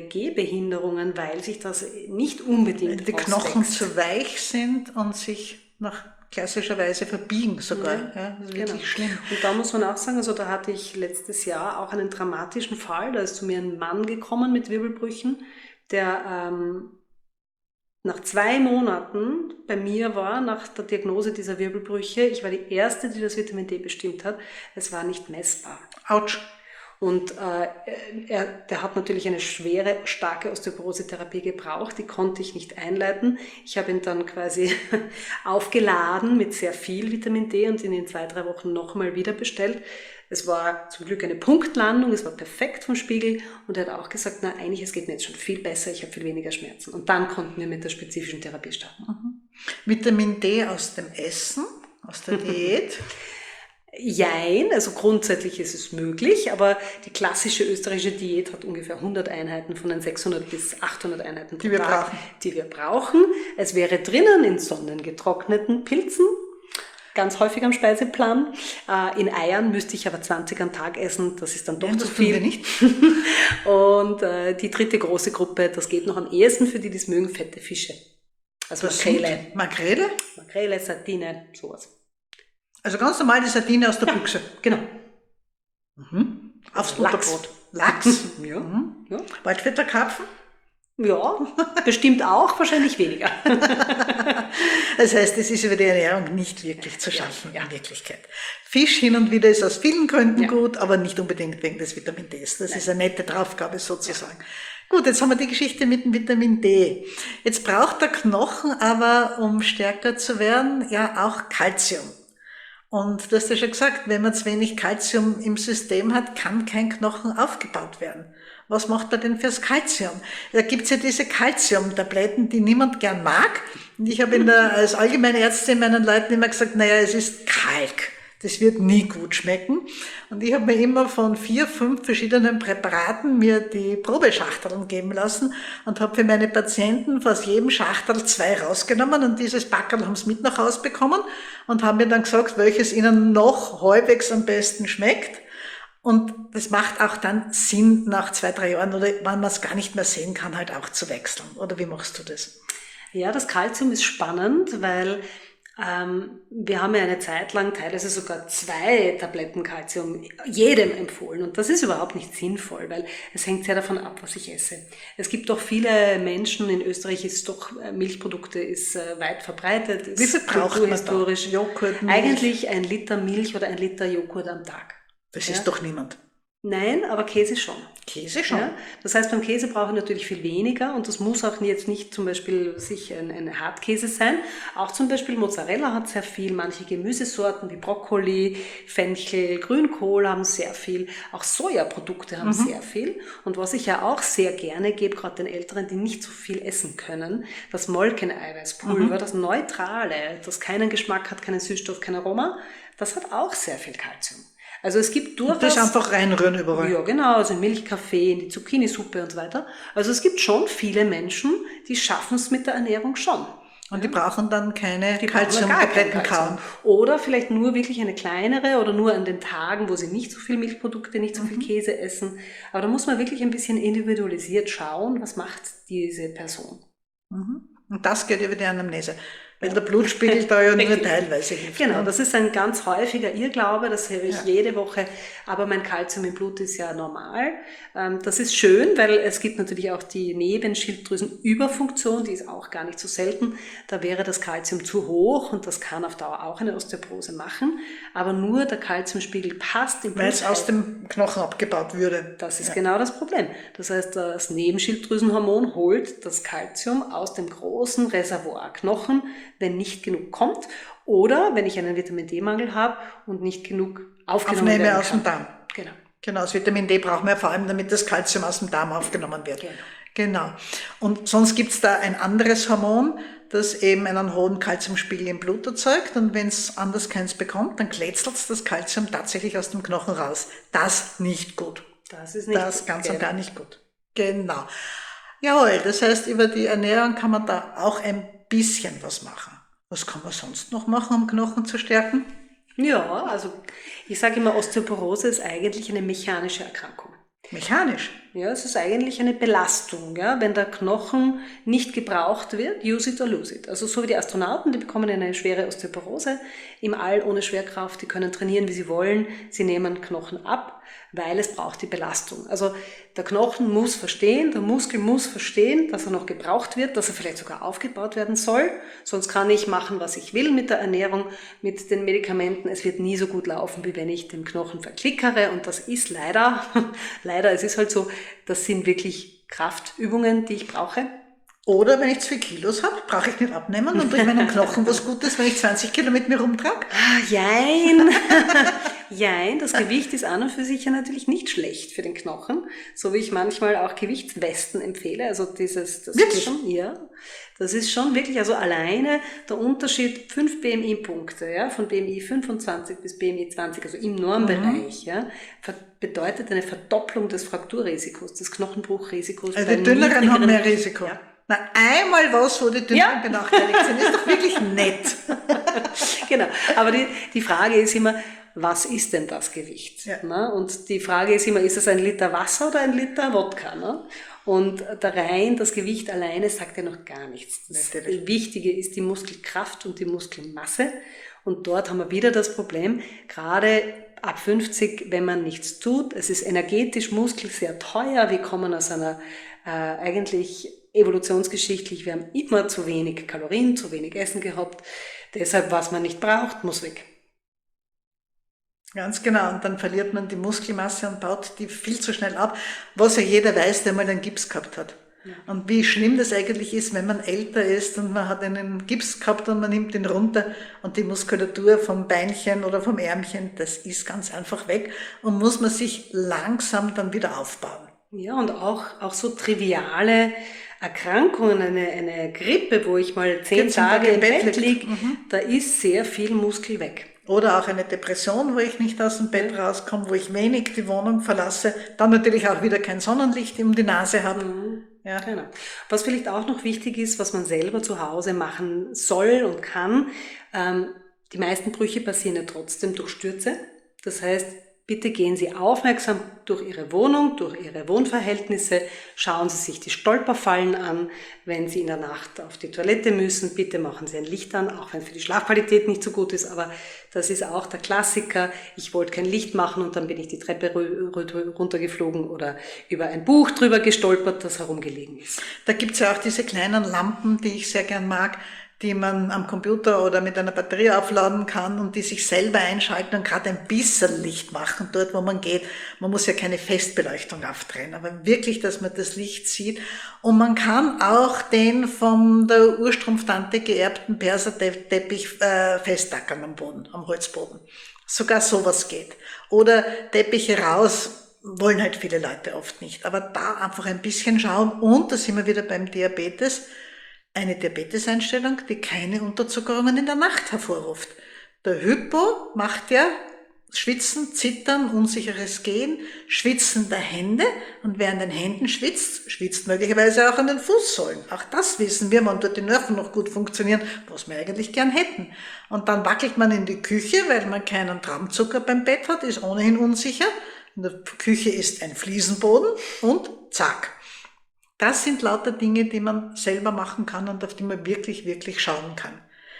S2: Gehbehinderungen, weil sich das nicht unbedingt
S1: weil die Knochen zu weich sind und sich nach klassischerweise verbiegen sogar.
S2: Ja,
S1: Ja, das ist
S2: genau.
S1: wirklich schlimm.
S2: Und da muss man auch sagen, also da hatte ich letztes Jahr auch einen dramatischen Fall. Da ist zu mir ein Mann gekommen mit Wirbelbrüchen, der ähm, nach zwei Monaten bei mir war, nach der Diagnose dieser Wirbelbrüche. Ich war die Erste, die das Vitamin D bestimmt hat. Es war nicht messbar.
S1: Autsch.
S2: Und äh, er, der hat natürlich eine schwere, starke Osteoporose-Therapie gebraucht, die konnte ich nicht einleiten. Ich habe ihn dann quasi aufgeladen mit sehr viel Vitamin D und ihn in zwei, drei Wochen nochmal wieder bestellt. Es war zum Glück eine Punktlandung, es war perfekt vom Spiegel und er hat auch gesagt, na eigentlich, es geht mir jetzt schon viel besser, ich habe viel weniger Schmerzen. Und dann konnten wir mit der spezifischen Therapie starten.
S1: Mhm. Vitamin D aus dem Essen, aus der Diät?
S2: Jein, also grundsätzlich ist es möglich, aber die klassische österreichische Diät hat ungefähr hundert Einheiten von den sechshundert bis achthundert Einheiten pro
S1: die wir
S2: Tag,
S1: brauchen.
S2: die wir brauchen. Es wäre drinnen in sonnengetrockneten Pilzen, ganz häufig am Speiseplan. In Eiern müsste ich aber zwanzig am Tag essen, das ist dann doch
S1: Nein,
S2: zu
S1: das tun
S2: viel.
S1: wir nicht.
S2: Und äh, die dritte große Gruppe, das geht noch am ehesten für die, die es mögen, fette Fische. Also
S1: Das
S2: Makrele.
S1: sind Makrele?
S2: Makrele, Sardine, sowas.
S1: Also ganz normal die Sardine aus der Büchse.
S2: Genau.
S1: Mhm. Aufs
S2: Lachs.
S1: Butterbrot. Lachs?
S2: Ja.
S1: Mhm.
S2: Ja.
S1: Waldfetter Karpfen?
S2: Ja, bestimmt auch, wahrscheinlich weniger.
S1: Das heißt, es ist über die Ernährung nicht wirklich zu schaffen,
S2: Ja, ja.
S1: in Wirklichkeit. Fisch hin und wieder ist aus vielen Gründen
S2: Ja.
S1: gut, aber nicht unbedingt wegen des Vitamin Ds. Das
S2: Nein.
S1: ist eine nette Draufgabe sozusagen. Gut, jetzt haben wir die Geschichte mit dem Vitamin D. Jetzt braucht der Knochen aber, um stärker zu werden, ja auch Kalzium. Und du hast ja schon gesagt, wenn man zu wenig Kalzium im System hat, kann kein Knochen aufgebaut werden. Was macht er denn fürs Kalzium? Da gibt's ja diese Kalziumtabletten, die niemand gern mag. Und ich habe in der, als Allgemeinärztin meinen Leuten immer gesagt, naja, es ist Kalk. Das wird nie gut schmecken. Und ich habe mir immer von vier, fünf verschiedenen Präparaten mir die Probeschachteln geben lassen und habe für meine Patienten aus jedem Schachtel zwei rausgenommen und dieses Packerl haben sie mit nach Hause bekommen und haben mir dann gesagt, welches ihnen noch halbwegs am besten schmeckt. Und das macht auch dann Sinn, nach zwei, drei Jahren oder wenn man es gar nicht mehr sehen kann, halt auch zu wechseln. Oder wie machst du das?
S2: Ja, das Kalzium ist spannend, weil ähm, wir haben ja eine Zeit lang teilweise sogar zwei Tabletten Kalzium jedem empfohlen. Und das ist überhaupt nicht sinnvoll, weil es hängt sehr davon ab, was ich esse. Es gibt doch viele Menschen, in Österreich ist doch, Milchprodukte ist äh, weit verbreitet. Ist
S1: Wie viel braucht man da?
S2: kulturhistorisch.
S1: Joghurt, Milch?
S2: Eigentlich ein Liter Milch oder ein Liter Joghurt am Tag.
S1: Das
S2: Ja.
S1: ist doch niemand.
S2: Nein, aber Käse schon.
S1: Käse schon.
S2: Ja, das heißt, beim Käse brauche ich natürlich viel weniger und das muss auch jetzt nicht zum Beispiel sich ein, ein Hartkäse sein. Auch zum Beispiel Mozzarella hat sehr viel, manche Gemüsesorten wie Brokkoli, Fenchel, Grünkohl haben sehr viel, auch Sojaprodukte haben
S1: Mhm.
S2: sehr viel. Und was ich ja auch sehr gerne gebe, gerade den Älteren, die nicht so viel essen können, das Molkeneiweißpulver,
S1: Mhm.
S2: das Neutrale, das keinen Geschmack hat, keinen Süßstoff, kein Aroma, das hat auch sehr viel Kalzium. Also es gibt durchaus...
S1: Das einfach reinrühren überall.
S2: Ja, genau, also in Milchkaffee, in die Zucchini-Suppe und so weiter. Also es gibt schon viele Menschen, die schaffen es mit der Ernährung schon.
S1: Und die brauchen dann keine
S2: Die brauchen gar kein
S1: Kalziumtabletten
S2: Kalzium.
S1: kaum.
S2: Oder vielleicht nur wirklich eine kleinere oder nur an den Tagen, wo sie nicht so viel Milchprodukte, nicht so viel Käse essen. Aber da muss man wirklich ein bisschen individualisiert schauen, was macht diese Person.
S1: Mhm. Und das geht über die Anamnese. Weil der Blutspiegel da ja nur
S2: Richtig.
S1: teilweise hilft.
S2: Genau,
S1: ne?
S2: das ist ein ganz häufiger Irrglaube, das höre ich
S1: Ja.
S2: jede Woche, aber mein Kalzium im Blut ist ja normal. Ähm, Das ist schön, weil es gibt natürlich auch die Nebenschilddrüsenüberfunktion, die ist auch gar nicht so selten. Da wäre das Kalzium zu hoch und das kann auf Dauer auch eine Osteoporose machen, aber nur der Kalziumspiegel passt im
S1: Weil es
S2: Blut.
S1: aus dem Knochen abgebaut würde.
S2: Das ist
S1: Ja.
S2: genau das Problem. Das heißt, das Nebenschilddrüsenhormon holt das Kalzium aus dem großen Reservoir Knochen, wenn nicht genug kommt oder wenn ich einen Vitamin-D-Mangel habe und nicht genug aufgenommen
S1: Aufnehme
S2: werden
S1: aus dem
S2: kann.
S1: Darm.
S2: Genau.
S1: Genau, das Vitamin D brauchen wir vor allem, damit das Kalzium aus dem Darm aufgenommen wird.
S2: Genau.
S1: Genau. Und sonst gibt's da ein anderes Hormon, das eben einen hohen Kalziumspiegel im Blut erzeugt. Und wenn es anders keins bekommt, dann glätzelt das Kalzium tatsächlich aus dem Knochen raus. Das nicht gut.
S2: Das ist nicht
S1: Das
S2: gut.
S1: ganz und
S2: Genau.
S1: gar nicht gut. Genau. Jawohl, das heißt, über die Ernährung kann man da auch ein bisschen was machen. Was kann man sonst noch machen, um Knochen zu stärken?
S2: Ja, also ich sage immer, Osteoporose ist eigentlich eine mechanische Erkrankung.
S1: Mechanisch.
S2: Ja, es ist eigentlich eine Belastung, ja, wenn der Knochen nicht gebraucht wird, use it or lose it. Also so wie die Astronauten, die bekommen eine schwere Osteoporose im All ohne Schwerkraft, die können trainieren, wie sie wollen, sie nehmen Knochen ab, weil es braucht die Belastung. Also der Knochen muss verstehen, der Muskel muss verstehen, dass er noch gebraucht wird, dass er vielleicht sogar aufgebaut werden soll, sonst kann ich machen, was ich will mit der Ernährung, mit den Medikamenten. Es wird nie so gut laufen, wie wenn ich den Knochen verklickere, und das ist leider, leider, es ist halt so, das sind wirklich Kraftübungen, die ich brauche.
S1: Oder wenn ich zu viel Kilos habe, brauche ich nicht abnehmen und bringe meinem Knochen was Gutes, wenn ich zwanzig Kilo mit mir rumtrage.
S2: Ah, jein. Jein, das Gewicht ist an und für sich ja natürlich nicht schlecht für den Knochen, so wie ich manchmal auch Gewichtswesten empfehle. Also dieses, das
S1: Wirklich?
S2: ist schon, ja, das ist schon wirklich, also alleine der Unterschied, fünf B M I-Punkte, ja, von B M I fünfundzwanzig bis B M I zwanzig, also im Normbereich, mhm. ja, bedeutet eine Verdopplung des Frakturrisikos, des Knochenbruchrisikos.
S1: Also die Dünneren haben mehr Risiko.
S2: Ja.
S1: Na, einmal was, wo die Dünneren ja. benachteiligt sind, ist doch wirklich nett.
S2: Genau, aber die, die Frage ist immer, was ist denn das Gewicht? Ja. Ne? Und die Frage ist immer, ist es ein Liter Wasser oder ein Liter Wodka? Ne? Und da rein, das Gewicht alleine sagt ja noch gar nichts. Das Natürlich. Wichtige ist die Muskelkraft und die Muskelmasse. Und dort haben wir wieder das Problem, gerade ab fünfzig, wenn man nichts tut, es ist energetisch, Muskel sehr teuer, wir kommen aus einer äh, eigentlich evolutionsgeschichtlich, wir haben immer zu wenig Kalorien, zu wenig Essen gehabt, deshalb, was man nicht braucht, muss weg.
S1: Ganz genau, und dann verliert man die Muskelmasse und baut die viel zu schnell ab, was ja jeder weiß, der mal einen Gips gehabt hat. Ja. Und wie schlimm das eigentlich ist, wenn man älter ist und man hat einen Gips gehabt und man nimmt ihn runter und die Muskulatur vom Beinchen oder vom Ärmchen, das ist ganz einfach weg und muss man sich langsam dann wieder aufbauen.
S2: Ja, und auch, auch so triviale Erkrankungen, eine, eine Grippe, wo ich mal zehn Jetzt Tage im Bett, Bett liege, mhm. da ist sehr viel Muskel weg.
S1: Oder auch eine Depression, wo ich nicht aus dem Bett ja. rauskomme, wo ich wenig die Wohnung verlasse, dann natürlich auch wieder kein Sonnenlicht um die Nase habe.
S2: Mhm. Ja. Genau. Was vielleicht auch noch wichtig ist, was man selber zu Hause machen soll und kann, ähm, die meisten Brüche passieren ja trotzdem durch Stürze. Das heißt, bitte gehen Sie aufmerksam durch Ihre Wohnung, durch Ihre Wohnverhältnisse, schauen Sie sich die Stolperfallen an, wenn Sie in der Nacht auf die Toilette müssen, bitte machen Sie ein Licht an, auch wenn es für die Schlafqualität nicht so gut ist, aber das ist auch der Klassiker, ich wollte kein Licht machen und dann bin ich die Treppe runtergeflogen oder über ein Buch drüber gestolpert, das herumgelegen ist.
S1: Da gibt's ja auch diese kleinen Lampen, die ich sehr gern mag, die man am Computer oder mit einer Batterie aufladen kann und die sich selber einschalten und gerade ein bisschen Licht machen dort, wo man geht. Man muss ja keine Festbeleuchtung aufdrehen, aber wirklich, dass man das Licht sieht. Und man kann auch den von der Urstrumpftante geerbten Perserteppich äh, festtackern am Boden, am Holzboden. Sogar sowas geht. Oder Teppiche raus, wollen halt viele Leute oft nicht. Aber da einfach ein bisschen schauen und, da sind wir wieder beim Diabetes, eine Diabeteseinstellung, die keine Unterzuckerungen in der Nacht hervorruft. Der Hypo macht ja Schwitzen, Zittern, unsicheres Gehen, Schwitzen der Hände und wer an den Händen schwitzt, schwitzt möglicherweise auch an den Fußsohlen. Auch das wissen wir, wenn dort die Nerven noch gut funktionieren, was wir eigentlich gern hätten. Und dann wackelt man in die Küche, weil man keinen Traumzucker beim Bett hat, ist ohnehin unsicher. In der Küche ist ein Fliesenboden und zack. Das sind lauter Dinge, die man selber machen kann und auf die man wirklich, wirklich schauen kann.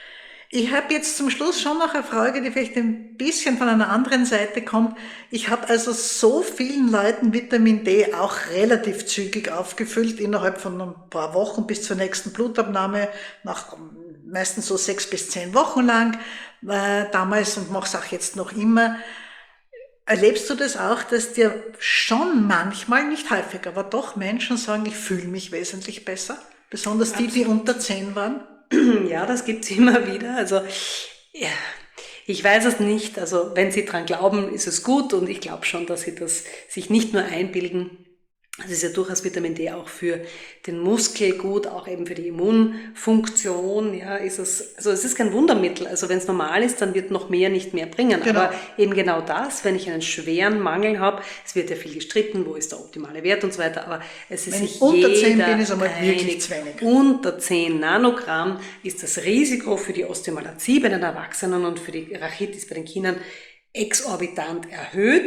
S1: Ich habe jetzt zum Schluss schon noch eine Frage, die vielleicht ein bisschen von einer anderen Seite kommt. Ich habe also so vielen Leuten Vitamin D auch relativ zügig aufgefüllt, innerhalb von ein paar Wochen bis zur nächsten Blutabnahme, nach meistens so sechs bis zehn Wochen lang äh, damals und mache es auch jetzt noch immer. Erlebst du das auch, dass dir schon manchmal, nicht häufig, aber doch Menschen sagen, ich fühle mich wesentlich besser? Besonders die, die unter zehn waren?
S2: Ja, das gibt's immer wieder. Also, ja, ich weiß es nicht. Also, wenn Sie dran glauben, ist es gut und ich glaube schon, dass Sie das sich nicht nur einbilden. Es ist ja durchaus Vitamin D auch für den Muskel gut, auch eben für die Immunfunktion, ja, ist es, also es ist kein Wundermittel. Also wenn es normal ist, dann wird noch mehr nicht mehr bringen. Genau. Aber eben genau das, wenn ich einen schweren Mangel habe, es wird ja viel gestritten, wo ist der optimale Wert und so weiter, aber es ist
S1: wenn
S2: sich
S1: ich unter
S2: jeder
S1: zehn bin, ist einmal
S2: einig,
S1: wirklich zu wenig.
S2: Unter zehn Nanogramm ist das Risiko für die Osteomalazie bei den Erwachsenen und für die Rachitis bei den Kindern exorbitant erhöht.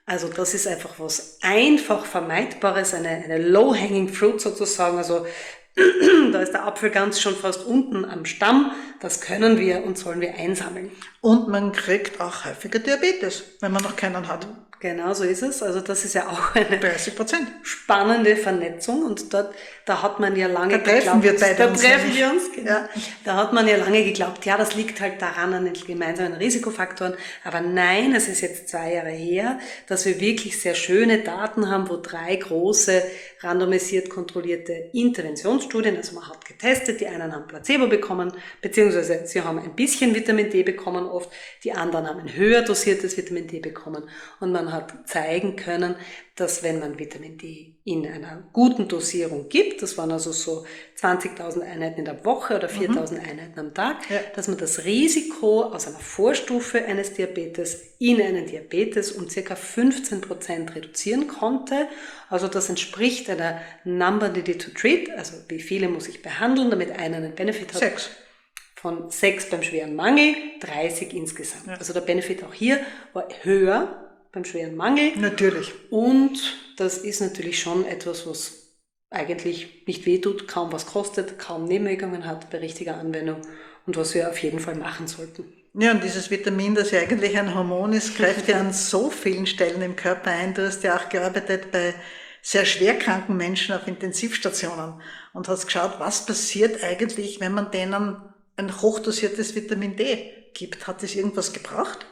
S2: Also das ist einfach was einfach Vermeidbares, eine, eine low-hanging fruit sozusagen. Also da ist der Apfel ganz schon fast unten am Stamm. Das können wir und sollen wir einsammeln.
S1: Und man kriegt auch häufiger Diabetes, wenn man noch keinen hat.
S2: Genau so ist es. Also das ist ja auch eine
S1: dreißig Prozent.
S2: spannende Vernetzung und dort, da hat man ja lange
S1: da treffen
S2: geglaubt,
S1: wir beide
S2: da
S1: uns
S2: treffen
S1: nämlich.
S2: wir uns, genau.
S1: Ja.
S2: Da hat man ja lange geglaubt, ja, das liegt halt daran an den gemeinsamen Risikofaktoren. Aber nein, es ist jetzt zwei Jahre her, dass wir wirklich sehr schöne Daten haben, wo drei große randomisiert kontrollierte Interventionsstudien, also man hat getestet, die einen haben Placebo bekommen, beziehungsweise sie haben ein bisschen Vitamin D bekommen oft, die anderen haben ein höher dosiertes Vitamin D bekommen und man hat zeigen können, dass wenn man Vitamin D in einer guten Dosierung gibt, das waren also so zwanzigtausend Einheiten in der Woche oder viertausend mhm. Einheiten am Tag, ja. dass man das Risiko aus einer Vorstufe eines Diabetes in einen Diabetes um ca. fünfzehn Prozent reduzieren konnte. Also das entspricht einer Number needed to treat, also wie viele muss ich behandeln, damit einer einen Benefit hat.
S1: Sechs.
S2: Von sechs beim schweren Mangel, dreißig insgesamt. Ja. Also der Benefit auch hier war höher beim schweren Mangel.
S1: Natürlich.
S2: Und das ist natürlich schon etwas, was eigentlich nicht wehtut, kaum was kostet, kaum Nebenwirkungen hat bei richtiger Anwendung und was wir auf jeden Fall machen sollten.
S1: Ja, und dieses Vitamin, das ja eigentlich ein Hormon ist, greift ja an so vielen Stellen im Körper ein. Du hast ja auch gearbeitet bei sehr schwerkranken Menschen auf Intensivstationen und hast geschaut, was passiert eigentlich, wenn man denen ein hochdosiertes Vitamin D gibt. Hat das irgendwas gebracht?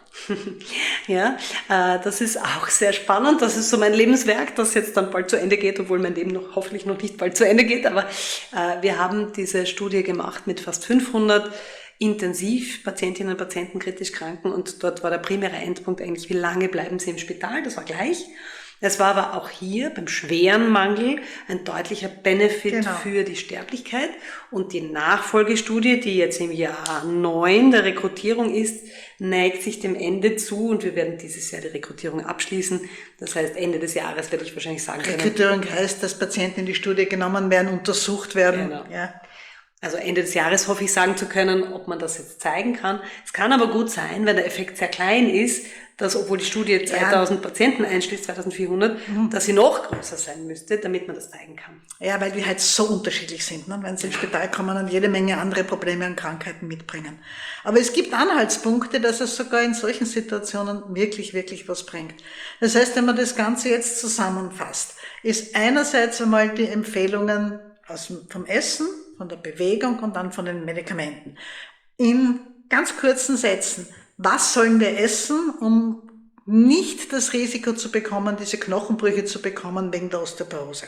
S2: Ja, äh, das ist auch sehr spannend. Das ist so mein Lebenswerk, das jetzt dann bald zu Ende geht, obwohl mein Leben noch hoffentlich noch nicht bald zu Ende geht. Aber äh, wir haben diese Studie gemacht mit fast fünfhundert Intensivpatientinnen und Patienten kritisch Kranken und dort war der primäre Endpunkt eigentlich, wie lange bleiben sie im Spital? Das war gleich. Es war aber auch hier beim schweren Mangel ein deutlicher Benefit genau. für die Sterblichkeit. Und die Nachfolgestudie, die jetzt im Jahr neun der Rekrutierung ist, neigt sich dem Ende zu und wir werden dieses Jahr die Rekrutierung abschließen. Das heißt, Ende des Jahres werde ich wahrscheinlich sagen können.
S1: Rekrutierung heißt, dass Patienten in die Studie genommen werden, untersucht werden.
S2: Genau. Ja. Also Ende des Jahres hoffe ich sagen zu können, ob man das jetzt zeigen kann. Es kann aber gut sein, wenn der Effekt sehr klein ist, dass, obwohl die Studie zweitausend ja. Patienten einschließt, zweitausendvierhundert, mhm. dass sie noch größer sein müsste, damit man das zeigen kann.
S1: Ja, weil wir halt so unterschiedlich sind, ne? Wenn sie ins Spital kommen und jede Menge andere Probleme und Krankheiten mitbringen. Aber es gibt Anhaltspunkte, dass es sogar in solchen Situationen wirklich, wirklich was bringt. Das heißt, wenn man das Ganze jetzt zusammenfasst, ist einerseits einmal die Empfehlungen aus, vom Essen, von der Bewegung und dann von den Medikamenten. In ganz kurzen Sätzen. Was sollen wir essen, um nicht das Risiko zu bekommen, diese Knochenbrüche zu bekommen wegen der Osteoporose?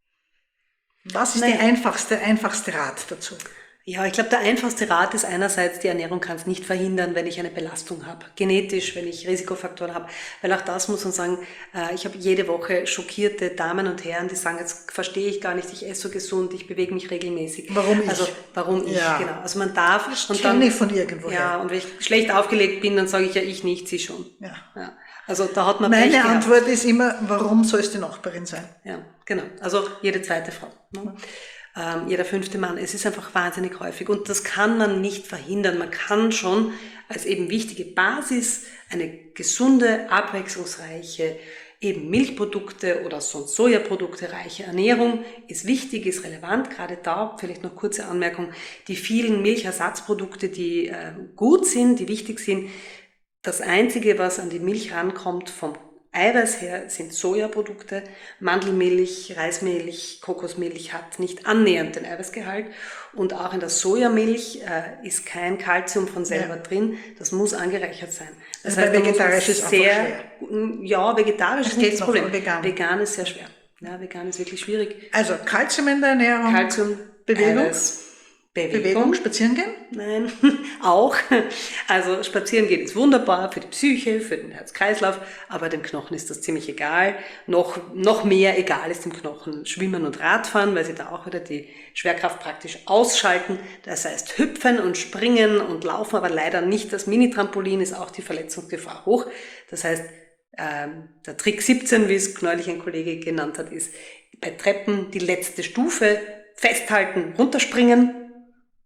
S1: Was ist Nein. die einfachste, einfachste Rat dazu?
S2: Ja, ich glaube, der einfachste Rat ist einerseits, die Ernährung kann es nicht verhindern, wenn ich eine Belastung habe. Genetisch, wenn ich Risikofaktoren habe. Weil auch das muss man sagen, äh, ich habe jede Woche schockierte Damen und Herren, die sagen, jetzt verstehe ich gar nicht, ich esse so gesund, ich bewege mich regelmäßig.
S1: Warum ich?
S2: Also warum ich,
S1: ja.
S2: genau. Also man darf...
S1: Das und dann nicht von irgendwoher.
S2: Ja, und wenn ich schlecht aufgelegt bin, dann sage ich ja, ich nicht, sie schon.
S1: Ja.
S2: ja. Also da hat man
S1: Meine
S2: Pech
S1: Antwort
S2: gehabt.
S1: ist immer, warum soll es die Nachbarin sein?
S2: Ja, genau. Also jede zweite Frau. Ne? Ähm, jeder fünfte Mann. Es ist einfach wahnsinnig häufig und das kann man nicht verhindern. Man kann schon als eben wichtige Basis eine gesunde, abwechslungsreiche eben Milchprodukte oder sonst Sojaprodukte reiche Ernährung ist wichtig, ist relevant. Gerade da vielleicht noch kurze Anmerkung, die vielen Milchersatzprodukte, die äh, gut sind, die wichtig sind. Das Einzige, was an die Milch rankommt vom Eiweiß her, sind Sojaprodukte. Mandelmilch, Reismilch, Kokosmilch hat nicht annähernd den Eiweißgehalt. Und auch in der Sojamilch äh, ist kein Kalzium von selber ja. drin. Das muss angereichert sein. Das
S1: also heißt, vegetarisch ist sehr
S2: schwer. Ja, vegetarisch
S1: das
S2: ist nicht
S1: das
S2: Problem.
S1: Vegan.
S2: vegan ist sehr schwer. Ja, vegan ist wirklich schwierig.
S1: Also Kalzium in der Ernährung.
S2: Kalzium,
S1: Bewegung.
S2: Eiweiß. Bewegung.
S1: Bewegung, spazieren gehen?
S2: Nein, auch. Also spazieren gehen ist wunderbar für die Psyche, für den Herz-Kreislauf, aber dem Knochen ist das ziemlich egal. Noch, noch mehr egal ist dem Knochen Schwimmen und Radfahren, weil sie da auch wieder die Schwerkraft praktisch ausschalten. Das heißt hüpfen und springen und laufen, aber leider nicht das Mini-Trampolin, ist auch die Verletzungsgefahr hoch. Das heißt, ähm, der Trick siebzehn, wie es neulich ein Kollege genannt hat, ist bei Treppen die letzte Stufe festhalten, runterspringen.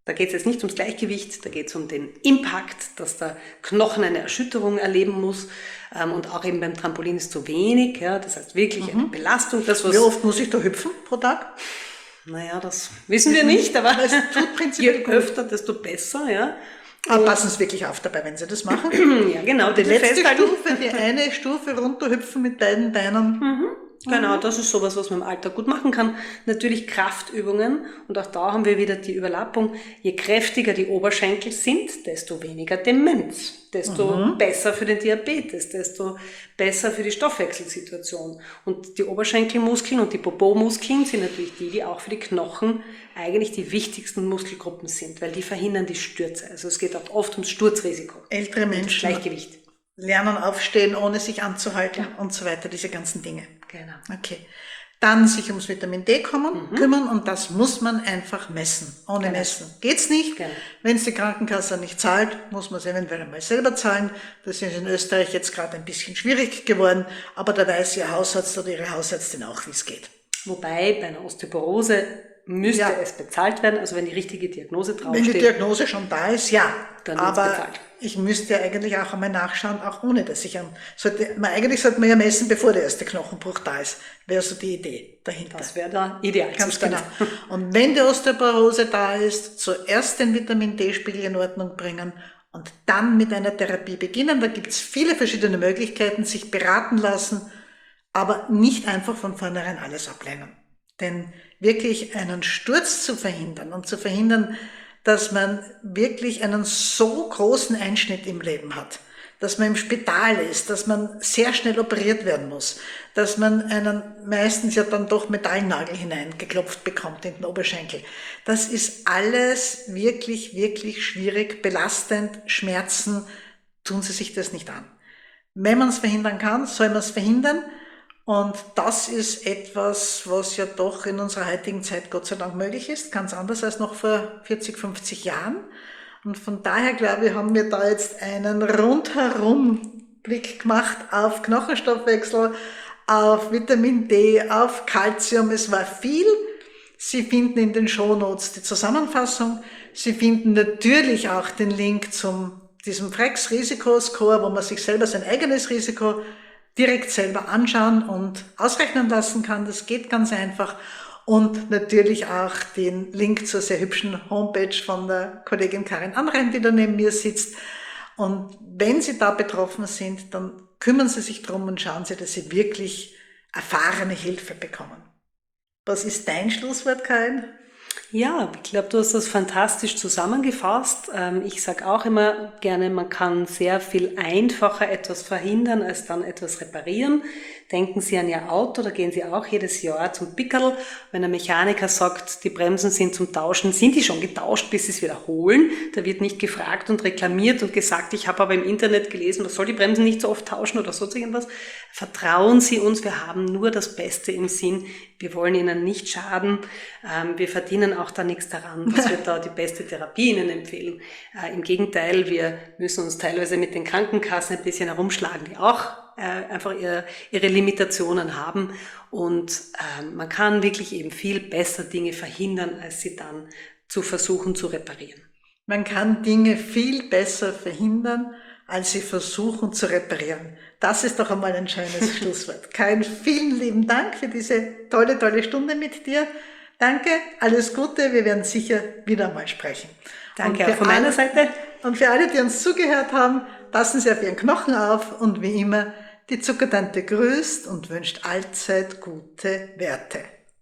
S2: Da geht es jetzt nicht ums Gleichgewicht, da geht es um den Impact, dass der Knochen eine Erschütterung erleben muss. Ähm, und auch eben beim Trampolin ist zu wenig. Ja, das heißt wirklich mhm. eine Belastung. Das, was
S1: Wie oft muss ich da hüpfen pro Tag?
S2: Naja, das wissen wir nicht, aber
S1: es tut prinzipiell
S2: je öfter, desto besser. Ja.
S1: Aber passen Sie wirklich auf dabei, wenn Sie das machen.
S2: Ja, genau.
S1: Die letzte Stufe, die eine Stufe runterhüpfen mit beiden Beinen.
S2: Mhm. Genau, das ist sowas, was man im Alltag gut machen kann. Natürlich Kraftübungen, und auch da haben wir wieder die Überlappung. Je kräftiger die Oberschenkel sind, desto weniger Demenz, desto mhm. besser für den Diabetes, desto besser für die Stoffwechselsituation. Und die Oberschenkelmuskeln und die Popo-Muskeln sind natürlich die, die auch für die Knochen eigentlich die wichtigsten Muskelgruppen sind, weil die verhindern die Stürze. Also es geht auch oft ums Sturzrisiko.
S1: Ältere Menschen
S2: Gleichgewicht.
S1: Lernen aufstehen, ohne sich anzuhalten ja. und so weiter, diese ganzen Dinge.
S2: Genau.
S1: Okay. Dann sich ums Vitamin D kommen, mhm. kümmern, und das muss man einfach messen. Ohne genau. Messen geht's nicht. Genau. Wenn es die Krankenkasse nicht zahlt, muss man es eventuell einmal selber zahlen. Das ist in Österreich jetzt gerade ein bisschen schwierig geworden, aber da weiß Ihr Hausarzt oder Ihre Hausärztin auch, wie es geht.
S2: Wobei bei einer Osteoporose müsste ja. es bezahlt werden, also wenn die richtige Diagnose draufsteht.
S1: Wenn die Diagnose schon da ist, ja.
S2: Dann
S1: aber
S2: bezahlt.
S1: Ich müsste ja eigentlich auch einmal nachschauen, auch ohne dass ich an, sollte, man, eigentlich sollte man ja messen, bevor der erste Knochenbruch da ist. Wäre so die Idee dahinter.
S2: Das wäre der Idealzustand.
S1: Ganz genau. Und wenn die Osteoporose da ist, zuerst den Vitamin D-Spiegel in Ordnung bringen und dann mit einer Therapie beginnen. Da gibt es viele verschiedene Möglichkeiten, sich beraten lassen, aber nicht einfach von vornherein alles ablehnen. Denn wirklich einen Sturz zu verhindern und zu verhindern, dass man wirklich einen so großen Einschnitt im Leben hat, dass man im Spital ist, dass man sehr schnell operiert werden muss, dass man einen meistens ja dann doch Metallnagel hineingeklopft bekommt in den Oberschenkel. Das ist alles wirklich, wirklich schwierig, belastend, Schmerzen. Tun Sie sich das nicht an. Wenn man es verhindern kann, soll man es verhindern. Und das ist etwas, was ja doch in unserer heutigen Zeit Gott sei Dank möglich ist, ganz anders als noch vor vierzig, fünfzig Jahren. Und von daher, glaube ich, haben wir da jetzt einen rundherum Blick gemacht auf Knochenstoffwechsel, auf Vitamin D, auf Calcium. Es war viel. Sie finden in den Shownotes die Zusammenfassung. Sie finden natürlich auch den Link zum diesem Frex-Risikoscore, wo man sich selber sein eigenes Risiko direkt selber anschauen und ausrechnen lassen kann. Das geht ganz einfach. Und natürlich auch den Link zur sehr hübschen Homepage von der Kollegin Karin Anrein, die da neben mir sitzt. Und wenn Sie da betroffen sind, dann kümmern Sie sich drum und schauen Sie, dass Sie wirklich erfahrene Hilfe bekommen. Was ist dein Schlusswort, Karin?
S2: Ja, ich glaube, du hast das fantastisch zusammengefasst. Ich sage auch immer gerne, man kann sehr viel einfacher etwas verhindern, als dann etwas reparieren. Denken Sie an Ihr Auto, da gehen Sie auch jedes Jahr zum Pickerl. Wenn ein Mechaniker sagt, die Bremsen sind zum Tauschen, sind die schon getauscht, bis Sie es wieder holen. Da wird nicht gefragt und reklamiert und gesagt, ich habe aber im Internet gelesen, man soll die Bremsen nicht so oft tauschen oder sonst irgendwas. Vertrauen Sie uns, wir haben nur das Beste im Sinn. Wir wollen Ihnen nicht schaden. Wir verdienen auch da nichts daran, dass wir da die beste Therapie Ihnen empfehlen. Im Gegenteil, wir müssen uns teilweise mit den Krankenkassen ein bisschen herumschlagen, die auch einfach ihre, ihre Limitationen haben. Und man kann wirklich eben viel besser Dinge verhindern, als sie dann zu versuchen zu reparieren.
S1: Man kann Dinge viel besser verhindern, als sie versuchen zu reparieren. Das ist doch einmal ein schönes Schlusswort. Karin, vielen lieben Dank für diese tolle, tolle Stunde mit dir. Danke, alles Gute, wir werden sicher wieder mal sprechen.
S2: Danke auch von meiner Seite.
S1: Und für alle, die uns zugehört haben, passen Sie auf Ihren Knochen auf und wie immer, die Zuckertante grüßt und wünscht allzeit gute Werte.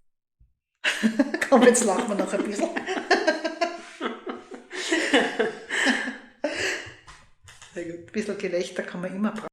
S1: Komm, jetzt lachen wir noch ein bisschen. Sehr gut. Ein bisschen Gelächter kann man immer brauchen.